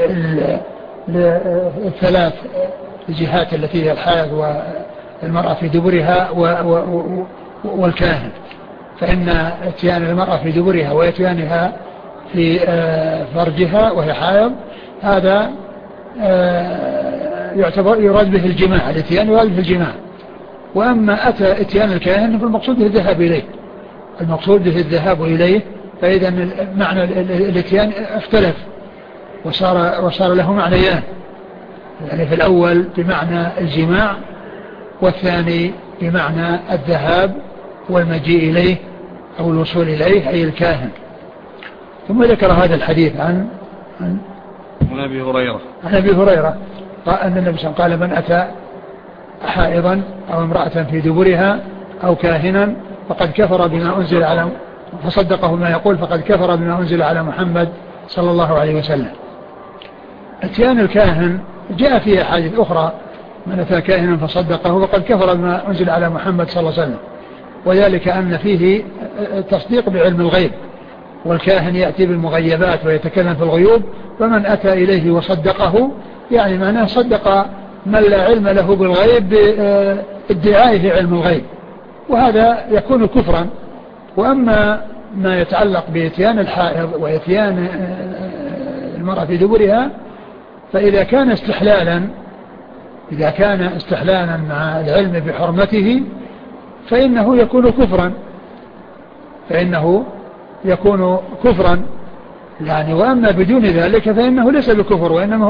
للثلاث الجهات التي هي الحائض والمرأة في دبرها والكاهن. فإن اتيان المرأة في دبرها واتيانها في فرجها وهي حائض هذا يراد به الجماع. الاتيان يراد به الجماع. وأما أتى اتيان الكاهن فالمقصود به الذهاب إليه المقصود به الذهاب إليه. فإذا معنى الاتيان اختلف وصار له معنيان يعني في الأول بمعنى الجماع والثاني بمعنى الذهاب والمجيء إليه أو الوصول إليه أي الكاهن. ثم ذكر هذا الحديث عن أبي هريرة عن أبي هريرة أن النبي صلى الله عليه وسلم قال من أتى حائضا أو امرأة في دبرها أو كاهنا فقد كفر بما أنزل على فصدقه ما يقول فقد كفر بما أنزل على محمد صلى الله عليه وسلم. اتيان الكاهن جاء فيه أحاديث أخرى من أتى كاهنا فصدقه فقد كفر بما أنزل على محمد صلى الله عليه وسلم. وذلك أن فيه تصديق بعلم الغيب والكاهن يأتي بالمغيبات ويتكلم في الغيوب. فمن أتى إليه وصدقه يعني معناه صدق من لا علم له بالغيب بادعائه علم الغيب وهذا يكون كفرا. وأما ما يتعلق بإتيان الحائض وإتيان المرأة في دبرها فإذا كان استحلالا مع العلم بحرمته فإنه يكون كفرا يعني. وأما بدون ذلك فإنه ليس بكفر وإنما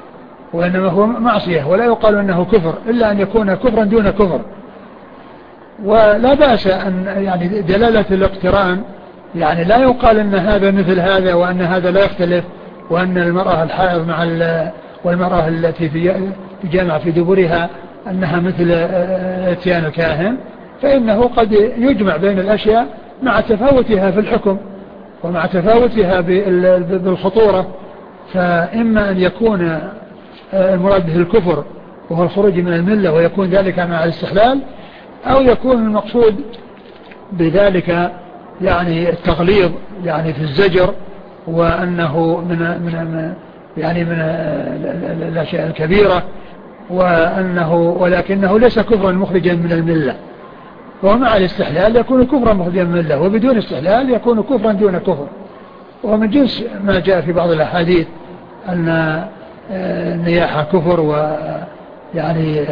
هو معصية ولا يقال أنه كفر إلا أن يكون كفرا دون كفر ولا بأس أن يعني دلالة الاقتران يعني لا يقال أن هذا مثل هذا وأن هذا لا يختلف، وأن المرأة الحائض مع والمرأة التي في جامع في دبرها أنها مثل اتيان الكاهن، فإنه قد يجمع بين الأشياء مع تفاوتها في الحكم ومع تفاوتها بالخطورة. فإما أن يكون المراد به الكفر وهو الخروج من الملة ويكون ذلك مع الاستحلال، أو يكون المقصود بذلك يعني التغليظ يعني في الزجر، وأنه من الأشياء الكبيرة، ولكنه ليس كفرا مخرجا من الملة. ومع الاستحلال يكون كفرا مخرجا من الملة، وبدون استحلال يكون كفرا دون كفر. ومن جنس ما جاء في بعض الأحاديث أن النياحة كفر، ويعني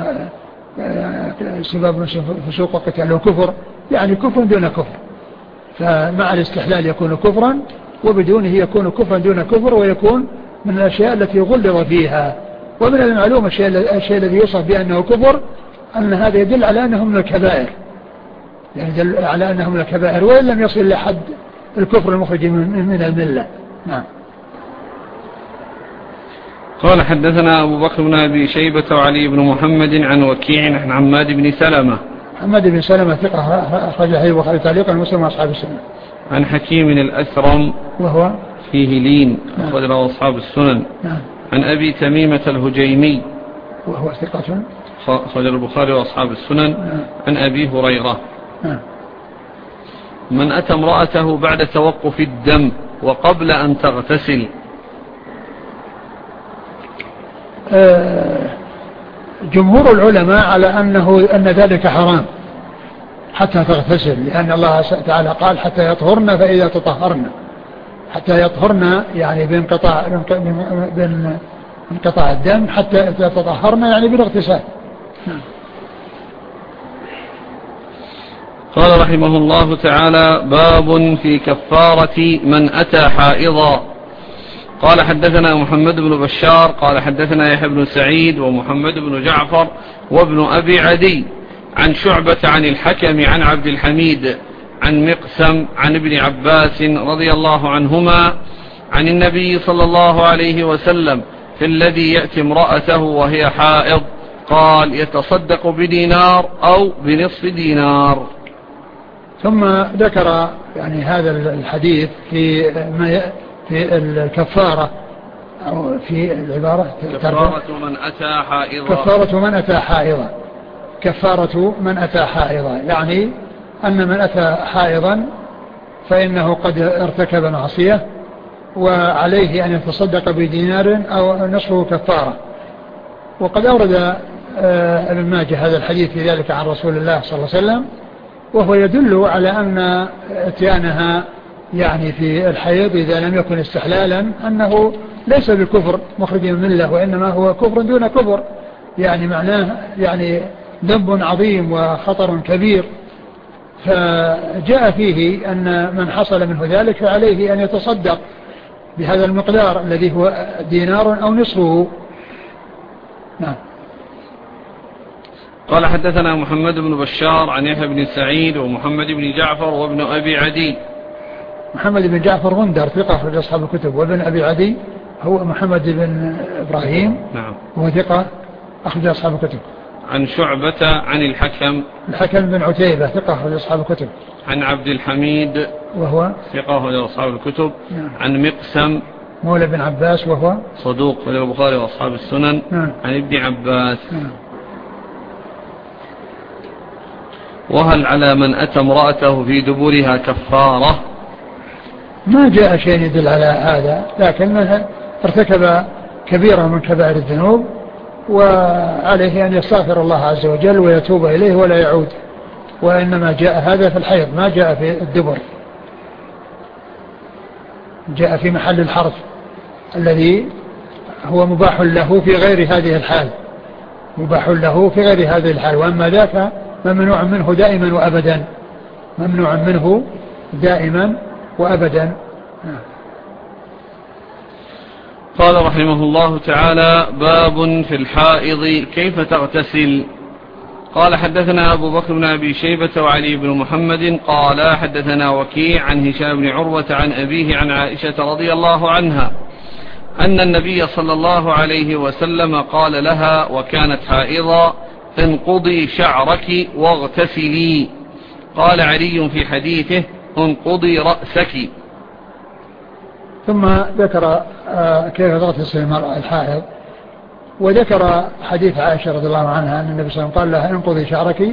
سباب فسوق وقتاله كفر، يعني كفر دون كفر. فمع الاستحلال يكون كفرا، وبدونه يكون كفرا دون كفر، ويكون من الأشياء التي غلظ فيها. ومن المعلوم الشيء الذي يوصف بأنه كفر أن هذا يدل على أنه من الكبائر، يعني يدل على أنه من الكبائر وإن لم يصل لحد الكفر المخرج من الملة. نعم. قال حدثنا أبو بكر بن أبي شيبة وعلي بن محمد عن وكيع عن عماد بن سلمة. عماد بن سلمة ثقة أخرج حديث البخاري تعليقا ومسلم وأصحاب السنة. عن حكيم الأثرم وهو فيه لين أخرج له أصحاب السنن. نعم. عن أبي تميمة الهجيمي وهو ثقة أخرج البخاري وأصحاب السنن. نعم. عن أبي هريرة. نعم. من أتى امرأته بعد توقف الدم وقبل أن تغتسل. جمهور العلماء على أن ذلك حرام حتى تغتسل، لأن الله تعالى قال حتى يطهرن فإذا تطهرن، حتى يطهرن يعني بانقطاع الدم، حتى تطهرن يعني بالاغتسال. قال رحمه الله تعالى: باب في كفارة من أتى حائضا. قال حدثنا محمد بن بشار قال حدثنا يحيى بن سعيد ومحمد بن جعفر وابن أبي عدي عن شعبة عن الحكم عن عبد الحميد عن مقسم عن ابن عباس رضي الله عنهما عن النبي صلى الله عليه وسلم في الذي يأتي امرأته وهي حائض قال: يتصدق بدينار أو بنصف دينار. ثم ذكر يعني هذا الحديث في الكفارة، أو في العبارة كفارة من أتى حائضا. كفارة من أتى حائضا. كفارة من أتى حائضا يعني أن من أتى حائضا فإنه قد ارتكب معصية وعليه أن يتصدق بدينار أو نصفه كفارة. وقد أورد ابن ماجه هذا الحديث في ذلك عن رسول الله صلى الله عليه وسلم، وهو يدل على أن اتيانها يعني في الحيض إذا لم يكن استحلالا أنه ليس بالكفر مخرج من الملة، وإنما هو كفر دون كفر، يعني معناه يعني ذنب عظيم وخطر كبير. فجاء فيه أن من حصل منه ذلك فعليه أن يتصدق بهذا المقدار الذي هو دينار أو نصفه. نعم. قال حدثنا محمد بن بشار عن يحيى بن سعيد ومحمد بن جعفر وابن أبي عدي. محمد بن جعفر غندر ثقة أخرج أصحاب الكتب، وابن أبي عدي هو محمد بن إبراهيم. نعم. وهو ثقة أخرج أصحاب الكتب. عن شعبة عن الحكم بن عتيبة ثقة أخرج أصحاب الكتب. عن عبد الحميد وهو ثقة أخرج أصحاب الكتب. نعم. عن مقسم مولى بن عباس وهو صدوق أخرج البخاري وأصحاب السنن. نعم. عن ابن عباس. نعم. وهل على من أتى امرأته في دبرها كفارة؟ ما جاء شيء يدل على هذا، لكن من ارتكب كبيرة من كبائر الذنوب وعليه أن يستغفر الله عز وجل ويتوب إليه ولا يعود. وإنما جاء هذا في الحيض، ما جاء في الدبر، جاء في محل الحرف الذي هو مباح له في غير هذه الحال، مباح له في غير هذه الحال. وأما ذاك ممنوع منه دائما وأبدا، ممنوع منه دائما وأبدا. قال رحمه الله تعالى: باب في الحائض كيف تغتسل. قال حدثنا أبو بكر بن أبي شيبة وعلي بن محمد قال حدثنا وكيع عن هشام بن عروة عن أبيه عن عائشة رضي الله عنها أن النبي صلى الله عليه وسلم قال لها وكانت حائضا انقضي شعرك واغتسلي. قال علي في حديثه انقضي رأسك. ثم ذكر كيف تغتسل المرأة الحائض، وذكر حديث عائشة رضي الله عنها أن النبي صلى الله عليه وسلم قال لها انقضي شعرك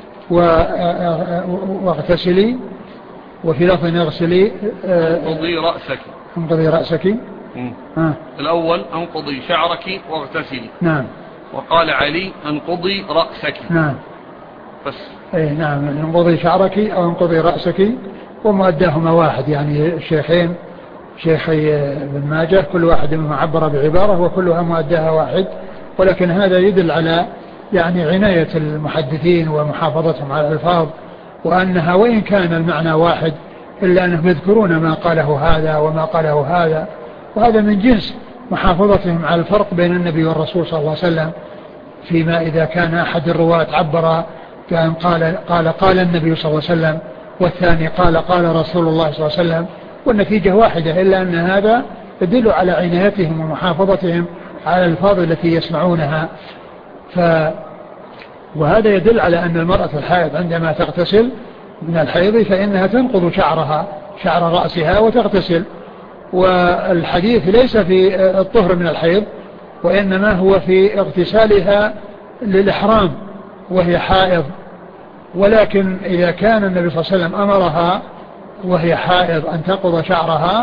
واغتسلي، وفي لفظ اغسلي انقضي رأسك. الأول انقضي شعرك واغتسلي. نعم. وقال علي انقضي رأسك. نعم. بس نعم، انقضي شعرك أو انقضي رأسك، ومؤداهما واحد، يعني الشيخين شيخي ابن ماجه كل واحد منهم عبر بعبارة وكلها مؤداها واحد، ولكن هذا يدل على يعني عناية المحدثين ومحافظتهم على الألفاظ، وأنها وإن كان المعنى واحد إلا أنهم يذكرون ما قاله هذا وما قاله هذا، وهذا من جنس محافظتهم على الفرق بين النبي والرسول صلى الله عليه وسلم، فيما إذا كان أحد الرواة عبر كان قال النبي صلى الله عليه وسلم، والثاني قال رسول الله صلى الله عليه وسلم، والنتيجة واحدة، إلا أن هذا يدل على عنايتهم ومحافظتهم على الألفاظ التي يسمعونها. وهذا يدل على أن المرأة الحائض عندما تغتسل من الحيض فإنها تنقض شعر رأسها وتغتسل. والحديث ليس في الطهر من الحيض، وإنما هو في اغتسالها للإحرام وهي حائض. ولكن إذا كان النبي صلى الله عليه وسلم أمرها وهي حائض أن تنقض شعرها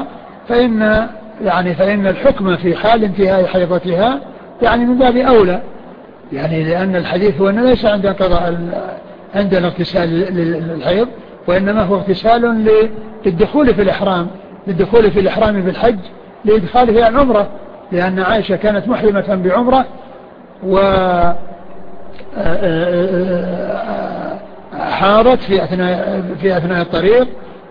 فإن الحكم في حال انتهاء حيضتها يعني من باب أولى، يعني لأن الحديث هو أنه ليس عند الاغتسال للحيض، وإنما هو اغتسال للدخول في الإحرام بالحج، لإدخاله إلى العمرة، لأن عائشة كانت محرمة بعمرة وحارت في أثناء الطريق،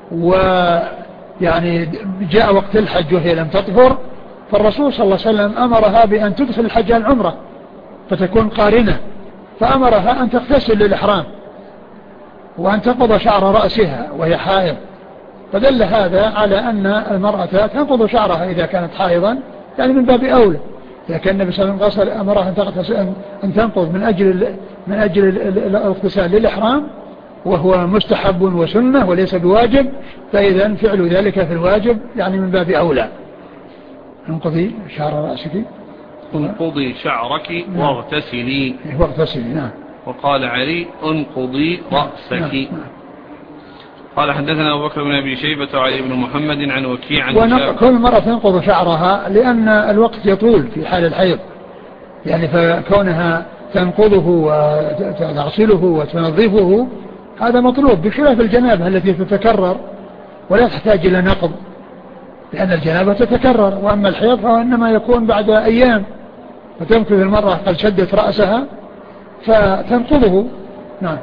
ويعني جاء وقت الحج وهي لم تطهر، فالرسول صلى الله عليه وسلم أمرها بأن تدخل الحج العمرة فتكون قارنة، فأمرها أن تغتسل للإحرام وأن تنقض شعر رأسها وهي حائض. فدل هذا على أن المرأة تنقض شعرها إذا كانت حائضا، يعني من باب أولى. إذا كان النبي صلى الله عليه وسلم أمرها أن تنقض من أجل الاغتسال للإحرام، وهو مستحب وسنة وليس بواجب، فإذا فعل ذلك في الواجب يعني من باب أولى. انقضي شعر رأسك، انقضي شعرك واغتسلي. نعم. وقال علي انقضي رأسك. نعم. قال حدثنا أبو بكر بن أبي شيبة وعلي بن محمد عن وكيع عن كل مرة تنقض شعرها لأن الوقت يطول في حال الحيض، يعني فكونها تنقضه وتغسله وتنظفه هذا مطلوب، بخلاف الجنابة التي تتكرر ولا تحتاج إلى نقض، لأن الجنابة تتكرر، وأما الحيض فإنما يكون بعد أيام، فتمكث المرأة قد شدت رأسها فتنقضه. نعم.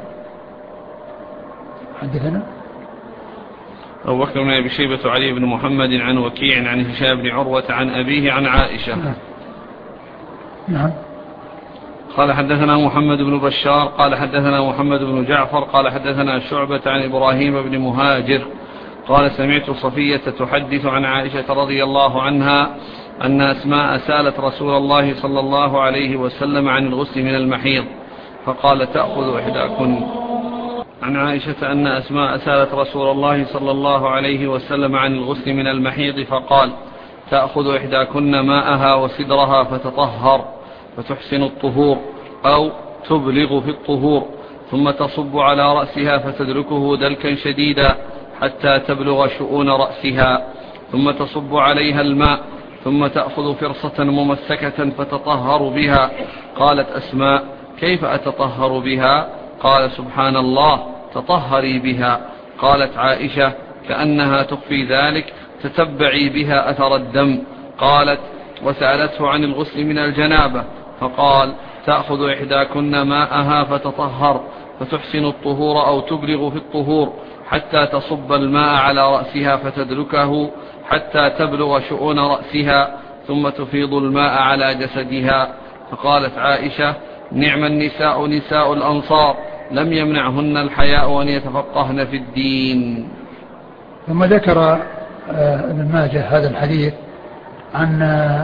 حدثنا أبو بكر بن أبي شيبة وعلي بن محمد عن وكيع عن هشام بن عروة عن أبيه عن عائشة. نعم. قال حدثنا محمد بن بشار قال حدثنا محمد بن جعفر قال حدثنا شعبة عن إبراهيم بن مهاجر قال سمعت صفية تحدث عن عائشة رضي الله عنها أن أسماء سألت رسول الله صلى الله عليه وسلم عن الغسل من المحيض فقال تأخذ إحداكن. عن عائشة أن أسماء سألت رسول الله صلى الله عليه وسلم عن الغسل من المحيض فقال تأخذ إحداكن ماءها وسدرها فتطهر فتحسن الطهور أو تبلغ في الطهور، ثم تصب على رأسها فتدركه دلكا شديدا حتى تبلغ شؤون رأسها، ثم تصب عليها الماء، ثم تأخذ فرصة ممسكة فتطهر بها. قالت أسماء كيف أتطهر بها؟ قال سبحان الله تطهري بها. قالت عائشة كأنها تخفي ذلك تتبعي بها أثر الدم. قالت وسألته عن الغسل من الجنابة فقال تأخذ إحداكن ماءها فتطهر فتحسن الطهور أو تبلغ في الطهور حتى تصب الماء على رأسها فتدركه حتى تبلغ شؤون رأسها ثم تفيض الماء على جسدها. فقالت عائشة نعم النساء نساء الأنصار لم يمنعهن الحياء أن يتفقهن في الدين. ثم ذكر ابن ماجه هذا الحديث عن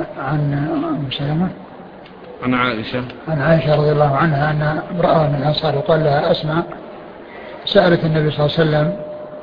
عن عائشة رضي الله عنها أن امرأة من الأنصار يقال لها أسماء سألت النبي صلى الله عليه وسلم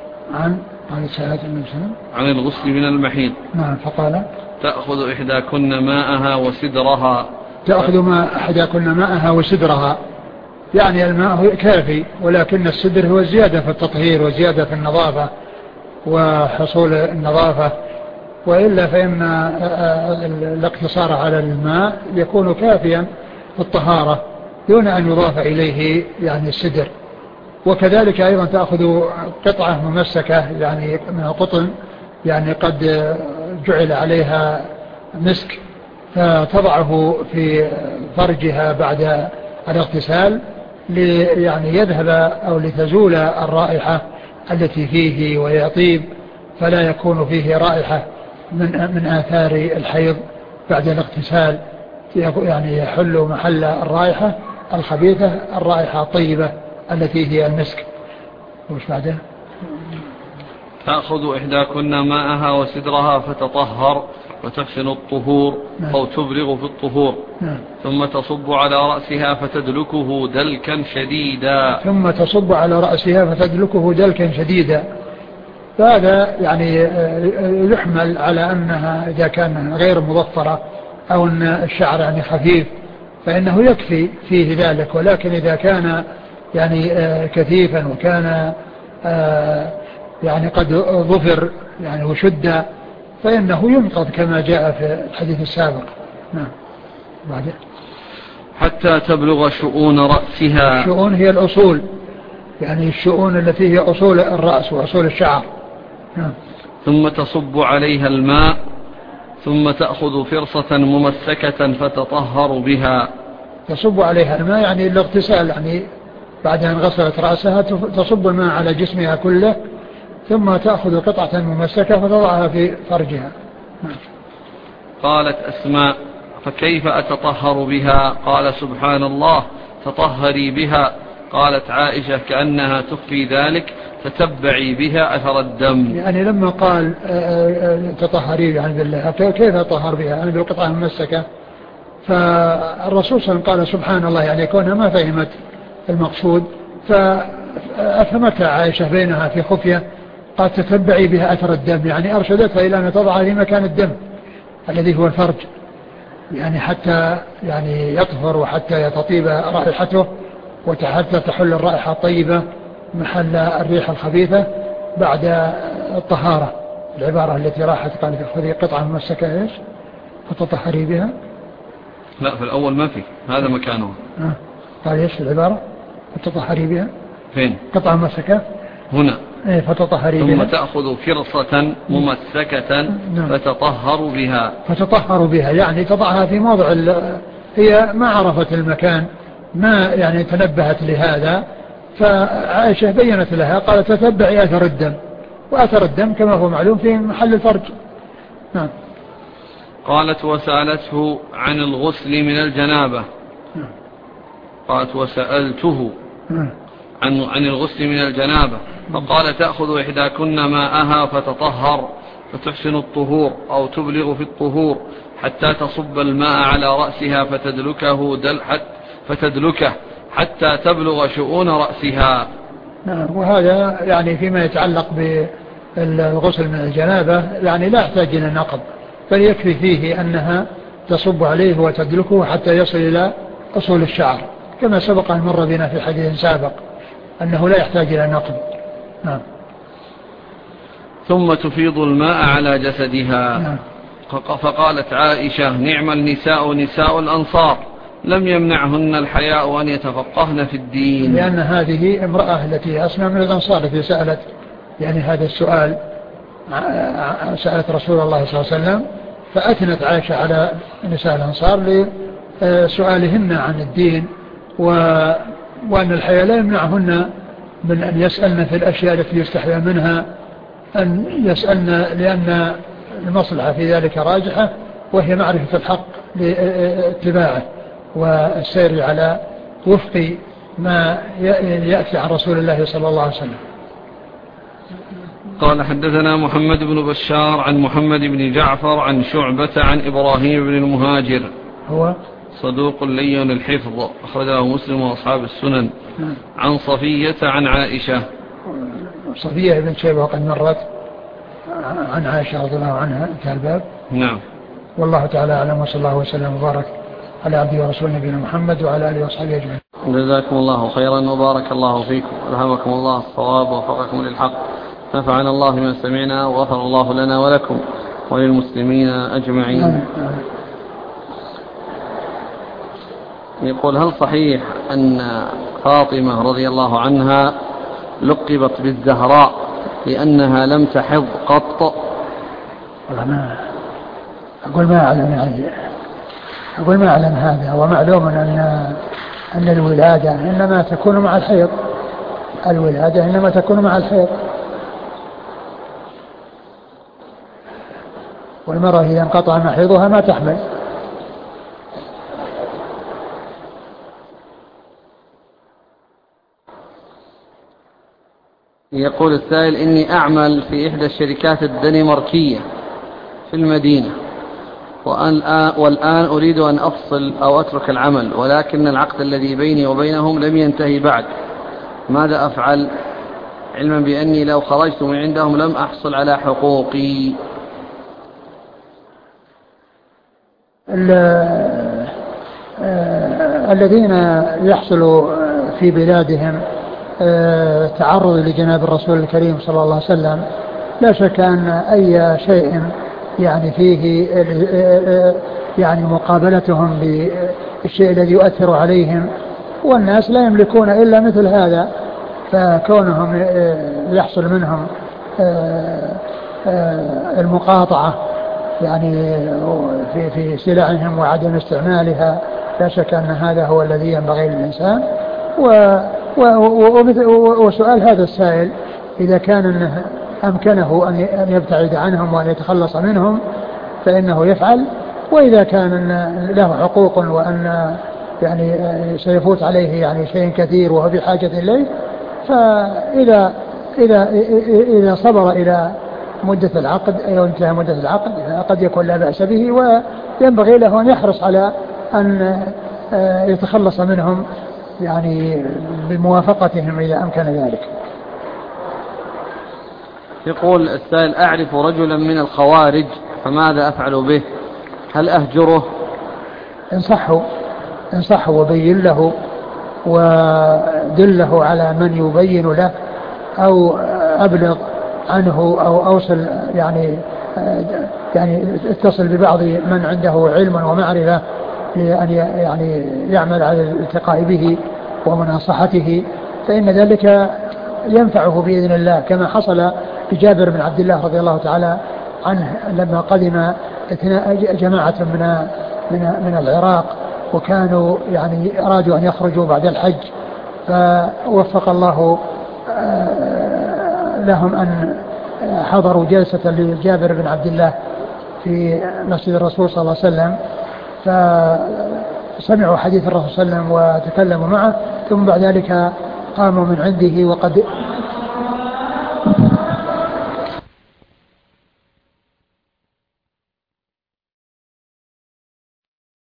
عن الغسل من المحيض. نعم. فقال تأخذ إحداكن ماءها وسدرها. تأخذ إحداكن ماءها وسدرها، يعني الماء كافي، ولكن السدر هو الزيادة في التطهير وزيادة في النظافة وحصول النظافة، وإلا فإن الاقتصار على الماء يكون كافيا في الطهارة دون أن يضاف إليه يعني السدر. وكذلك أيضا تأخذ قطعة ممسكة يعني من القطن يعني قد جعل عليها مسك، فتضعه في فرجها بعد الاغتسال يعني يذهب أو لتزول الرائحة التي فيه ويطيب، فلا يكون فيه رائحة من آثار الحيض بعد الاغتسال، يعني يحل محل الرائحة الخبيثة الرائحة الطيبة التي هي المسك. وش بعده؟ تأخذ إحداكن ماءها وسدرها فتطهر وتحسن الطهور أو تبرغ في الطهور، ثم تصب على رأسها فتدلكه دلكا شديدا. ثم تصب على رأسها فتدلكه دلكا شديدا. فهذا يعني يحمل على أنها إذا كان غير مضفرة أو أن الشعر يعني خفيف فإنه يكفي فيه ذلك، ولكن إذا كان يعني كثيفا وكان يعني قد ظفر يعني وشد فإنه ينقض كما جاء في الحديث السابق. نعم. بعد حتى تبلغ شؤون رأسها. الشؤون هي الأصول، يعني الشؤون التي هي أصول الرأس وأصول الشعر. نعم. ثم تصب عليها الماء ثم تأخذ فرصة ممسكة فتطهر بها. تصب عليها الماء يعني الاغتسال، يعني بعد أن غسلت رأسها تصب الماء على جسمها كله ثم تأخذ قطعة ممسكة فتضعها في فرجها. قالت أسماء فكيف أتطهر بها؟ قال سبحان الله تطهري بها. قالت عائشة كأنها تخفي ذلك تتبعي بها أثر الدم. يعني لما قال تطهري يعني بالله كيف أطهر بها يعني بالقطعة الممسكة، فالرسول صلى الله عليه وسلم قال سبحان الله، يعني كونها ما فهمت المقصود فأفهمتها عائشة بينها في خفية، قال تتبعي بها أثر الدم، يعني أرشدتها إلى أن تضعها في مكان الدم الذي هو الفرج، يعني حتى يعني يطهر وحتى يتطيب رائحته وحتى تحل الرائحة الطيبة محل الريح الخبيثة بعد الطهارة. العبارة التي راحت قالت خذي قطعة ممسكة إيش فتطهري بها. لا في الأول ما في هذا مكانه. قال إيش العبارة فتطهري بها فين؟ قطعة ممسكة هنا. فتطهري ثم بها. تأخذ فرصة ممسكة فتطهر بها. فتطهر بها يعني تضعها في موضع هي ما عرفت المكان، ما يعني تنبهت لهذا، فعائشة بيّنت لها قالت تتبعي أثر الدم، وأثر الدم كما هو معلوم في محل الفرج. نعم. قالت وسألته عن الغسل من الجنابة. قالت وسألته عن الغسل من الجنابة فقال تأخذ إحداكن ماءها فتطهر فتحسن الطهور أو تبلغ في الطهور حتى تصب الماء على رأسها فتدلكه حتى تبلغ شؤون رأسها. وهذا يعني فيما يتعلق بالغسل من الجنابة يعني لا يحتاج إلى نقض، بل يكفي فيه أنها تصب عليه وتدلكه حتى يصل إلى أصول الشعر كما سبق أن مر بنا في حديث سابق أنه لا يحتاج إلى نقض. نعم. ثم تفيض الماء على جسدها. نعم. فقالت عائشة نعم النساء نساء الأنصار لم يمنعهن الحياء أن يتفقهن في الدين. لأن هذه امرأة التي أسمى من الأنصار التي سألت يعني هذا السؤال، سألت رسول الله صلى الله عليه وسلم فأثنت عائشة على نساء الأنصار لسؤالهن عن الدين وأن الحياء لا يمنعهن من أن يسألن في الأشياء التي يستحيى منها أن يسألن، لأن المصلحة في ذلك راجحة وهي معرفة الحق لاتباعه والسير على وفق ما يأتي عن رسول الله صلى الله عليه وسلم. قال حدثنا محمد بن بشار عن محمد بن جعفر عن شعبة عن إبراهيم بن المهاجر هو صدوق لين الحفظ أخرجه مسلم وأصحاب السنن عن صفية عن عائشة. صفية بن شيبة وقد مرت عن عائشة رضي الله عنها كالباب. نعم. والله تعالى أعلم وصلى الله وسلم وبارك على عبده ورسوله نبينا محمد وعلى آله وصحبه أجمعين. جزاكم الله خيرا وبارك الله فيكم ألهمكم الله الصواب ووفقكم للحق نفعنا الله بما سمعنا وغفر الله لنا ولكم وللمسلمين أجمعين. يقول هل صحيح أن فاطمة رضي الله عنها لقبت بالزهراء لأنها لم تحض قط؟ أقول ما أعلم هذا. ومعلوم أن الولادة إنما تكون مع الحيض. الولادة إنما تكون مع الحيض. والمرأة إذا انقطع محيضها ما تحمل. يقول السائل إني أعمل في إحدى الشركات الدنماركية في المدينة والآن أريد أن أفصل أو أترك العمل ولكن العقد الذي بيني وبينهم لم ينتهي بعد. ماذا أفعل علما بأني لو خرجت من عندهم لم أحصل على حقوقي؟ الذين يحصلوا في بلادهم تعرض لجناب الرسول الكريم صلى الله عليه وسلم لا شك أن أي شيء يعني فيه يعني مقابلتهم بالشيء الذي يؤثر عليهم والناس لا يملكون إلا مثل هذا فكونهم يحصل منهم المقاطعة يعني في سلعهم وعدم استعمالها لا شك أن هذا هو الذي ينبغي للإنسان. وسؤال هذا السائل إذا كان أمكنه أن يبتعد عنهم وأن يتخلص منهم فإنه يفعل. وإذا كان له حقوق وأن يعني سيفوت عليه يعني شيء كثير وهو بحاجة إليه فإذا إذا صبر إلى مدة العقد أو انتهى مدة العقد قد يكون لا بأس به وينبغي له أن يحرص على أن يتخلص منهم يعني بموافقتهم إذا أمكن ذلك. يقول السائل أعرف رجلا من الخوارج فماذا أفعل به؟ هل أهجره؟ انصحه وبين له ودله على من يبين له أو أبلغ عنه أو أوصل يعني اتصل ببعض من عنده علم ومعرفة لأن يعني يعمل على الالتقاء به ومناصحته فإن ذلك ينفعه بإذن الله كما حصل لجابر بن عبد الله رضي الله تعالى عنه لما قدم جماعة من العراق وكانوا يعني أرادوا أن يخرجوا بعد الحج فوفق الله لهم أن حضروا جلسة لجابر بن عبد الله في مسجد الرسول صلى الله عليه وسلم فسمعوا حديث الرسول صلى الله عليه وسلم وتكلموا معه ثم بعد ذلك قاموا من عنده وقد